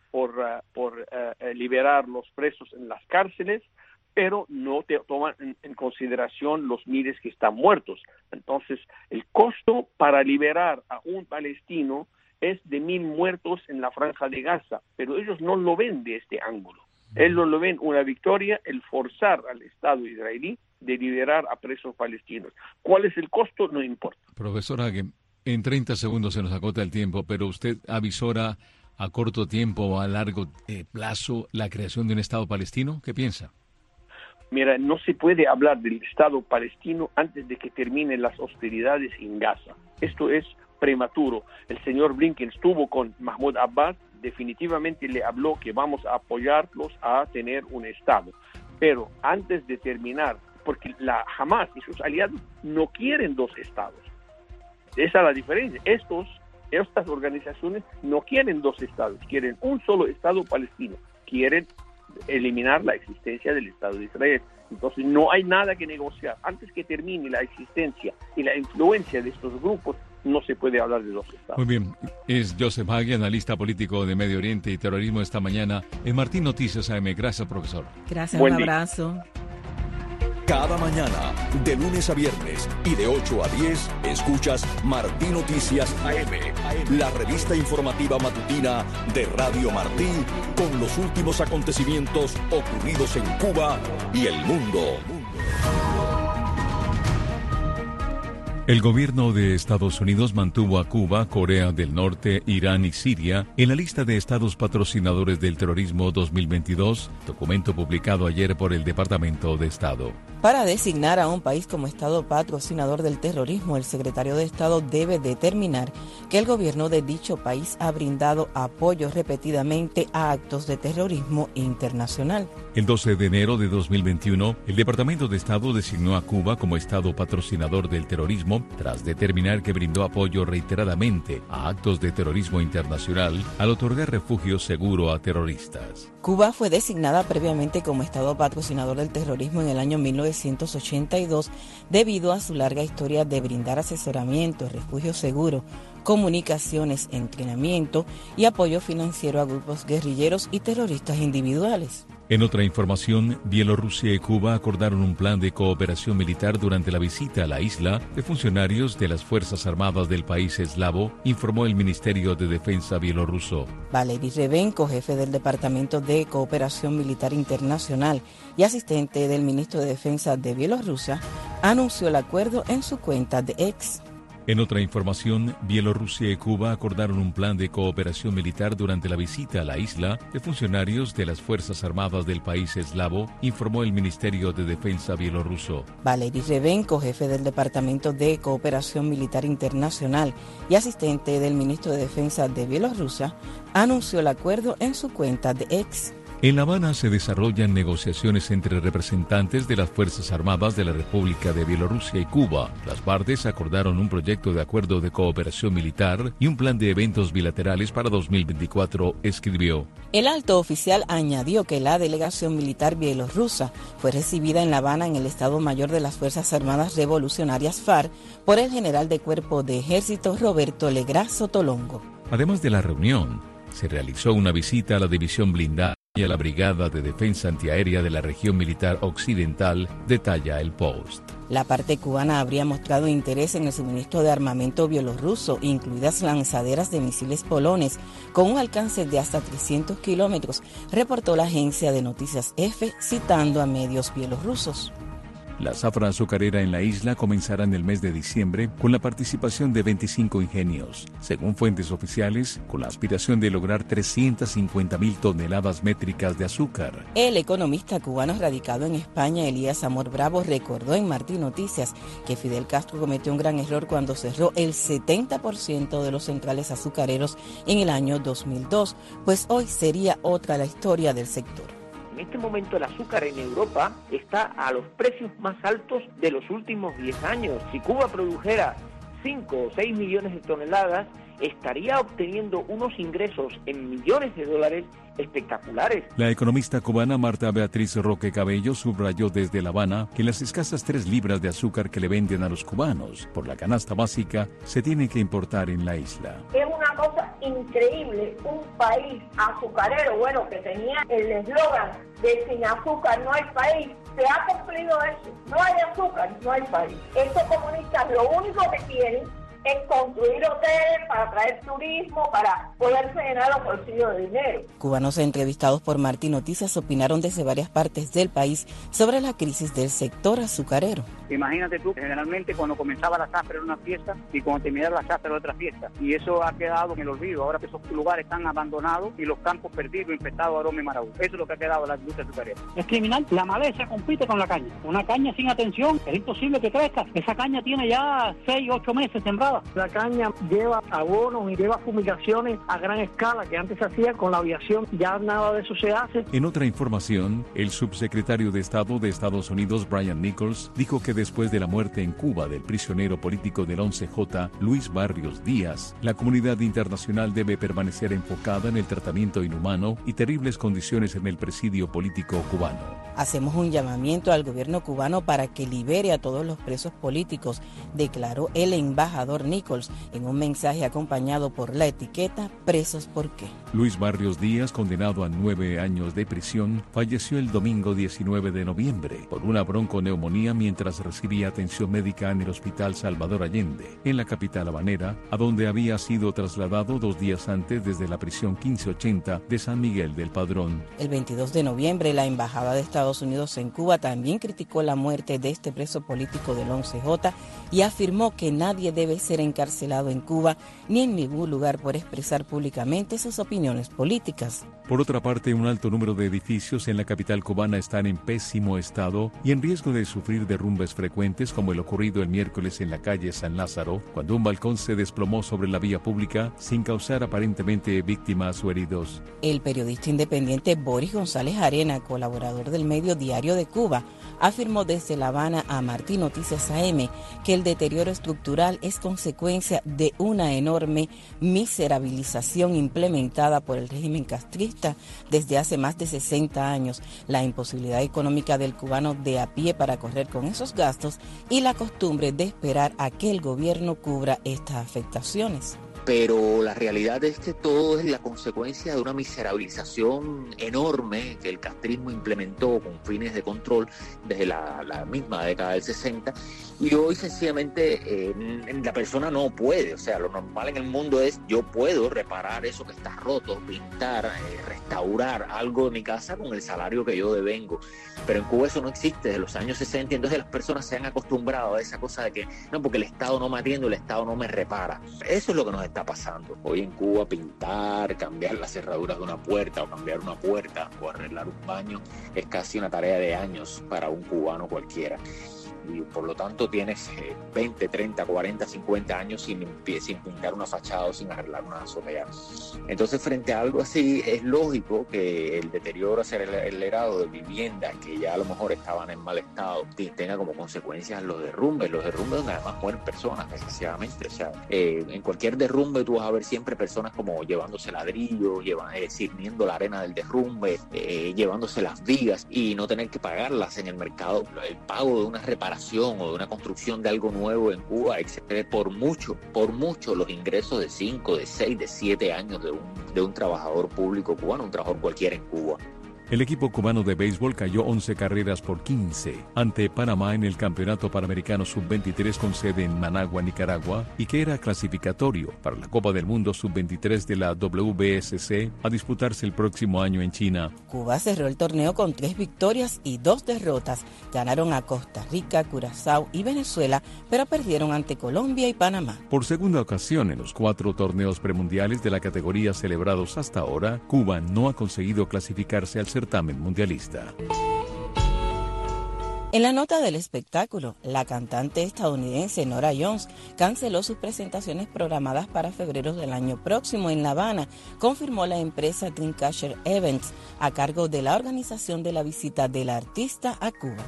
liberar los presos en las cárceles, pero no toman en consideración los miles que están muertos. Entonces, el costo para liberar a un palestino es de 1,000 muertos en la Franja de Gaza, pero ellos no lo ven de este ángulo. Ellos lo ven una victoria, el forzar al Estado israelí de liberar a presos palestinos. ¿Cuál es el costo? No importa. Profesor Hagen, en 30 segundos se nos agota el tiempo, pero usted avisora a corto tiempo o a largo plazo la creación de un Estado palestino. ¿Qué piensa? Mira, no se puede hablar del Estado palestino antes de que terminen las hostilidades en Gaza. Esto es prematuro. El señor Blinken estuvo con Mahmoud Abbas, definitivamente le habló que vamos a apoyarlos a tener un Estado. Pero antes de terminar, porque la Hamas y sus aliados no quieren 2 estados. Esa es la diferencia. Estos estas organizaciones no quieren dos estados, quieren un solo estado palestino, quieren eliminar la existencia del Estado de Israel. Entonces no hay nada que negociar. Antes que termine la existencia y la influencia de estos grupos, no se puede hablar de dos estados. Muy bien, es Joseph Hagui, analista político de Medio Oriente y terrorismo esta mañana en Martín Noticias AM. Gracias, profesor. Gracias, un abrazo. Cada mañana, de lunes a viernes y de 8 a 10, escuchas Martín Noticias AM, la revista informativa matutina de Radio Martí, con los últimos acontecimientos ocurridos en Cuba y el mundo. El gobierno de Estados Unidos mantuvo a Cuba, Corea del Norte, Irán y Siria en la lista de estados patrocinadores del terrorismo 2022, documento publicado ayer por el Departamento de Estado. Para designar a un país como estado patrocinador del terrorismo, el secretario de Estado debe determinar que el gobierno de dicho país ha brindado apoyo repetidamente a actos de terrorismo internacional. El 12 de enero de 2021, el Departamento de Estado designó a Cuba como estado patrocinador del terrorismo tras determinar que brindó apoyo reiteradamente a actos de terrorismo internacional al otorgar refugio seguro a terroristas. Cuba fue designada previamente como estado patrocinador del terrorismo en el año 1982 debido a su larga historia de brindar asesoramiento, refugio seguro, comunicaciones, entrenamiento y apoyo financiero a grupos guerrilleros y terroristas individuales. En otra información, Bielorrusia y Cuba acordaron un plan de cooperación militar durante la visita a la isla de funcionarios de las Fuerzas Armadas del país eslavo, informó el Ministerio de Defensa bielorruso. Valery Revenko, jefe del Departamento de Cooperación Militar Internacional y asistente del ministro de Defensa de Bielorrusia, anunció el acuerdo en su cuenta de X. En otra información, Bielorrusia y Cuba acordaron un plan de cooperación militar durante la visita a la isla de funcionarios de las Fuerzas Armadas del país eslavo, informó el Ministerio de Defensa bielorruso. Valery Revenko, jefe del Departamento de Cooperación Militar Internacional y asistente del ministro de Defensa de Bielorrusia, anunció el acuerdo en su cuenta de X. En La Habana se desarrollan negociaciones entre representantes de las Fuerzas Armadas de la República de Bielorrusia y Cuba. Las partes acordaron un proyecto de acuerdo de cooperación militar y un plan de eventos bilaterales para 2024, escribió. El alto oficial añadió que la delegación militar bielorrusa fue recibida en La Habana en el Estado Mayor de las Fuerzas Armadas Revolucionarias FARC por el general de Cuerpo de Ejército Roberto Legrá Sotolongo. Además de la reunión, se realizó una visita a la División Blindada y a la Brigada de Defensa Antiaérea de la Región Militar Occidental, detalla el Post. La parte cubana habría mostrado interés en el suministro de armamento bielorruso, incluidas lanzaderas de misiles polones, con un alcance de hasta 300 kilómetros, reportó la agencia de noticias EFE, citando a medios bielorrusos. La zafra azucarera en la isla comenzará en el mes de diciembre con la participación de 25 ingenios, según fuentes oficiales, con la aspiración de lograr 350.000 toneladas métricas de azúcar. El economista cubano radicado en España, Elías Amor Bravo, recordó en Martín Noticias que Fidel Castro cometió un gran error cuando cerró el 70% de los centrales azucareros en el año 2002, pues hoy sería otra la historia del sector. En este momento el azúcar en Europa está a los precios más altos de los últimos 10 años. Si Cuba produjera 5 o 6 millones de toneladas, estaría obteniendo unos ingresos en millones de dólares espectaculares. La economista cubana Marta Beatriz Roque Cabello subrayó desde La Habana que las escasas 3 libras de azúcar que le venden a los cubanos por la canasta básica se tiene que importar en la isla. Es una cosa increíble, un país azucarero, bueno, que tenía el eslogan de sin azúcar no hay país, se ha cumplido eso, no hay azúcar, no hay país. Estos comunistas lo único que quieren es construir hoteles para traer turismo, para poderse llenar los bolsillos de dinero. Cubanos entrevistados por Martín Noticias opinaron desde varias partes del país sobre la crisis del sector azucarero. Imagínate tú, generalmente cuando comenzaba la zafra era una fiesta y cuando terminaba la zafra era otra fiesta. Y eso ha quedado en el olvido. Ahora que esos lugares están abandonados y los campos perdidos, infestados de aroma y marabú. Eso es lo que ha quedado de la industria azucarera. Es criminal. La maleza compite con la caña. Una caña sin atención, es imposible que crezca. Esa caña tiene ya 6, 8 meses sembrada. La caña lleva abonos y lleva fumigaciones a gran escala que antes se hacía con la aviación. Ya nada de eso se hace. En otra información, el subsecretario de Estado de Estados Unidos, Brian Nichols, dijo que después de la muerte en Cuba del prisionero político del 11J, Luis Barrios Díaz, la comunidad internacional debe permanecer enfocada en el tratamiento inhumano y terribles condiciones en el presidio político cubano. Hacemos un llamamiento al gobierno cubano para que libere a todos los presos políticos, declaró el embajador Nichols en un mensaje acompañado por la etiqueta «Presos por qué». Luis Barrios Díaz, condenado a 9 años de prisión, falleció el domingo 19 de noviembre por una bronconeumonía mientras recibía atención médica en el Hospital Salvador Allende, en la capital habanera, a donde había sido trasladado 2 días antes desde la prisión 1580 de San Miguel del Padrón. El 22 de noviembre, la Embajada de Estados Unidos en Cuba también criticó la muerte de este preso político del 11J y afirmó que nadie debe ser encarcelado en Cuba ni en ningún lugar por expresar públicamente sus opiniones políticas. Por otra parte, un alto número de edificios en la capital cubana están en pésimo estado y en riesgo de sufrir derrumbes frecuentes, como el ocurrido el miércoles en la calle San Lázaro, cuando un balcón se desplomó sobre la vía pública sin causar aparentemente víctimas o heridos. El periodista independiente Boris González Arena, colaborador del medio Diario de Cuba, afirmó desde La Habana a Martín Noticias AM que el deterioro estructural es consecuencia de una enorme miserabilización implementada por el régimen castrista desde hace más de 60 años, la imposibilidad económica del cubano de a pie para correr con esos gastos y la costumbre de esperar a que el gobierno cubra estas afectaciones. Pero la realidad es que todo es la consecuencia de una miserabilización enorme que el castrismo implementó con fines de control desde la misma década del 60, y hoy sencillamente la persona no puede. O sea, lo normal en el mundo es: yo puedo reparar eso que está roto, pintar, restaurar algo de mi casa con el salario que yo devengo. Pero en Cuba eso no existe desde los años 60, entonces las personas se han acostumbrado a esa cosa de que no, porque el Estado no me atiende, el Estado no me repara. Eso es lo que nos está pasando. Hoy en Cuba, pintar, cambiar las cerraduras de una puerta o cambiar una puerta o arreglar un baño es casi una tarea de años para un cubano cualquiera. Y por lo tanto tienes 20, 30, 40, 50 años sin pintar una fachada o sin arreglar una azotea. Entonces, frente a algo así, es lógico que el deterioro acelerado de viviendas que ya a lo mejor estaban en mal estado tenga como consecuencias los derrumbes donde además mueren personas, desgraciadamente. O sea, en cualquier derrumbe tú vas a ver siempre personas como llevándose ladrillos, sirviendo la arena del derrumbe, llevándose las vigas y no tener que pagarlas en el mercado. El pago de una reparación o de una construcción de algo nuevo en Cuba excede por mucho los ingresos de 5, de 6, de 7 años de un trabajador público cubano, un trabajador cualquiera en Cuba. El equipo cubano de béisbol cayó 11 carreras por 15 ante Panamá en el Campeonato Panamericano Sub-23 con sede en Managua, Nicaragua, y que era clasificatorio para la Copa del Mundo Sub-23 de la WBSC a disputarse el próximo año en China. Cuba cerró el torneo con 3 victorias y 2 derrotas. Ganaron a Costa Rica, Curazao y Venezuela, pero perdieron ante Colombia y Panamá. Por segunda ocasión en los 4 torneos premundiales de la categoría celebrados hasta ahora, Cuba no ha conseguido clasificarse al certamen mundialista. En la nota del espectáculo, la cantante estadounidense Norah Jones canceló sus presentaciones programadas para febrero del año próximo en La Habana, confirmó la empresa Dreamcatcher Events, a cargo de la organización de la visita del artista a Cuba.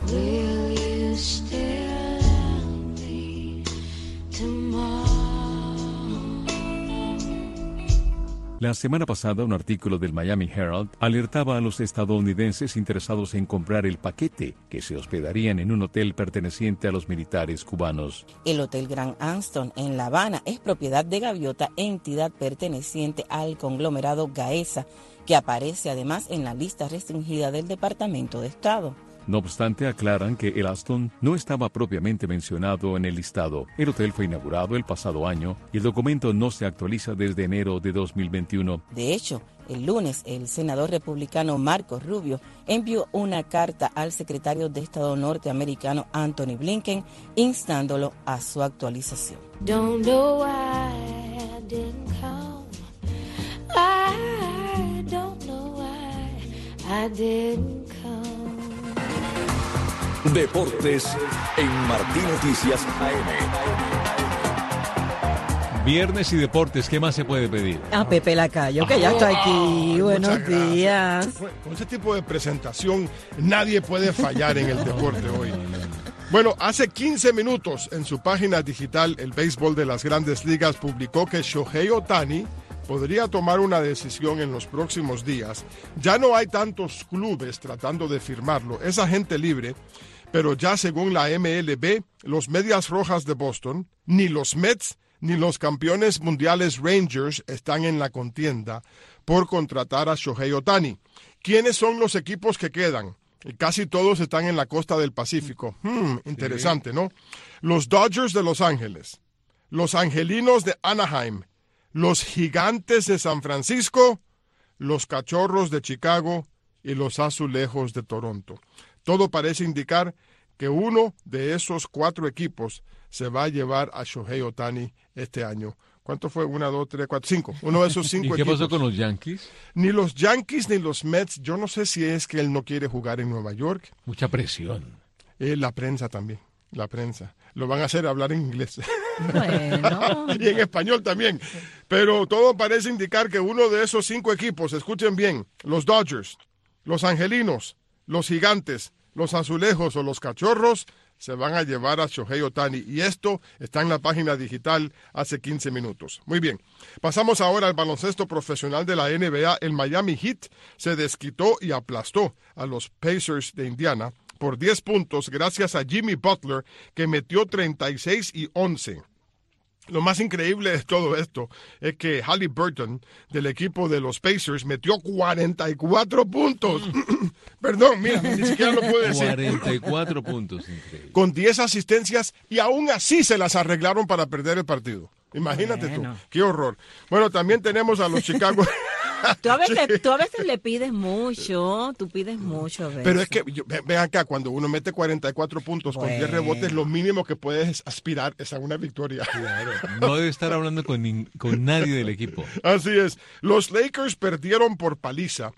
La semana pasada, un artículo del Miami Herald alertaba a los estadounidenses interesados en comprar el paquete que se hospedarían en un hotel perteneciente a los militares cubanos. El Hotel Grand Anston en La Habana es propiedad de Gaviota, entidad perteneciente al conglomerado Gaesa, que aparece además en la lista restringida del Departamento de Estado. No obstante, aclaran que el Aston no estaba propiamente mencionado en el listado. El hotel fue inaugurado el pasado año y el documento no se actualiza desde enero de 2021. De hecho, el lunes, el senador republicano Marco Rubio envió una carta al secretario de Estado norteamericano Anthony Blinken instándolo a su actualización. Don't know why I didn't come. I don't know why I didn't come. Deportes en Martín Noticias AM. Viernes y deportes, ¿qué más se puede pedir? A Pepe Lacayo, que ya está aquí. Buenos días. Con ese tipo de presentación nadie puede fallar en el deporte hoy. Bueno, hace 15 minutos en su página digital, el béisbol de las Grandes Ligas publicó que Shohei Ohtani podría tomar una decisión en los próximos días. Ya no hay tantos clubes tratando de firmarlo, es agente libre, pero ya según la MLB, los Medias Rojas de Boston, ni los Mets, ni los campeones mundiales Rangers están en la contienda por contratar a Shohei Ohtani. ¿Quiénes son los equipos que quedan? Casi todos están en la costa del Pacífico. Interesante, ¿no? Los Dodgers de Los Ángeles, los Angelinos de Anaheim, los Gigantes de San Francisco, los Cachorros de Chicago y los Azulejos de Toronto. Todo parece indicar que uno de esos 4 equipos se va a llevar a Shohei Ohtani este año. ¿Cuánto fue? 1, 2, 3, 4, 5. Uno de esos 5 equipos. ¿Y qué pasó con los Yankees? Ni los Yankees ni los Mets. Yo no sé si es que él no quiere jugar en Nueva York. Mucha presión. La prensa también. La prensa. Lo van a hacer hablar en inglés. Bueno. Y en español también. Pero todo parece indicar que uno de esos 5 equipos, escuchen bien, los Dodgers, los Angelinos, los Gigantes, los Azulejos o los Cachorros, se van a llevar a Shohei Ohtani. Y esto está en la página digital hace 15 minutos. Muy bien. Pasamos ahora al baloncesto profesional de la NBA. El Miami Heat se desquitó y aplastó a los Pacers de Indiana por 10 puntos gracias a Jimmy Butler, que metió 36 y 11. Lo más increíble de todo esto es que Haliburton, del equipo de los Pacers, metió 44 puntos. Perdón, mira, ni siquiera lo puedo decir. 44 puntos, increíble. Con 10 asistencias y aún así se las arreglaron para perder el partido. Imagínate tú, qué horror. Bueno, también tenemos a los Chicago. Tú a veces le pides mucho, tú pides mucho. ¿Ves? Pero es que, ven acá, cuando uno mete 44 puntos con 10 rebotes, lo mínimo que puedes aspirar es a una victoria. Claro, no debe estar hablando con nadie del equipo. Así es. Los Lakers perdieron por paliza,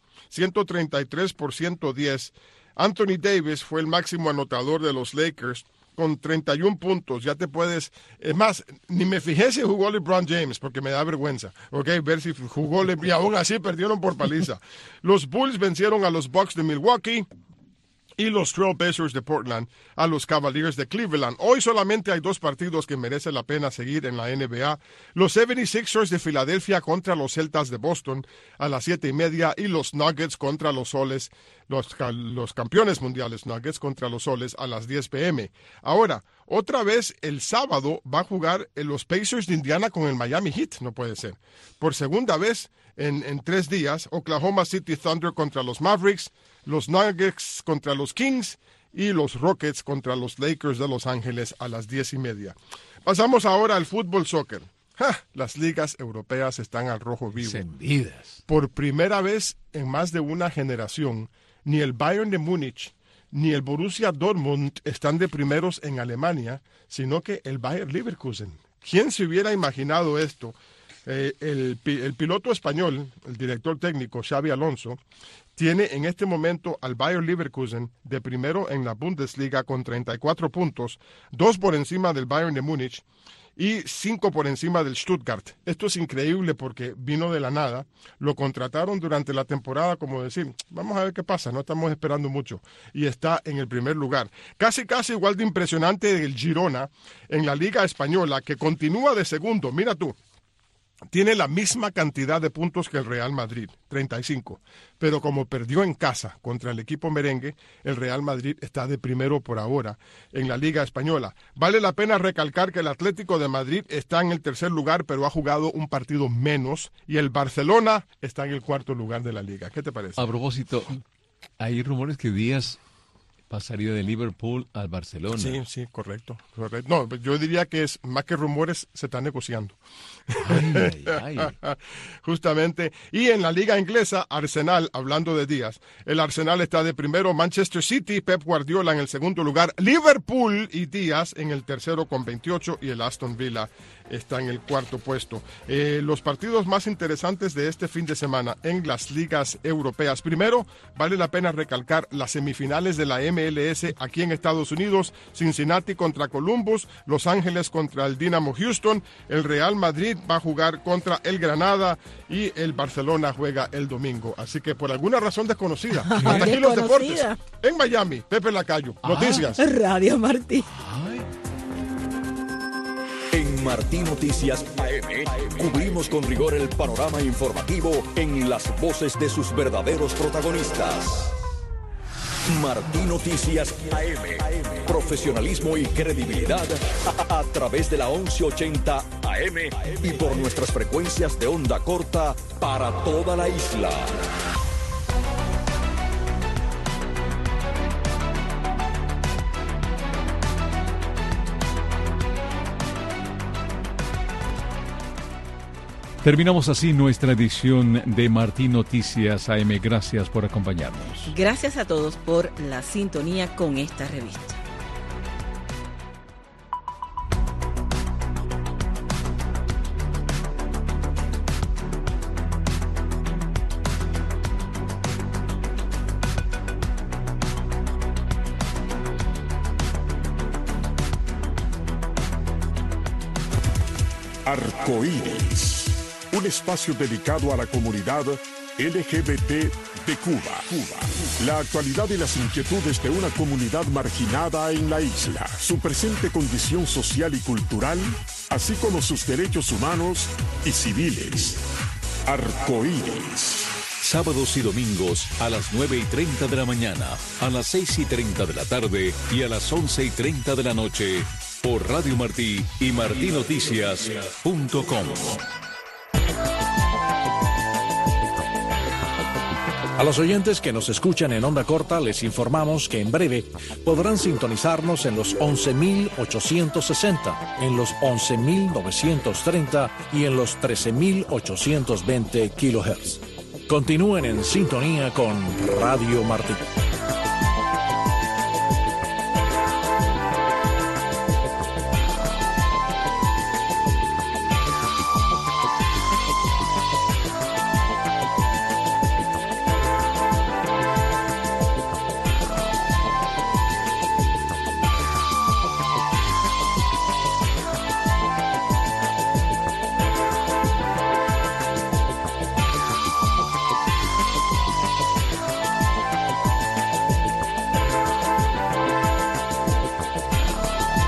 133 por 110. Anthony Davis fue el máximo anotador de los Lakers, con 31 puntos. Ya te puedes... Es más, ni me fijé si jugó LeBron James, porque me da vergüenza. Ver si jugó LeBron. Y aún así perdieron por paliza. Los Bulls vencieron a los Bucks de Milwaukee y los Trailblazers de Portland a los Cavaliers de Cleveland. Hoy solamente hay 2 partidos que merece la pena seguir en la NBA. Los 76ers de Filadelfia contra los Celtas de Boston a las 7:30 y los Nuggets contra los Soles, los campeones mundiales Nuggets contra los Soles a las 10 p.m. Ahora, otra vez el sábado va a jugar los Pacers de Indiana con el Miami Heat, no puede ser. Por segunda vez en 3 días, Oklahoma City Thunder contra los Mavericks, los Nuggets contra los Kings y los Rockets contra los Lakers de Los Ángeles a las 10:30. Pasamos ahora al fútbol soccer. Las ligas europeas están al rojo vivo. Encendidas. Por primera vez en más de una generación, ni el Bayern de Múnich ni el Borussia Dortmund están de primeros en Alemania, sino que el Bayer Leverkusen. ¿Quién se hubiera imaginado esto? El piloto español, el director técnico Xabi Alonso, tiene en este momento al Bayer Leverkusen de primero en la Bundesliga con 34 puntos, 2 por encima del Bayern de Múnich y 5 por encima del Stuttgart. Esto es increíble porque vino de la nada. Lo contrataron durante la temporada, como decir, vamos a ver qué pasa, no estamos esperando mucho. Y está en el primer lugar. Casi igual de impresionante el Girona en la Liga Española, que continúa de segundo. Mira tú. Tiene la misma cantidad de puntos que el Real Madrid, 35. Pero como perdió en casa contra el equipo merengue, el Real Madrid está de primero por ahora en la Liga Española. Vale la pena recalcar que el Atlético de Madrid está en el tercer lugar, pero ha jugado un partido menos. Y el Barcelona está en el cuarto lugar de la Liga. ¿Qué te parece? A propósito, hay rumores que Díaz pasaría de Liverpool al Barcelona. Sí, correcto. No, yo diría que es más que rumores, se está negociando. Ay. Justamente. Y en la liga inglesa, Arsenal, hablando de Díaz, el Arsenal está de primero, Manchester City, Pep Guardiola en el segundo lugar, Liverpool y Díaz en el tercero con 28 y el Aston Villa está en el cuarto puesto. Los partidos más interesantes de este fin de semana en las ligas europeas. Primero, vale la pena recalcar las semifinales de la MLS aquí en Estados Unidos. Cincinnati contra Columbus, Los Ángeles contra el Dynamo Houston, el Real Madrid va a jugar contra el Granada y el Barcelona juega el domingo. Así que por alguna razón desconocida, hasta aquí los deportes. En Miami, Pepe Lacayo, noticias. Radio Martí. En Martí Noticias AM cubrimos con rigor el panorama informativo en las voces de sus verdaderos protagonistas. Martí Noticias AM. Profesionalismo y credibilidad a través de la 1180 AM y por nuestras frecuencias de onda corta para toda la isla. Terminamos así nuestra edición de Martí Noticias AM. Gracias por acompañarnos. Gracias a todos por la sintonía con esta revista. Arcoíris, un espacio dedicado a la comunidad LGBT de Cuba. La actualidad y las inquietudes de una comunidad marginada en la isla, su presente condición social y cultural, así como sus derechos humanos y civiles. Arcoíris. Sábados y domingos a las 9:30 de la mañana, a las 6:30 de la tarde y a las 11:30 de la noche por Radio Martí y martinoticias.com. A los oyentes que nos escuchan en onda corta les informamos que en breve podrán sintonizarnos en los 11.860, en los 11.930 y en los 13.820 kHz. Continúen en sintonía con Radio Martí.